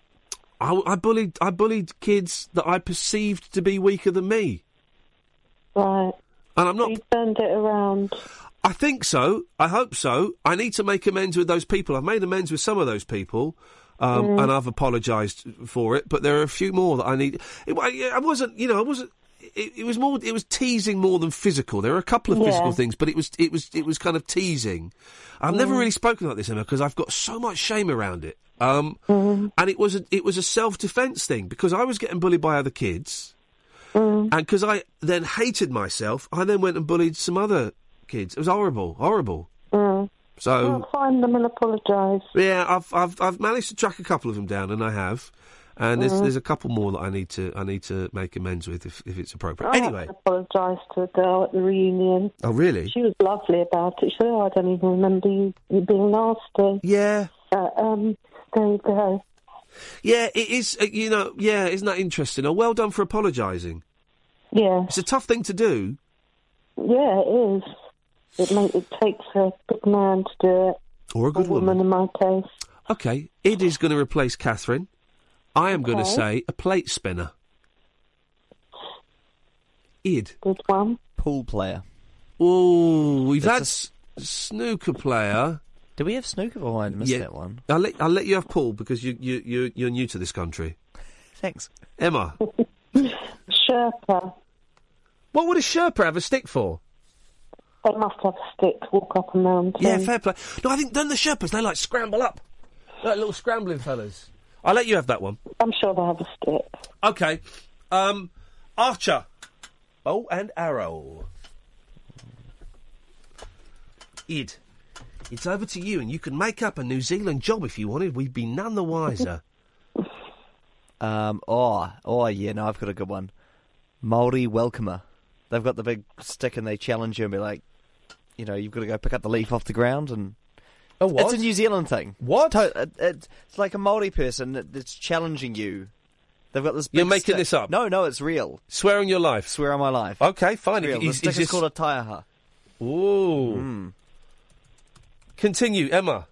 I, I bullied I bullied kids that I perceived to be weaker than me. Right. And I'm not... You turned it around. I think so. I hope so. I need to make amends with those people. I've made amends with some of those people, um, Mm. and I've apologised for it. But there are a few more that I need. It, I, I wasn't, you know, I wasn't. It, it was more. It was teasing more than physical. There were a couple of Yeah. physical things, but it was. It was. It was kind of teasing. I've never Mm. really spoken like this, Emma, because I've got so much shame around it. Um, Mm. and it was. A, it was a self-defence thing because I was getting bullied by other kids, Mm. and because I then hated myself, I then went and bullied some other kids. It was horrible, horrible. Mm. So I'll find them and apologise. yeah, I've I've I've managed to track a couple of them down, and I have, and there's Mhm. there's a couple more that I need to I need to make amends with if if it's appropriate. I Anyway, apologised to a girl at the reunion. oh really? She was lovely about it. She said, oh, I don't even remember you, you being nasty. Yeah. Uh, um, there you go. Yeah, it is. Uh, you know, yeah, isn't that interesting? Oh, well done for apologising. Yeah. It's a tough thing to do. Yeah, it is. It, make, it takes a good man to do it. Or a good woman, in my case. Okay, Id is going to replace Catherine. I am going to Okay. say a plate spinner. Id. Good one. Pool player. Oh, we've It's had a s- snooker player. Do we have snooker? Oh, I missed Yeah. that one. I'll let I'll let you have pool because you you you you're new to this country. Thanks, Emma. Sherpa. What would a Sherpa have a stick for? They must have a stick to walk up a mountain. Yeah, fair play. No, I think don't the Sherpas they like scramble up, like little scrambling fellas. I'll let you have that one. I'm sure they have a stick. Okay, um, Archer. Oh, and arrow. Id, it's over to you, and you can make up a New Zealand job if you wanted. We'd be none the wiser. Um. Oh. Oh. Yeah. No, I've got a good one. Māori welcomer. They've got the big stick and they challenge you and be like, you know, you've got to go pick up the leaf off the ground and. Oh, what? It's a New Zealand thing. What? To- it- it's, it's like a Māori person that- that's challenging you. They've got this. Big You're making stick. this up? No, no, it's real. Swear on your life. Swear on my life. Okay, fine. It's real. The Is- stick is is, this- called a taiaha. Ooh. Mm. Continue, Emma.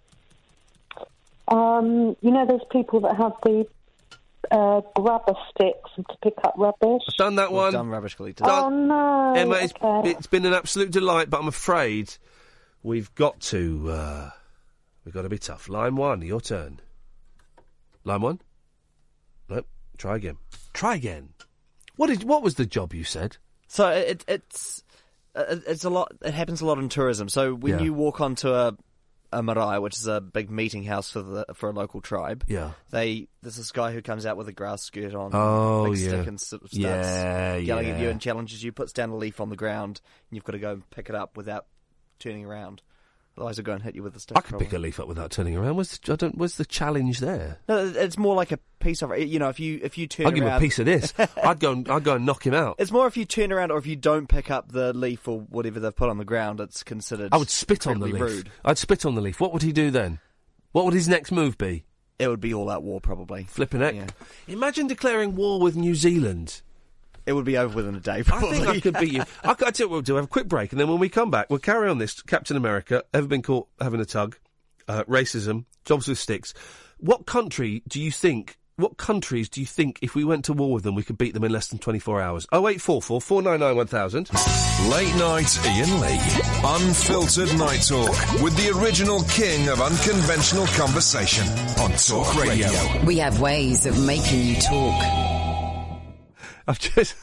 Um, you know, there's people that have the uh, grabber sticks to pick up rubbish. I've done that We've one. done rubbish collectors. Oh no, Emma, it's, okay. it's been an absolute delight, but I'm afraid we've got to uh, we've got to be tough. Line one, your turn. Line one. Nope. Try again. Try again. What did? What was the job you said? So it, it's uh, it's a lot. It happens a lot in tourism. So when Yeah. you walk onto a a marae, which is a big meeting house for the for a local tribe, Yeah. they there's this guy who comes out with a grass skirt on, Oh, big yeah. stick, and sort of starts Yeah, yelling at you yeah. and challenges you. Puts down a leaf on the ground, and you've got to go and pick it up without turning around. Otherwise, he'll go and hit you with the stick. I could pick a leaf up without turning around. Where's the, I don't, where's the challenge there? No, it's more like a piece of you know if you if you turn I'll give him around, a piece of this. I'd go and I'd go and knock him out. It's more if you turn around or if you don't pick up the leaf or whatever they've put on the ground, it's considered. I would spit on the leaf. incredibly rude. I'd spit on the leaf. What would he do then? What would his next move be? It would be all out war, probably. Flipping heck. Yeah. Imagine declaring war with New Zealand. It would be over within a day, probably. I think I could beat you. I, I tell you what we'll do. Have a quick break, and then when we come back, we'll carry on this. Captain America, ever been caught having a tug? Uh, racism, jobs with sticks. What country do you think? What countries do you think, if we went to war with them, we could beat them in less than twenty-four hours? Oh eight four four four nine nine one thousand. Late night Ian Lee. Unfiltered night talk with the original king of unconventional conversation on Talk Radio. We have ways of making you talk. I've just.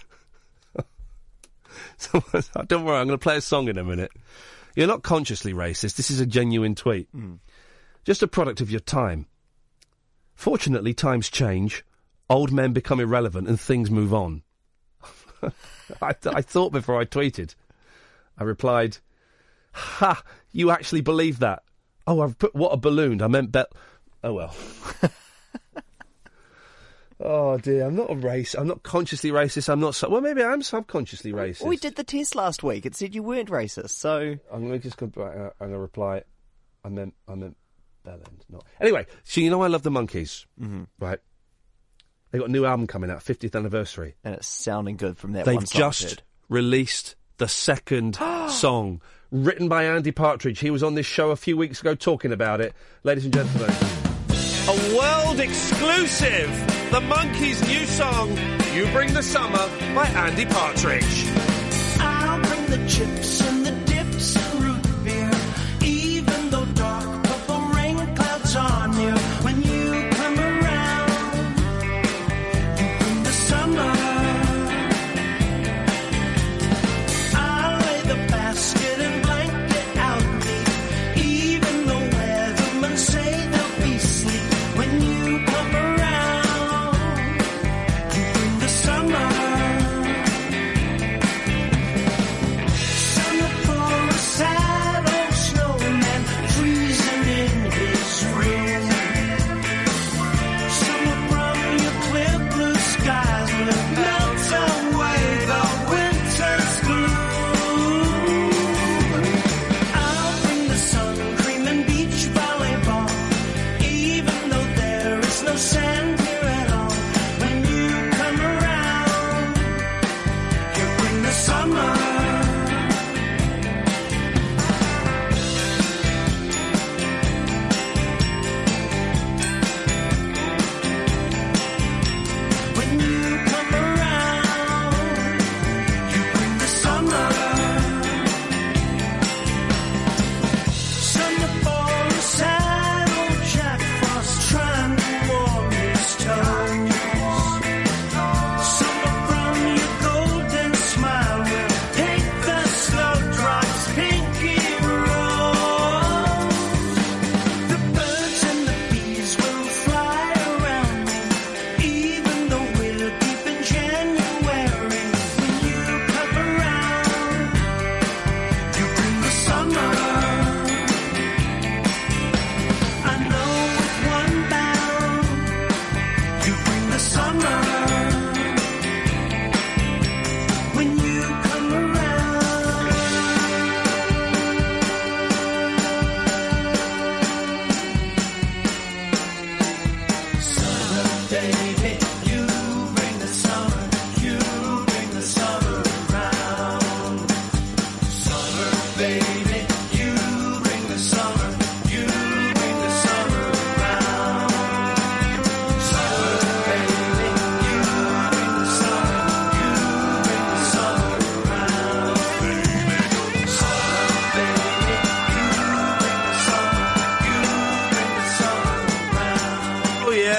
Someone- Don't worry, I'm going to play a song in a minute. You're not consciously racist. This is a genuine tweet. Mm. Just a product of your time. Fortunately, times change, old men become irrelevant, and things move on. I, th- I thought before I tweeted. I replied, "Ha! You actually believe that? Oh, I've put what a balloon. I meant bet. Oh well." Oh dear, I'm not a race. I'm not consciously racist. I'm not. So- well, maybe I am subconsciously racist. We did the test last week. It said you weren't racist, so I'm going to just go back. uh, I'm going to reply. I meant. I meant. Bellend, not. Anyway, so you know I love the Monkees, mm-hmm. right? They got a new album coming out, fiftieth anniversary, and it's sounding good from that They've one song I've just heard. released the second song, written by Andy Partridge. He was on this show a few weeks ago talking about it, ladies and gentlemen. A world exclusive. The Monkees' new song, "You Bring the Summer" by Andy Partridge. I'll bring the chips and the dips and root beer.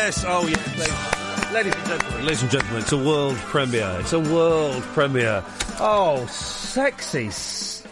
Yes, oh yes, ladies, ladies and gentlemen, ladies and gentlemen, it's a world premiere. It's a world premiere. Oh, sexy. S-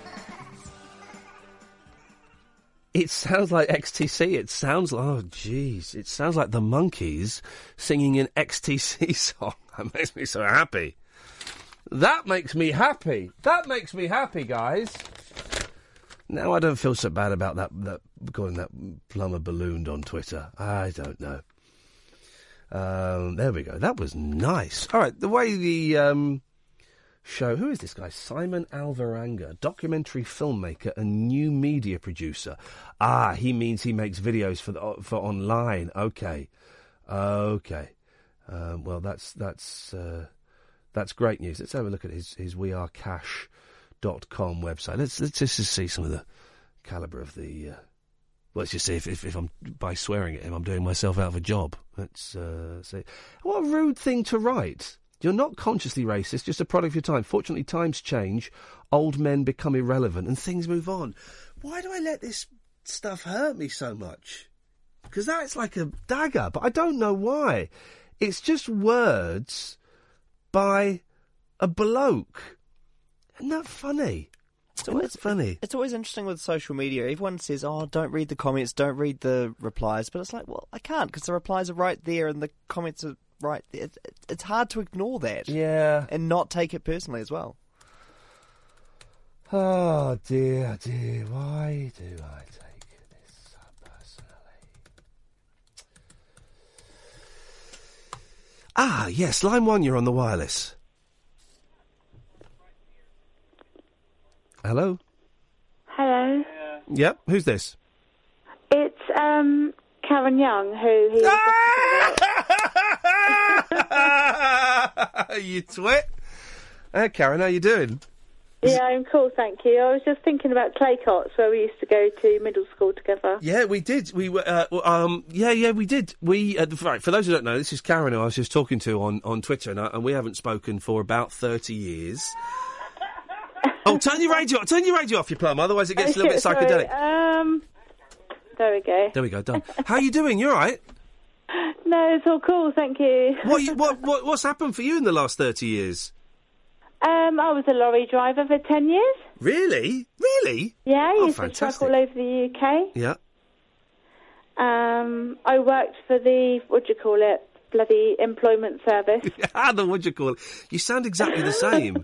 It sounds like X T C. It sounds like, oh, jeez. It sounds like the Monkees singing an X T C song. That makes me so happy. That makes me happy. That makes me happy, guys. Now I don't feel so bad about that, that calling that plumber ballooned on Twitter. I don't know. Um, there we go. That was nice. All right, the way the um, show... Who is this guy? Simon Alvaranga, documentary filmmaker and new media producer. Ah, he means he makes videos for the, for online. Okay. Okay. Um, well, that's that's uh, that's great news. Let's have a look at his, his we are cash dot com website. Let's, let's just see some of the calibre of the... Uh, well, let's just see if, if, if I'm, by swearing at him, I'm doing myself out of a job. Let's uh, see. What a rude thing to write. You're not consciously racist, just a product of your time. Fortunately, times change, old men become irrelevant, and things move on. Why do I let this stuff hurt me so much? Because that's like a dagger, but I don't know why. It's just words by a bloke. Isn't that funny? It's always funny. It's always interesting with social media. Everyone says, "Oh, don't read the comments, don't read the replies," but it's like, well, I can't because the replies are right there and the comments are right there. It, it, it's hard to ignore that, yeah, and not take it personally as well. Oh dear, dear, why do I take this so personally? Ah, yes, line one, you're on the wireless. Hello? Hello. Yep, who's this? It's um, Karen Young, who he was You twit. Hey, Karen, how you doing? Yeah, I'm cool, thank you. I was just thinking about Claycots, where we used to go to middle school together. Yeah, we did. We were, uh, um, yeah, yeah, we did. We, uh, right, for those who don't know, this is Karen, who I was just talking to on, on Twitter, and, I, and we haven't spoken for about thirty years. Oh, turn your radio off. Turn your radio off, you plum. Otherwise, it gets a little bit psychedelic. Sorry, um, there we go. There we go. Done. How are you doing? You all right? No, it's all cool. Thank you. What, you, what, what, what's happened for you in the last thirty years? Um, I was a lorry driver for ten years. Really? Really? Yeah, I Oh, used to fantastic. truck all over the U K. Yeah. Um, I worked for the what do you call it? Bloody employment service. Ah, the what do you call it? You sound exactly the same.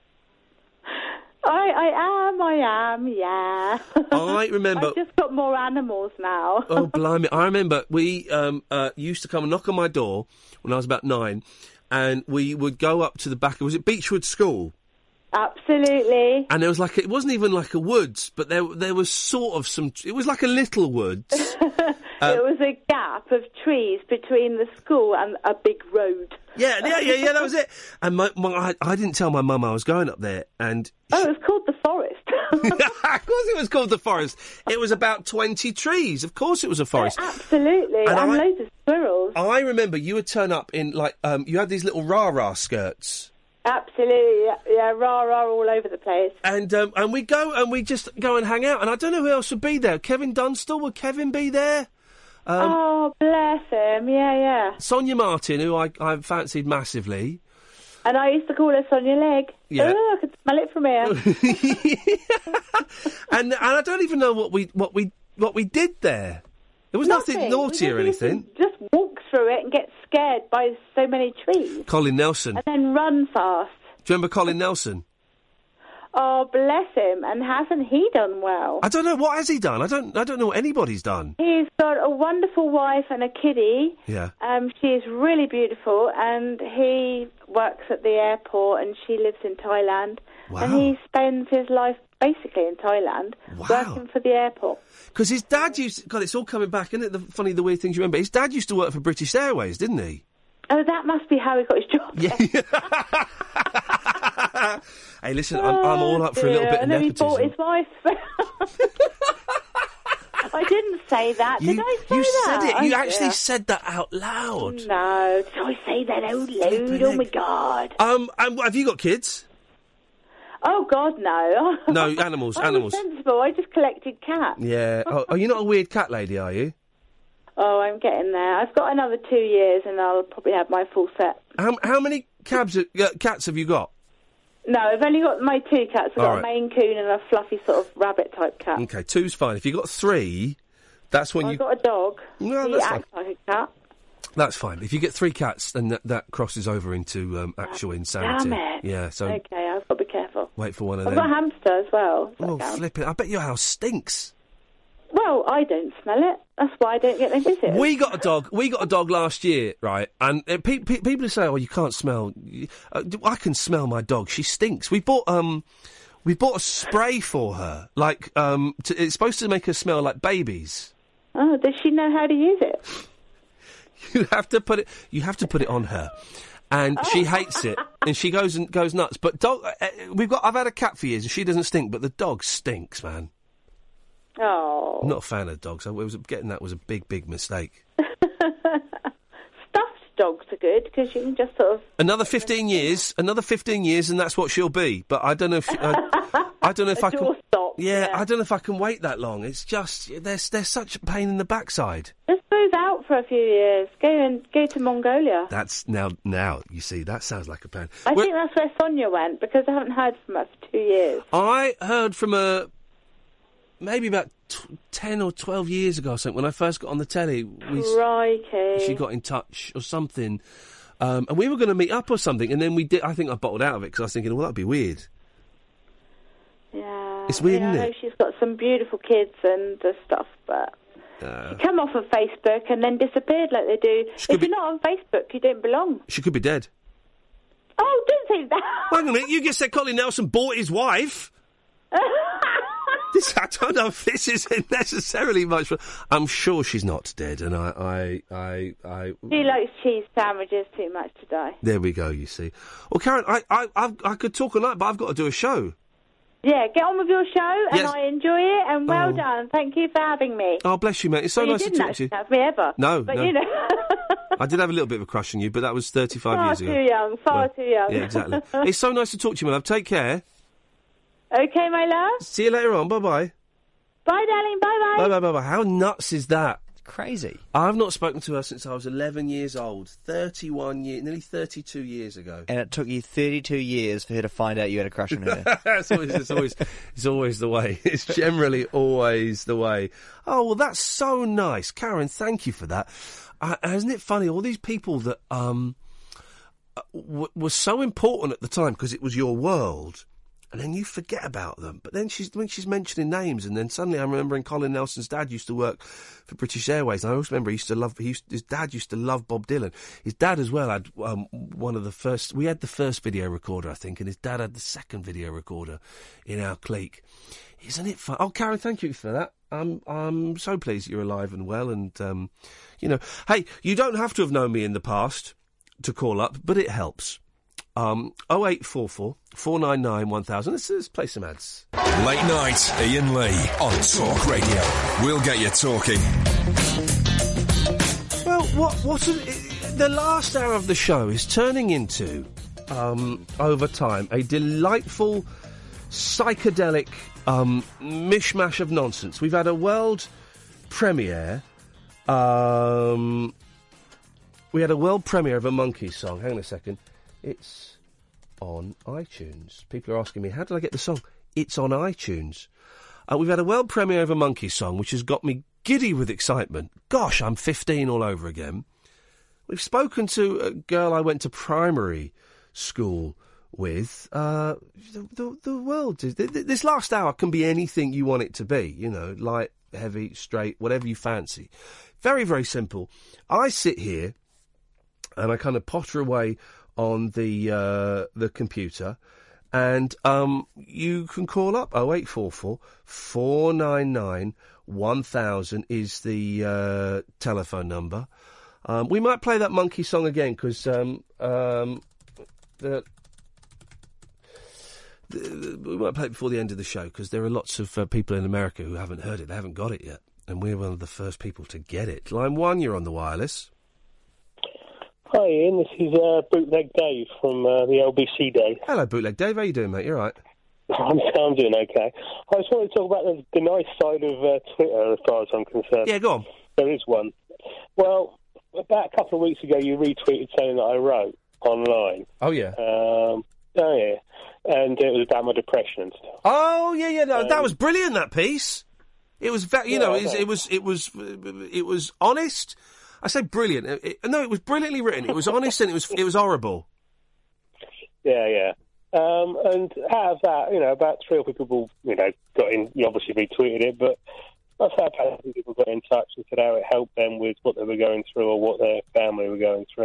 I, I am, I am, yeah. I remember. I've just got more animals now. Oh, blimey. I remember we um, uh, used to come and knock on my door when I was about nine, and we would go up to the back. Was it Beechwood School? Absolutely. And there was like, it wasn't even like a woods, but there there was sort of some, it was like a little woods. Um, it was a gap of trees between the school and a big road. Yeah, yeah, yeah, yeah, that was it. And my, my, I, I didn't tell my mum I was going up there, and... Oh, it was called the forest. Of course it was called the forest. It was about twenty trees. Of course it was a forest. Absolutely, and, And I- loads of squirrels. I remember you would turn up in, like, um, you had these little rah-rah skirts. Absolutely, yeah, yeah, rah rah all over the place. And um, and we go and we just go and hang out. And I don't know who else would be there. Kevin Dunstall, would Kevin be there? Um, oh, bless him, yeah, yeah. Sonia Martin, who I, I fancied massively. And I used to call her Sonia Leg. Yeah. Oh, I could smell it from here. And and I don't even know what we what we what we did there. There was nothing, Nothing. naughty We or just anything. Just walk through it and get scared by so many trees. Colin Nelson. And then run fast. Do you remember Colin Nelson? Oh, bless him. And hasn't he done well? I don't know, what has he done? I don't I don't know what anybody's done. He's got a wonderful wife and a kiddie. Yeah. Um, she is really beautiful, and he works at the airport, and she lives in Thailand. Wow. And he spends his life basically in Thailand, Wow. working for the airport. Because his dad used... God, it's all coming back, isn't it? The funny, the weird things you remember. His dad used to work for British Airways, didn't he? Oh, that must be how he got his job. Yeah. Hey, listen, I'm, I'm all up for a little bit of and then he bought nepotism. his wife. I didn't say that. You, Did I say you that? said it. You Oh, actually dear. said that out loud. No, did I say that out loud? Oh my God. Um, and have you got kids? Oh God, no. No, animals, I animals. was sensible. I just collected cats. Yeah. Oh, oh, you're not a weird cat lady, are you? Oh, I'm getting there. I've got another two years, and I'll probably have my full set. How how many cabs uh, cats have you got? No, I've only got my two cats. I've All got a right. Maine Coon and a fluffy sort of rabbit-type cat. Okay, two's fine. If you got three, that's when I've you. got a dog. No, he that's acts like a cat. That's fine. If you get three cats, then that, that crosses over into um, actual insanity. Damn it. Yeah. So Okay, I've got to be careful. wait for one of I've them. got a hamster as well. so Oh, I can't- flip it! I bet your house stinks. Well, I don't smell it. That's why I don't get them visitors. We got a dog. We got a dog last year, right? And uh, pe- pe- people who say, "Oh, you can't smell." Uh, I can smell my dog. She stinks. We bought um, we bought a spray for her. Like um, to, it's supposed to make her smell like babies. Oh, does she know how to use it? You have to put it. You have to put it on her, and she hates it, and she goes and goes nuts. But dog, uh, we've got. I've had a cat for years, and she doesn't stink, but the dog stinks, man. Oh. I'm not a fan of dogs. I was getting that was a big, big mistake. Stuffed dogs are good because you can just sort of... Another fifteen years, another fifteen years, and that's what she'll be. But I don't know if she, I, I don't know if A I can. doorstop, Yeah, yeah. I don't know if I can wait that long. It's just they're they're such a pain in the backside. Just move out for a few years. Go and go to Mongolia. That's now now you see that sounds like a plan. I Well, think that's where Sonia went because I haven't heard from her for two years. I heard from her maybe about t- ten or twelve years ago or something when I first got on the telly. We, s- Crikey. she got in touch or something, um, and we were going to meet up or something, and then we did. I think I bottled out of it because I was thinking, well, that'd be weird. Yeah. It's weird, yeah, isn't I it? know she's got some beautiful kids and uh, stuff, but Uh, come off of Facebook and then disappeared like they do. If you're not on Facebook, you don't belong. she could be dead. Oh, don't say that. Hang on a minute, you just said Colin Nelson bought his wife. This, I don't know if this is necessarily much. I'm sure she's not dead, and I, I, I, I. She likes cheese sandwiches too much to die. There we go. You see. Well, Karen, I, I, I've, I could talk all night, but I've got to do a show. Yeah, get on with your show, and Yes. I enjoy it, and well Oh. done. Thank you for having me. Oh, bless you, mate. It's so Well, nice you to didn't talk to you. actually have me ever. No, but no. you know, I did have a little bit of a crush on you, but that was thirty-five far years too ago. young, far Well, too young. Yeah, exactly. It's so nice to talk to you, my love. Take care. Okay, my love. See you later on. Bye bye. Bye, darling. Bye, bye. Bye bye bye bye. How nuts is that? Crazy. I've not spoken to her since I was eleven years old. thirty-one years, nearly thirty-two years ago. And it took you thirty-two years for her to find out you had a crush on her. it's, always, it's always it's always the way. It's generally always the way. Oh well, that's so nice, Karen. Thank you for that. Uh, isn't it funny? All these people that um uh, w- were so important at the time because it was your world, and then you forget about them. But then she's when she's mentioning names, and then suddenly I'm remembering Colin Nelson's dad used to work for British Airways. And I also remember he used to love. He used, his dad used to love Bob Dylan. His dad as well had um, one of the first. We had the first video recorder, I think, and his dad had the second video recorder in our clique. Isn't it fun? Oh, Karen, thank you for that. I'm I'm so pleased that you're alive and well, and um, you know, hey, you don't have to have known me in the past to call up, but it helps. Um, oh eight four four, four nine nine, one thousand. Let's, let's play some ads. Late night, Ian Lee on Talk Radio. We'll get you talking. Well, what what a, the last hour of the show is turning into, um, over time, a delightful, psychedelic um, mishmash of nonsense. We've had a world premiere. Um, we had a world premiere of a Monkees song. Hang on a second. It's on iTunes. People are asking me, how did I get the song? It's on iTunes. Uh, we've had a world premiere of a Monkees song, which has got me giddy with excitement. Gosh, I'm fifteen all over again. We've spoken to a girl I went to primary school with. Uh, the, the, the world is... th- th- this last hour can be anything you want it to be. You know, light, heavy, straight, whatever you fancy. Very, very simple. I sit here and I kind of potter away on the uh, the computer, and um, you can call up oh eight four four, four nine nine, one thousand is the uh, telephone number. Um, we might play that Monkey song again because um, um, the, the, we might play it before the end of the show because there are lots of uh, people in America who haven't heard it, they haven't got it yet, and we're one of the first people to get it. Line one, you're on the wireless. Hi Ian, this is uh, Bootleg Dave from uh, the L B C days. Hello, Bootleg Dave. How you doing, mate? You all right? I'm, I'm doing okay. I just wanted to talk about the, the nice side of uh, Twitter as far as I'm concerned. Yeah, go on. There is one. Well, about a couple of weeks ago, you retweeted something that I wrote online. Oh, yeah. Um, oh, yeah. And it was about my depression and stuff. Oh, yeah, yeah, no, Um, that was brilliant, that piece. It was, ve- you Yeah, know, I it was, know. it was, it was, it was honest. I say brilliant. It, it- no, it was brilliantly written. It was honest and it was, it was horrible. Yeah, yeah. Um, and out of that, you know, about three or four people, you know, got in. You obviously retweeted it, but I've had about three people got in touch and said how it helped them with what they were going through or what their family were going through.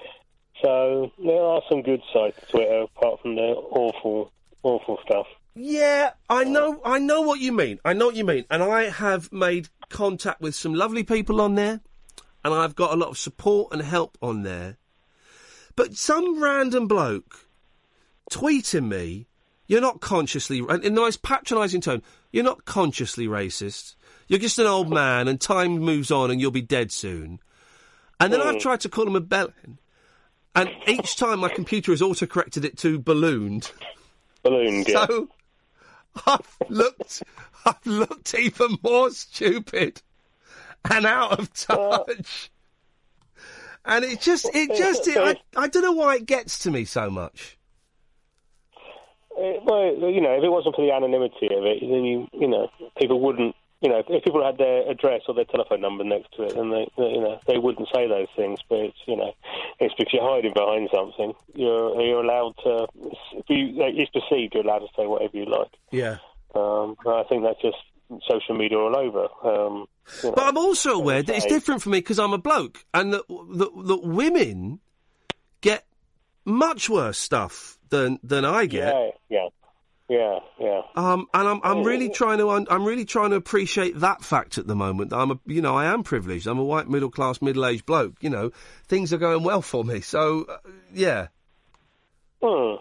So there are some good sides to Twitter, apart from the awful, awful stuff. Yeah, I know, I know what you mean. I know what you mean. And I have made contact with some lovely people on there, and I've got a lot of support and help on there. But some random bloke tweeting me, you're not consciously, and in the most patronising tone, you're not consciously racist. You're just an old man, and time moves on, and you'll be dead soon. And then Mm. I've tried to call him a bellend, and each time my computer has autocorrected it to ballooned. Ballooned, yeah. So I've looked, I've looked even more stupid and out of touch. And it just, it just, it, I, I don't know why it gets to me so much. Uh, well, you know, if it wasn't for the anonymity of it, then you, you know, people wouldn't, you know, if people had their address or their telephone number next to it, then they, they, you know, they wouldn't say those things. But it's, you know, it's because you're hiding behind something. You're you're allowed to, if you, it's perceived, you're allowed to say whatever you like. Yeah. Um, I think that's just social media all over. Um, you know, But I'm also aware that it's say- different for me because I'm a bloke, and that, that that women get much worse stuff than than I get. Yeah, yeah, yeah, yeah. Um, and I'm I'm really trying to un- I'm really trying to appreciate that fact at the moment. That I'm a you know I am privileged. I'm a white middle class middle aged bloke. You know, things are going well for me. So uh, yeah. Hmm.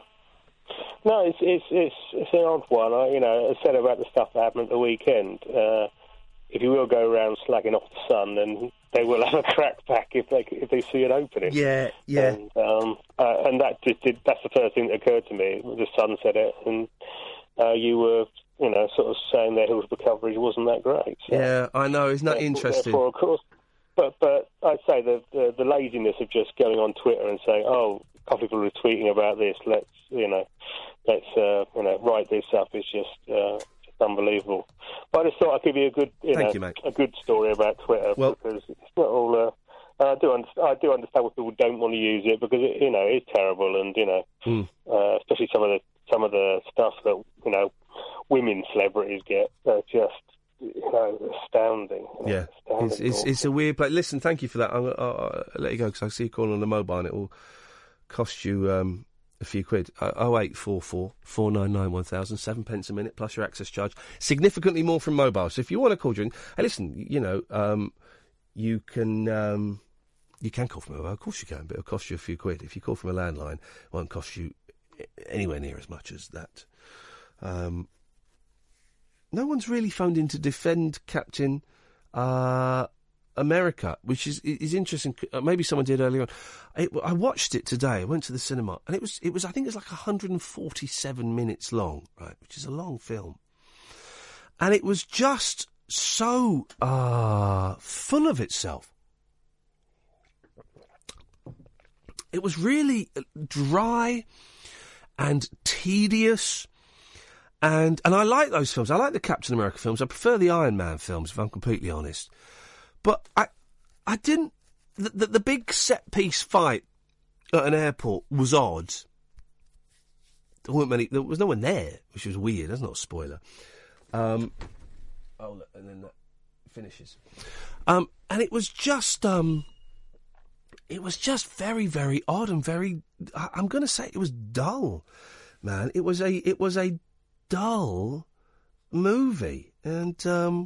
No, it's it's it's it's an odd one. I, you know, I said about the stuff that happened at the weekend. Uh, if you will go around slagging off the Sun, then they will have a crack back if they if they see an opening. Yeah, yeah. And, um, uh, and that just did. That's the first thing that occurred to me. The Sun said it, and uh, you were, you know, sort of saying their Hillsborough coverage wasn't that great. So, Yeah, I know. Isn't that therefore- interesting? Therefore, of course, but but I'd say the, the the laziness of just going on Twitter and saying, "Oh, a couple of people are tweeting about this. Let's you know, let's uh, you know, write this up." Is just uh, just unbelievable. But I just thought I'd give you a good, you Thank know, you, mate. a good story about Twitter Well- because it's not all. Uh, I do understand. I do understand why people don't want to use it because it, you know, it's terrible, and you know, Mm. uh, especially some of the some of the stuff that you know, women celebrities get. They're just you know astounding. You know, Yeah, astounding it's, it's, it's a weird place. Listen, thank you for that. I'll, I'll, I'll let you go because I see you calling on the mobile and it will cost you um, a few quid. oh eight four four, four nine nine, one thousand, seven pence a minute plus your access charge. Significantly more from mobile. So if you want to call during... Hey, listen, you know, um, you can... Um, you can call from a mobile. Of course you can, but it'll cost you a few quid. If you call from a landline, it won't cost you anywhere near as much as that. Um, no one's really phoned in to defend Captain uh, America, which is is interesting. Uh, maybe someone did earlier on. It, I watched it today. I went to the cinema, and it was it was I think it was like one hundred forty-seven minutes long, right, which is a long film, and it was just so uh, full of itself. It was really dry and tedious. And and I like those films. I like the Captain America films. I prefer the Iron Man films, if I'm completely honest. But I I didn't... The, the, the big set-piece fight at an airport was odd. There weren't many... There was no one there, which was weird. That's not a spoiler. Um, oh, look, and then that finishes. Um, and it was just... Um, it was just very, very odd and very... I, I'm going to say it was dull, man. It was a... It was a dull movie, and um,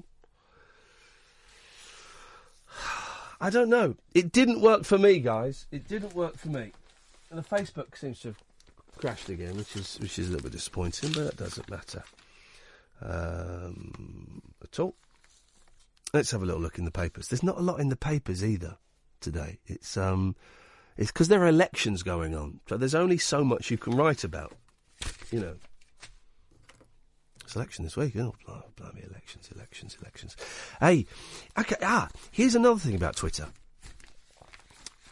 I don't know. It didn't work for me, guys. It didn't work for me. And the Facebook seems to have crashed again, which is which is a little bit disappointing, but that doesn't matter um, at all. Let's have a little look in the papers. There's not a lot in the papers either today. It's um, it's because there are elections going on, so there's only so much you can write about, you know. Election this week. Oh, blimey, elections, elections, elections. Hey, okay, ah, here's another thing about Twitter.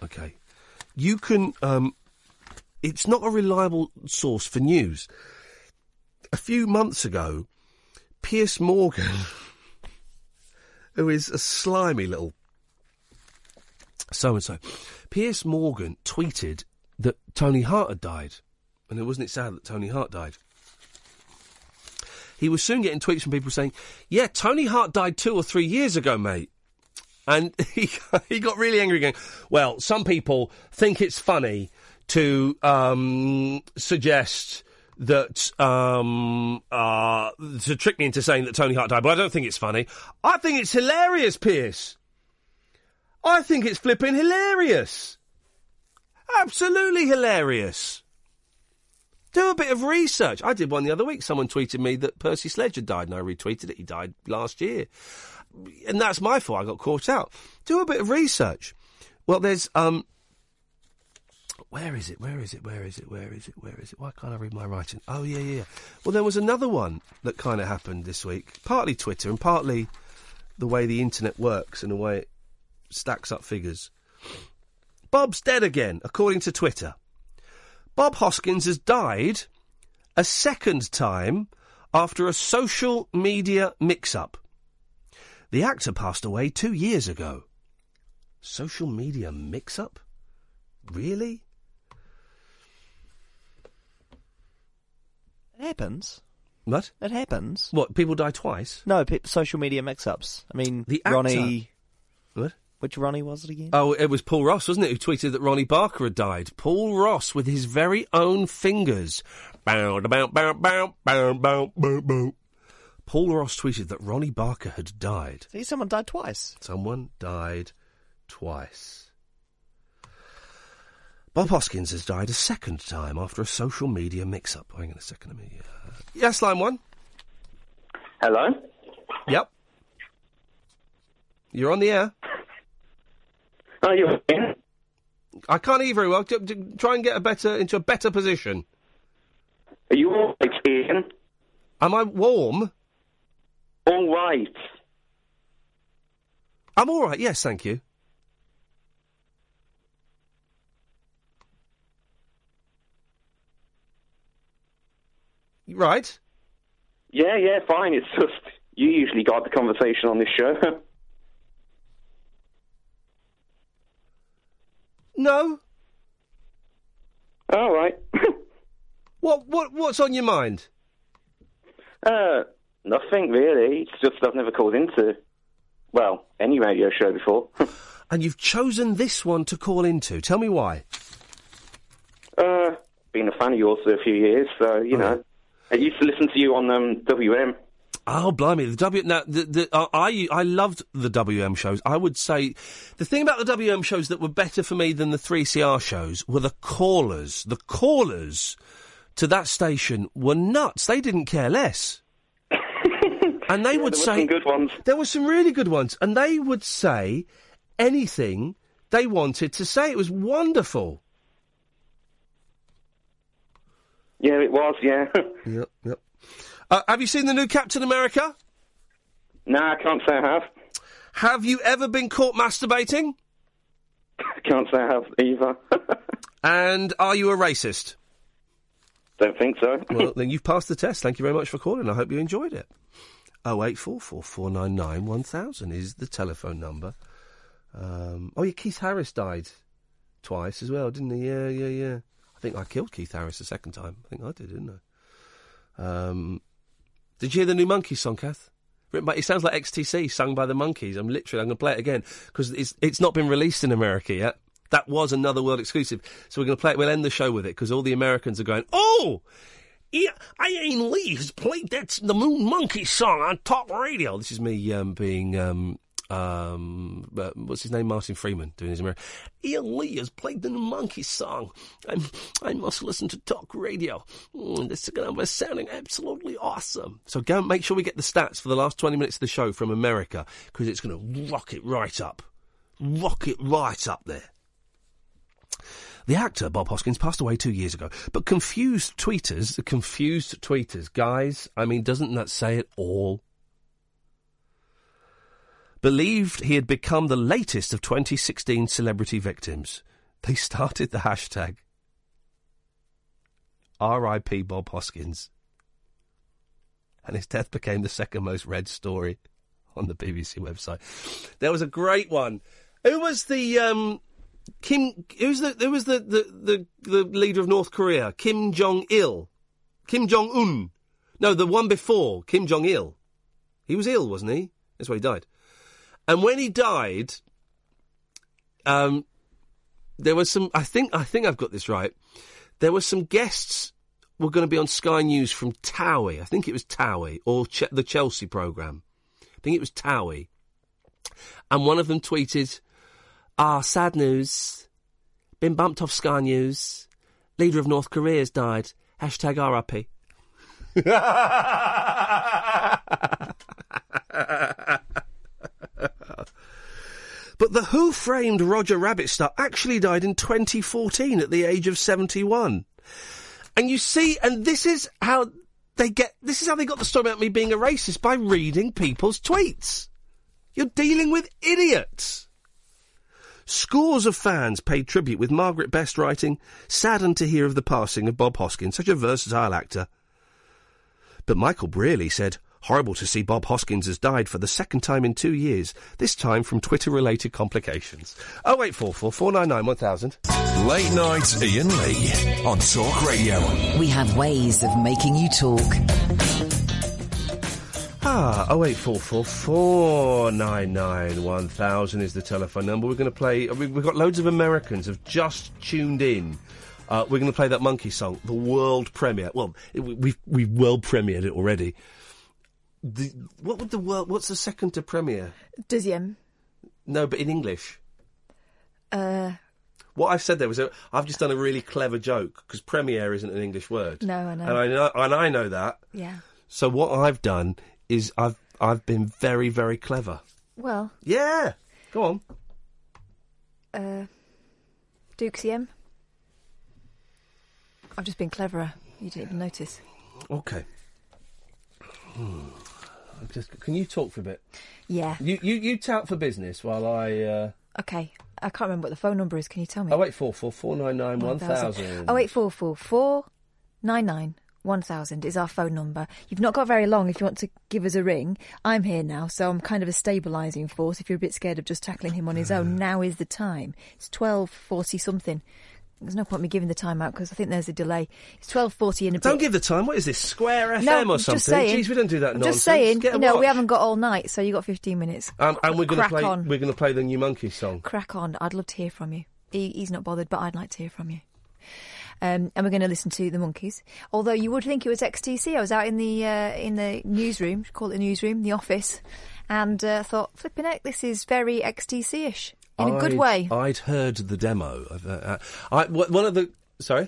Okay. You can... Um, it's not a reliable source for news. A few months ago, Piers Morgan, who is a slimy little so-and-so, Piers Morgan tweeted that Tony Hart had died. And it wasn't it sad that Tony Hart died? He was soon getting tweets from people saying, yeah, Tony Hart died two or three years ago, mate. And he he got really angry going, well, some people think it's funny to um, suggest that, um, uh, to trick me into saying that Tony Hart died, but I don't think it's funny. I think it's hilarious, Piers. I think it's flipping hilarious. Absolutely hilarious. Do a bit of research. I did one the other week. Someone tweeted me that Percy Sledge had died, and I retweeted it. He died last year. And that's my fault. I got caught out. Do a bit of research. Well, there's... um. Where is it? Where is it? Where is it? Where is it? Where is it? Why can't I read my writing? Oh, yeah, yeah, yeah. Well, there was another one that kind of happened this week. Partly Twitter and partly the way the internet works and the way it stacks up figures. Bob's dead again, according to Twitter. Bob Hoskins has died a second time after a social media mix-up. The actor passed away two years ago. Social media mix-up? Really? It happens. What? It happens. What, people die twice? No, pe- social media mix-ups. I mean, The actor- Ronnie... What? Which Ronnie was it again? Oh, it was Paul Ross, wasn't it, who tweeted that Ronnie Barker had died. Paul Ross with his very own fingers. Bow, bow, bow, bow, bow, bow, bow, bow. Paul Ross tweeted that Ronnie Barker had died. See, someone died twice. Someone died twice. Bob Hoskins has died a second time after a social media mix-up. Hang on a second. Let me, uh... Yes, line one. Hello? Yep. You're on the air. Are you in? I can't hear very well. D- d- try and get a better into a better position. Are you all right, Ian? Am I warm? All right. I'm all right. Yes, thank you. Right. Yeah, yeah, fine. It's just you usually guide the conversation on this show. No. All right. What what what's on your mind? Uh, nothing really. It's just I've never called into, well, any radio show before. And you've chosen this one to call into. Tell me why. Uh, been a fan of yours for a few years, so you Oh, know. yeah. I used to listen to you on um, W M. Oh, blimey. The W... Now, the, the, uh, I, I loved the W M shows. I would say the thing about the W M shows that were better for me than the three C R shows were the callers. The callers to that station were nuts. They didn't care less. And they Yeah, would there were say... some good ones. There were some really good ones. And they would say anything they wanted to say. It was wonderful. Yeah, it was, yeah. Yep, yep. Uh, have you seen the new Captain America? No, I can't say I have. Have you ever been caught masturbating? I can't say I have either. And are you a racist? Don't think so. Well, then you've passed the test. Thank you very much for calling. I hope you enjoyed it. oh eight four four, four nine nine, one thousand is the telephone number. Um, oh, yeah, Keith Harris died twice as well, didn't he? Yeah, yeah, yeah. I think I killed Keith Harris the second time. I think I did, didn't I? Um, did you hear the new Monkeys song, Kath? Written by, it sounds like X T C, sung by the Monkeys. I'm literally, I'm going to play it again, because it's, it's not been released in America yet. That was another world exclusive. So we're going to play it, we'll end the show with it, because all the Americans are going, oh! Yeah, Ian Lee has played that the Moon Monkey song on talk radio. This is me um, being, um, um, uh, what's his name, Martin Freeman, doing his American. Ian Lee has played the Monkey song. I'm, I must listen to talk radio. Mm, this is going to be sounding absolutely awesome. So go and make sure we get the stats for the last twenty minutes of the show from America, because it's going to rock it right up. Rock it right up there. The actor, Bob Hoskins, passed away two years ago. But confused tweeters, the confused tweeters, guys, I mean, doesn't that say it all? Believed he had become the latest of twenty sixteen celebrity victims. they started the hashtag R I P Bob Hoskins, and his death became the second most read story on the B B C website. There was a great one. Who was the um, Kim? Who's the who was the, the, the, the leader of North Korea? Kim Jong Il, Kim Jong Un. No, the one before Kim Jong Il. He was ill, wasn't he? That's why he died. And when he died, um, there was some. I think I think I've got this right. There were some guests were going to be on Sky News from Towie. I think it was Towie or Ch- the Chelsea programme. I think it was Towie. And one of them tweeted, "Ah, sad news. Been bumped off Sky News. Leader of North Korea's died. Hashtag R I P." But the Who Framed Roger Rabbit star actually died in twenty fourteen at the age of seventy-one. And you see, and this is how they get, this is how they got the story about me being a racist, by reading people's tweets. You're dealing with idiots. Scores of fans paid tribute, with Margaret Best writing, "Saddened to hear of the passing of Bob Hoskins, such a versatile actor." But Michael Brearley said, "Horrible to see Bob Hoskins has died for the second time in two years, this time from Twitter-related complications." oh eight four four, four nine nine, one thousand. Late night Ian Lee on Talk Radio. We have ways of making you talk. Ah, oh eight four four, four nine nine, one thousand is the telephone number. We're going to play... We've got loads of Americans have just tuned in. Uh, we're going to play that Monkey song, the world premiere. Well, it, we've, we've world premiered it already. The, what would the world... What's the second to premiere? Deuxième. No, but in English. Uh... What I've said there was... A, I've just done a really clever joke, because premiere isn't an English word. No, I know. And I know, and I know that. Yeah. So what I've done is I've I've been very, very clever. Well... Yeah! Go on. Uh... Deuxième. I've just been cleverer. You didn't even notice. Okay. Hmm. Just, can you talk for a bit? Yeah. You you, you tout for business while I... Uh... Okay. I can't remember what the phone number is. Can you tell me? oh eight four four, four nine nine, one thousand. oh eight four four, four nine nine, one thousand is our phone number. You've not got very long if you want to give us a ring. I'm here now, so I'm kind of a stabilising force. If you're a bit scared of just tackling him on his own, now is the time. It's twelve forty something. There's no point me giving the time out because I think there's a delay. It's twelve forty in a bit. Don't give the time. What is this, Square F M no, or something? Just saying. Jeez, we don't do that I'm nonsense. just saying, Get a you know, watch. we haven't got all night, so you got fifteen minutes. Um, and we're going to play. on. We're going to play the new Monkey song. Crack on. I'd love to hear from you. He, he's not bothered, but I'd like to hear from you. Um, and we're going to listen to the Monkeys. Although you would think it was X T C. I was out in the uh, in the newsroom, call it the newsroom, the office, and uh, thought, flipping heck, this is very X T C-ish in a good I'd, way. I'd heard the demo. Of, uh, uh, I one of the sorry.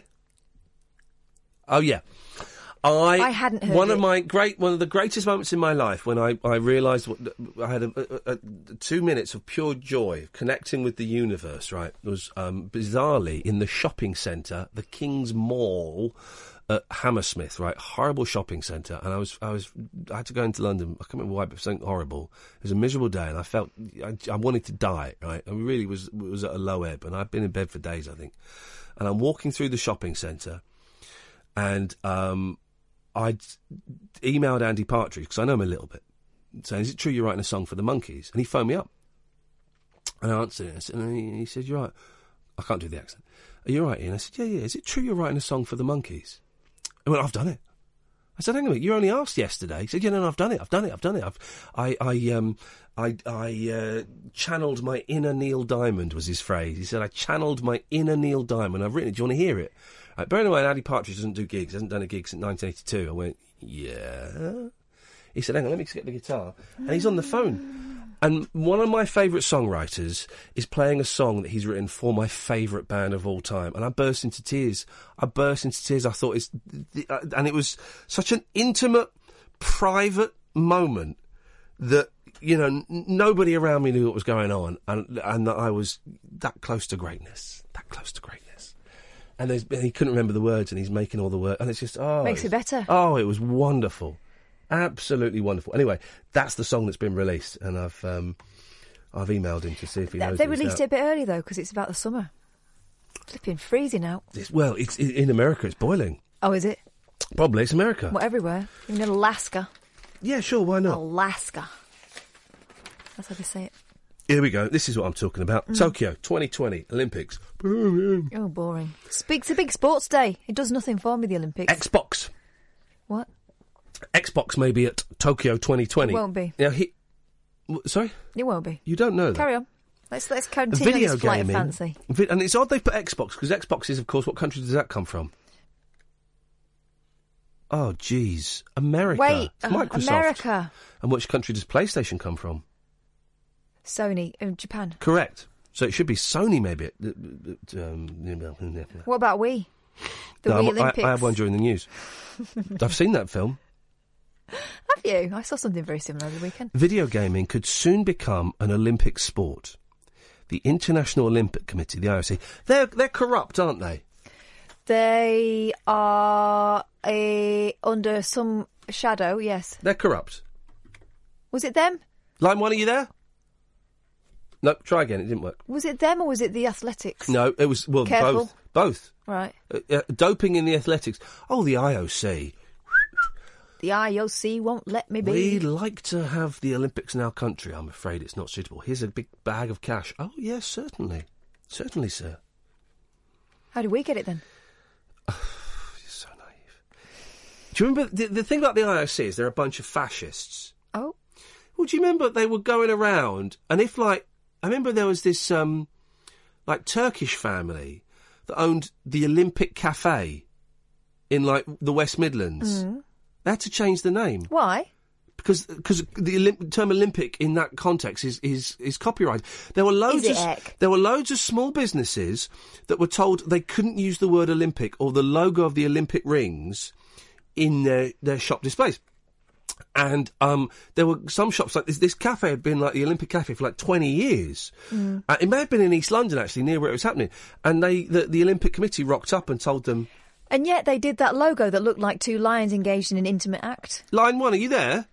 Oh yeah, I I hadn't heard one it. of my great one of the greatest moments in my life when I I realised what I had a, a, a, two minutes of pure joy connecting with the universe. Right, was um, bizarrely in the shopping centre, the King's Mall at Hammersmith. Right, horrible shopping centre, and I was I was I had to go into London. I can't remember why, but something horrible. It was a miserable day, and I felt I, I wanted to die. Right, I really was was at a low ebb, and I'd been in bed for days, I think. And I'm walking through the shopping centre. And um, I'd emailed Andy Partridge, because I know him a little bit, saying, "Is it true you're writing a song for the Monkeys?" And he phoned me up. And I answered it. And he, he said, "You're right." I can't do the accent. "Are you right, Ian?" I said, "Yeah, yeah. Is it true you're writing a song for the Monkeys?" He went, "I've done it." I said, "Hang on a minute, you only asked yesterday." He said, "Yeah, no, no, I've done it. I've done it. I've done it. I've, I, I, um, I, I uh, channeled my inner Neil Diamond," was his phrase. He said, "I channeled my inner Neil Diamond. I've written it. Do you want to hear it?" Right, bearing in mind, Andy Partridge doesn't do gigs. Hasn't done a gig since nineteen eighty-two. I went, "Yeah." He said, "Hang on, let me just get the guitar." And he's on the phone. And one of my favourite songwriters is playing a song that he's written for my favourite band of all time. And I burst into tears. I burst into tears. I thought it's... And it was such an intimate, private moment that, you know, n- nobody around me knew what was going on. And, and that I was that close to greatness. That close to greatness. And, there's, and he couldn't remember the words, and he's making all the words. And it's just, oh... Makes it better. Oh, it was wonderful. Absolutely wonderful. Anyway, that's the song that's been released, and I've um, I've emailed him to see if he knows They that it's released out. it a bit early, though, because it's about the summer. Flipping freezing out. It's, well, it's i in America. It's boiling. Oh, is it? Probably it's America. Well, everywhere. Even in Alaska. Yeah, sure. Why not? Alaska. That's how they say it. Here we go. This is what I'm talking about. Mm. Tokyo twenty twenty Olympics. Oh, boring. It's a big sports day. It does nothing for me, the Olympics. Xbox. What? Xbox may be at Tokyo twenty twenty. It won't be. Now, he... w- Sorry? It won't be. You don't know that? Carry on. Let's let's continue Video on this flight gaming. of fancy. Vi- and it's odd they put Xbox, because Xbox is, of course, what country does that come from? Oh, jeez. America. Wait, It's uh, Microsoft. America. And which country does PlayStation come from? Sony in Japan. Correct. So it should be Sony, maybe. Um, What about we? The no, Wii I'm- Olympics. I, I have one during the news. I've seen that film. Have you? I saw something very similar over the weekend. Video gaming could soon become an Olympic sport. The International Olympic Committee, the I O C, they're they're corrupt, aren't they? They are uh, under some shadow, yes. They're corrupt. Was it them? Line one, are you there? No, try again. It didn't work. Was it them or was it the athletics? No, it was well Careful. both. Both. Right. Uh, uh, doping in the athletics. Oh, the I O C. The I O C won't let me be. We'd like to have the Olympics in our country. I'm afraid it's not suitable. Here's a big bag of cash. Oh, yes, certainly. Certainly, sir. How do we get it then? You're so naive. Do you remember, the, the thing about the I O C is they're a bunch of fascists. Oh. Well, do you remember they were going around, and if, like, I remember there was this, um, like, Turkish family that owned the Olympic Cafe in, like, the West Midlands. Mm. They had to change the name. Why? Because because the Olymp- term Olympic in that context is is, is copyrighted. There were loads Is it of heck? there were loads of small businesses that were told they couldn't use the word Olympic or the logo of the Olympic rings in their, their shop displays. And um, there were some shops like this. This cafe had been like the Olympic Cafe for like twenty years. Mm. Uh, it may have been in East London actually, near where it was happening. And they the, the Olympic Committee rocked up and told them. And yet they did that logo that looked like two lions engaged in an intimate act. Line one, are you there?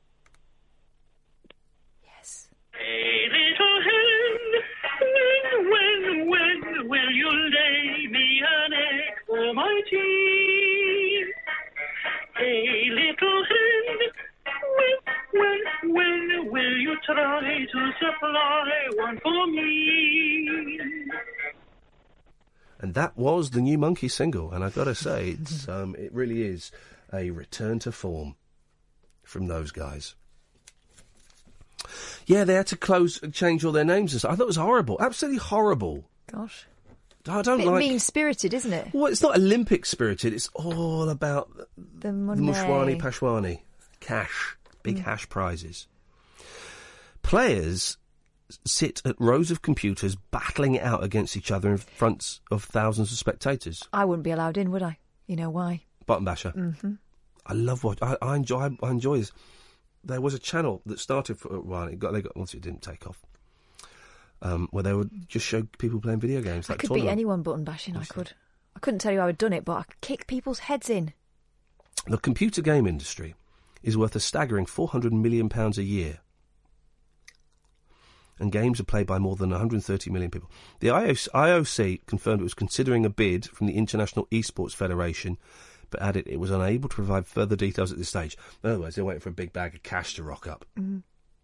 Yes. Hey, little hen, when, when, when will you lay me an egg for my tea? Hey, little hen, when, when, when will you try to supply one for me? And that was the new Monkey single, and I've got to say, it's um, it really is a return to form from those guys. Yeah, they had to close, change all their names and stuff. I thought it was horrible, absolutely horrible. Gosh. I don't Bit like. mean-spirited, isn't it? Well, it's not Olympic spirited. It's all about The the money. Mushwani Pashwani, cash, big Mm. hash prizes. Players sit at rows of computers battling it out against each other in front of thousands of spectators. I wouldn't be allowed in, would I? You know why? Button basher. Mm-hmm. I love what I, I enjoy. I enjoy this. There was a channel that started for a while. It got they got once it didn't take off. Um, where they would just show people playing video games. I Like could tournament. beat anyone button bashing, I could. I couldn't tell you how I'd done it, but I could kick people's heads in. The computer game industry is worth a staggering four hundred million pounds a year. And games are played by more than one hundred thirty million people. The I O C confirmed it was considering a bid from the International Esports Federation, but added it was unable to provide further details at this stage. In other words, they're waiting for a big bag of cash to rock up. Mm.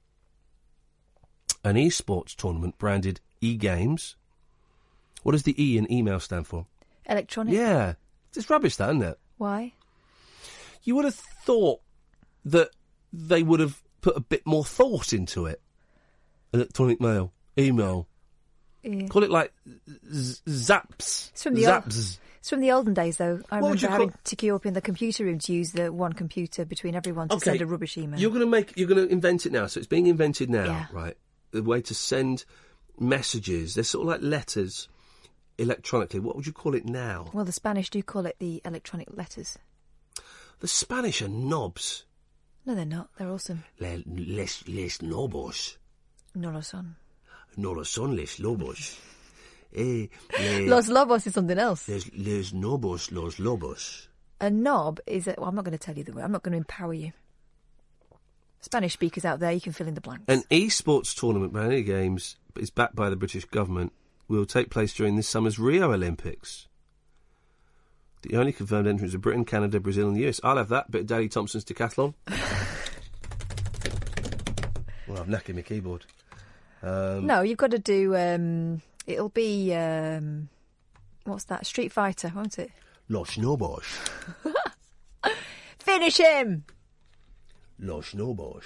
An esports tournament branded E-Games. What does the E in email stand for? Electronic? Yeah. It's rubbish, that, isn't it? Why? You would have thought that they would have put a bit more thought into it. Electronic mail, email. Yeah. Call it like z- zaps. It's from the old, zaps. it's from the olden days, though. I What would remember you having call- to queue up in the computer room to use the one computer between everyone to Okay, send a rubbish email. You're going to make. You're going to invent it now. So it's being invented now, Yeah. right? The way to send messages. They're sort of like letters electronically. What would you call it now? Well, the Spanish do call it the electronic letters. The Spanish are knobs. No, they're not. They're awesome. Le, les, les lobos. No lo son. No lo son les lobos. Eh, le, Los Lobos is something else. Les, les nobos, los lobos. A knob is a... Well, I'm not going to tell you the word. I'm not going to empower you. Spanish speakers out there, you can fill in the blanks. An esports tournament by any games is backed by the British government will take place during this summer's Rio Olympics. The only confirmed entrants are Britain, Canada, Brazil and the U S. I'll have that. Bit of Daley Thompson's decathlon. Well, I've knackered my keyboard. Um, No, you've got to do... Um, it'll be... Um, what's that? Street Fighter, won't it? Los Nobos. Finish him! Los Nobos.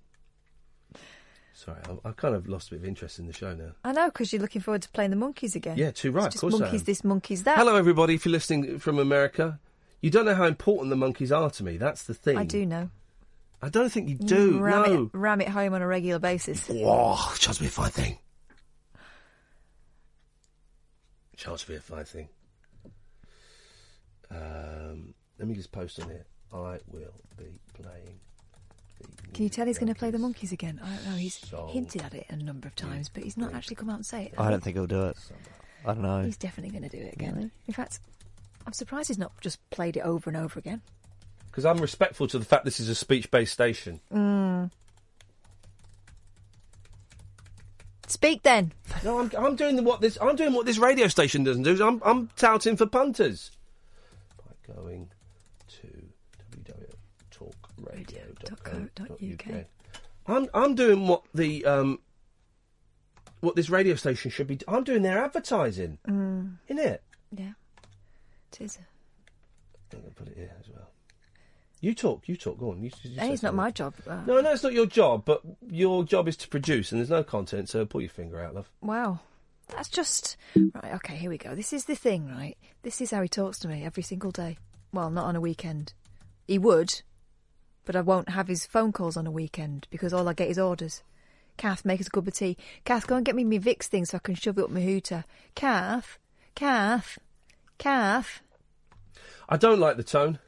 Sorry, I, I kind of lost a bit of interest in the show now. I know, because you're looking forward to playing the Monkeys again. Yeah, too right, It's of just course I Monkeys am. this, Monkeys that. Hello, everybody, if you're listening from America. You don't know how important the Monkeys are to me. That's the thing. I do know. I don't think you do. You ram no. It, ram it home on a regular basis. Oh, chance to be a fine thing. Chance to be a fine thing. Um, let me just post on here. I will be playing. Can you tell he's going to play the Monkeys again? I don't know. He's Song. hinted at it a number of times, but he's not actually come out and say it. I don't think he'll do it. I don't know. He's definitely going to do it again. In fact, I'm surprised he's not just played it over and over again. Because I'm respectful to the fact this is a speech-based station. Mm. Speak then. No, I'm, I'm doing the, what this. I'm doing what this radio station doesn't do. I'm, I'm touting for punters. By going to w w w dot talk radio dot co dot u k. I'm I'm doing what the um what this radio station should be. Do- I'm doing their advertising, Mm. isn't it? Yeah, it is. I'm going to put it here as well. You talk, you talk. Go on. You, you Hey, say it's not something. my job. Uh, No, no, it's not your job. But your job is to produce, and there's no content. So pull your finger out, love. Wow. That's just... Right, OK, here we go. This is the thing, right? This is how he talks to me every single day. Well, not on a weekend. He would, but I won't have his phone calls on a weekend because all I get is orders. Kath, make us a cup of tea. Kath, go and get me my Vicks thing so I can shove it up my hooter. Kath, Kath, Kath. I don't like the tone.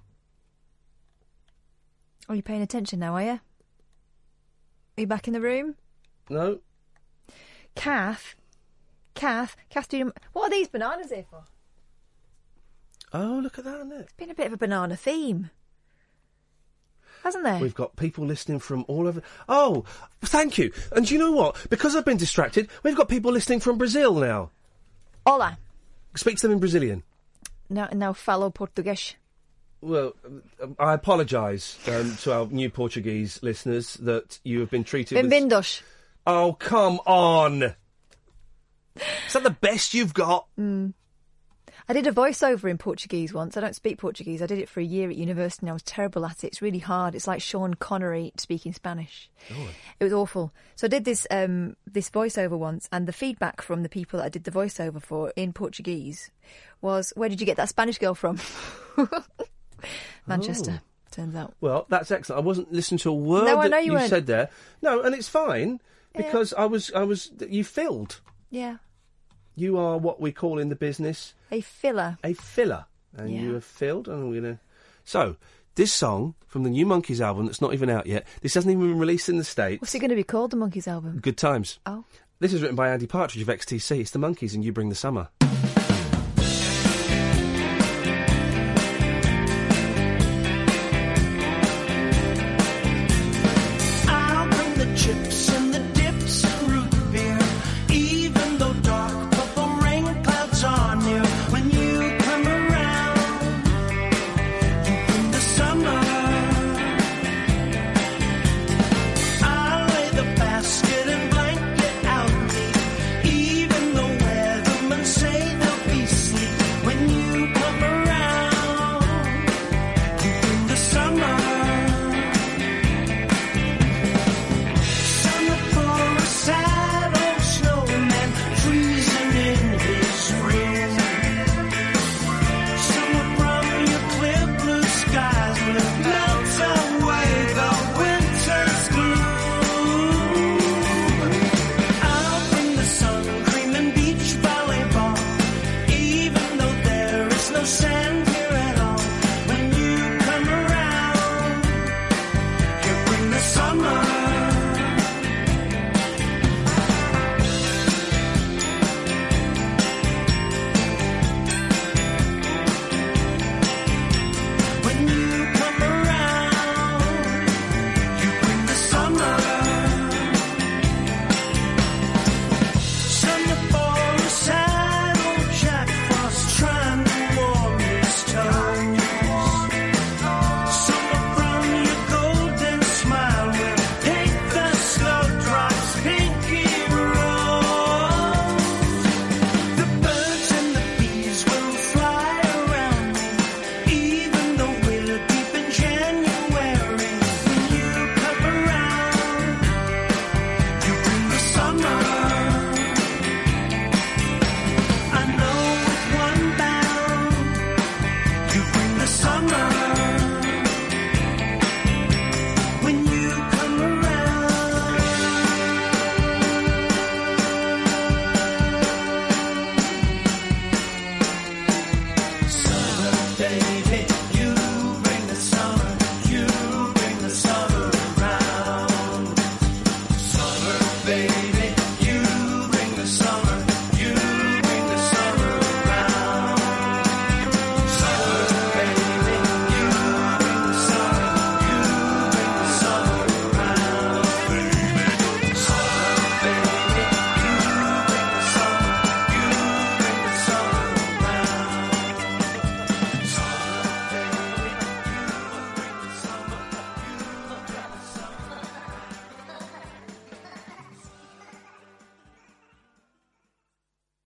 Are you paying attention now, are you? Are you back in the room? No. Kath, Kath, Kath, do you... What are these bananas here for? Oh, look at that, isn't it? It's been a bit of a banana theme, hasn't there? We've got people listening from all over. Oh, thank you. And do you know what? Because I've been distracted, we've got people listening from Brazil now. Olá. Speak to them in Brazilian. Now, now falo português. Well, um, I apologise um, to our new Portuguese listeners that you have been treated with... Bem-vindos. Oh, come on. Is that the best you've got? Mm. I did a voiceover in Portuguese once. I don't speak Portuguese. I did it for a year at university and I was terrible at it. It's really hard. It's like Sean Connery speaking Spanish. Oh. It was awful. So I did this um, this voiceover once, and the feedback from the people that I did the voiceover for in Portuguese was, where did you get that Spanish girl from? Manchester, Oh. turns out. Well, that's excellent. I wasn't listening to a word No, I that know you you weren't. said there. No, and it's fine Yeah. because I was, I was, you filled. Yeah. You are what we call in the business A filler. a filler, and Yeah. you have filled, and we're gonna. So this song from the new Monkeys album that's not even out yet. This hasn't even been released in the States. What's it going to be called, the Monkeys album? Good Times. Oh. This is written by Andy Partridge of X T C. It's the Monkeys, and You Bring the Summer.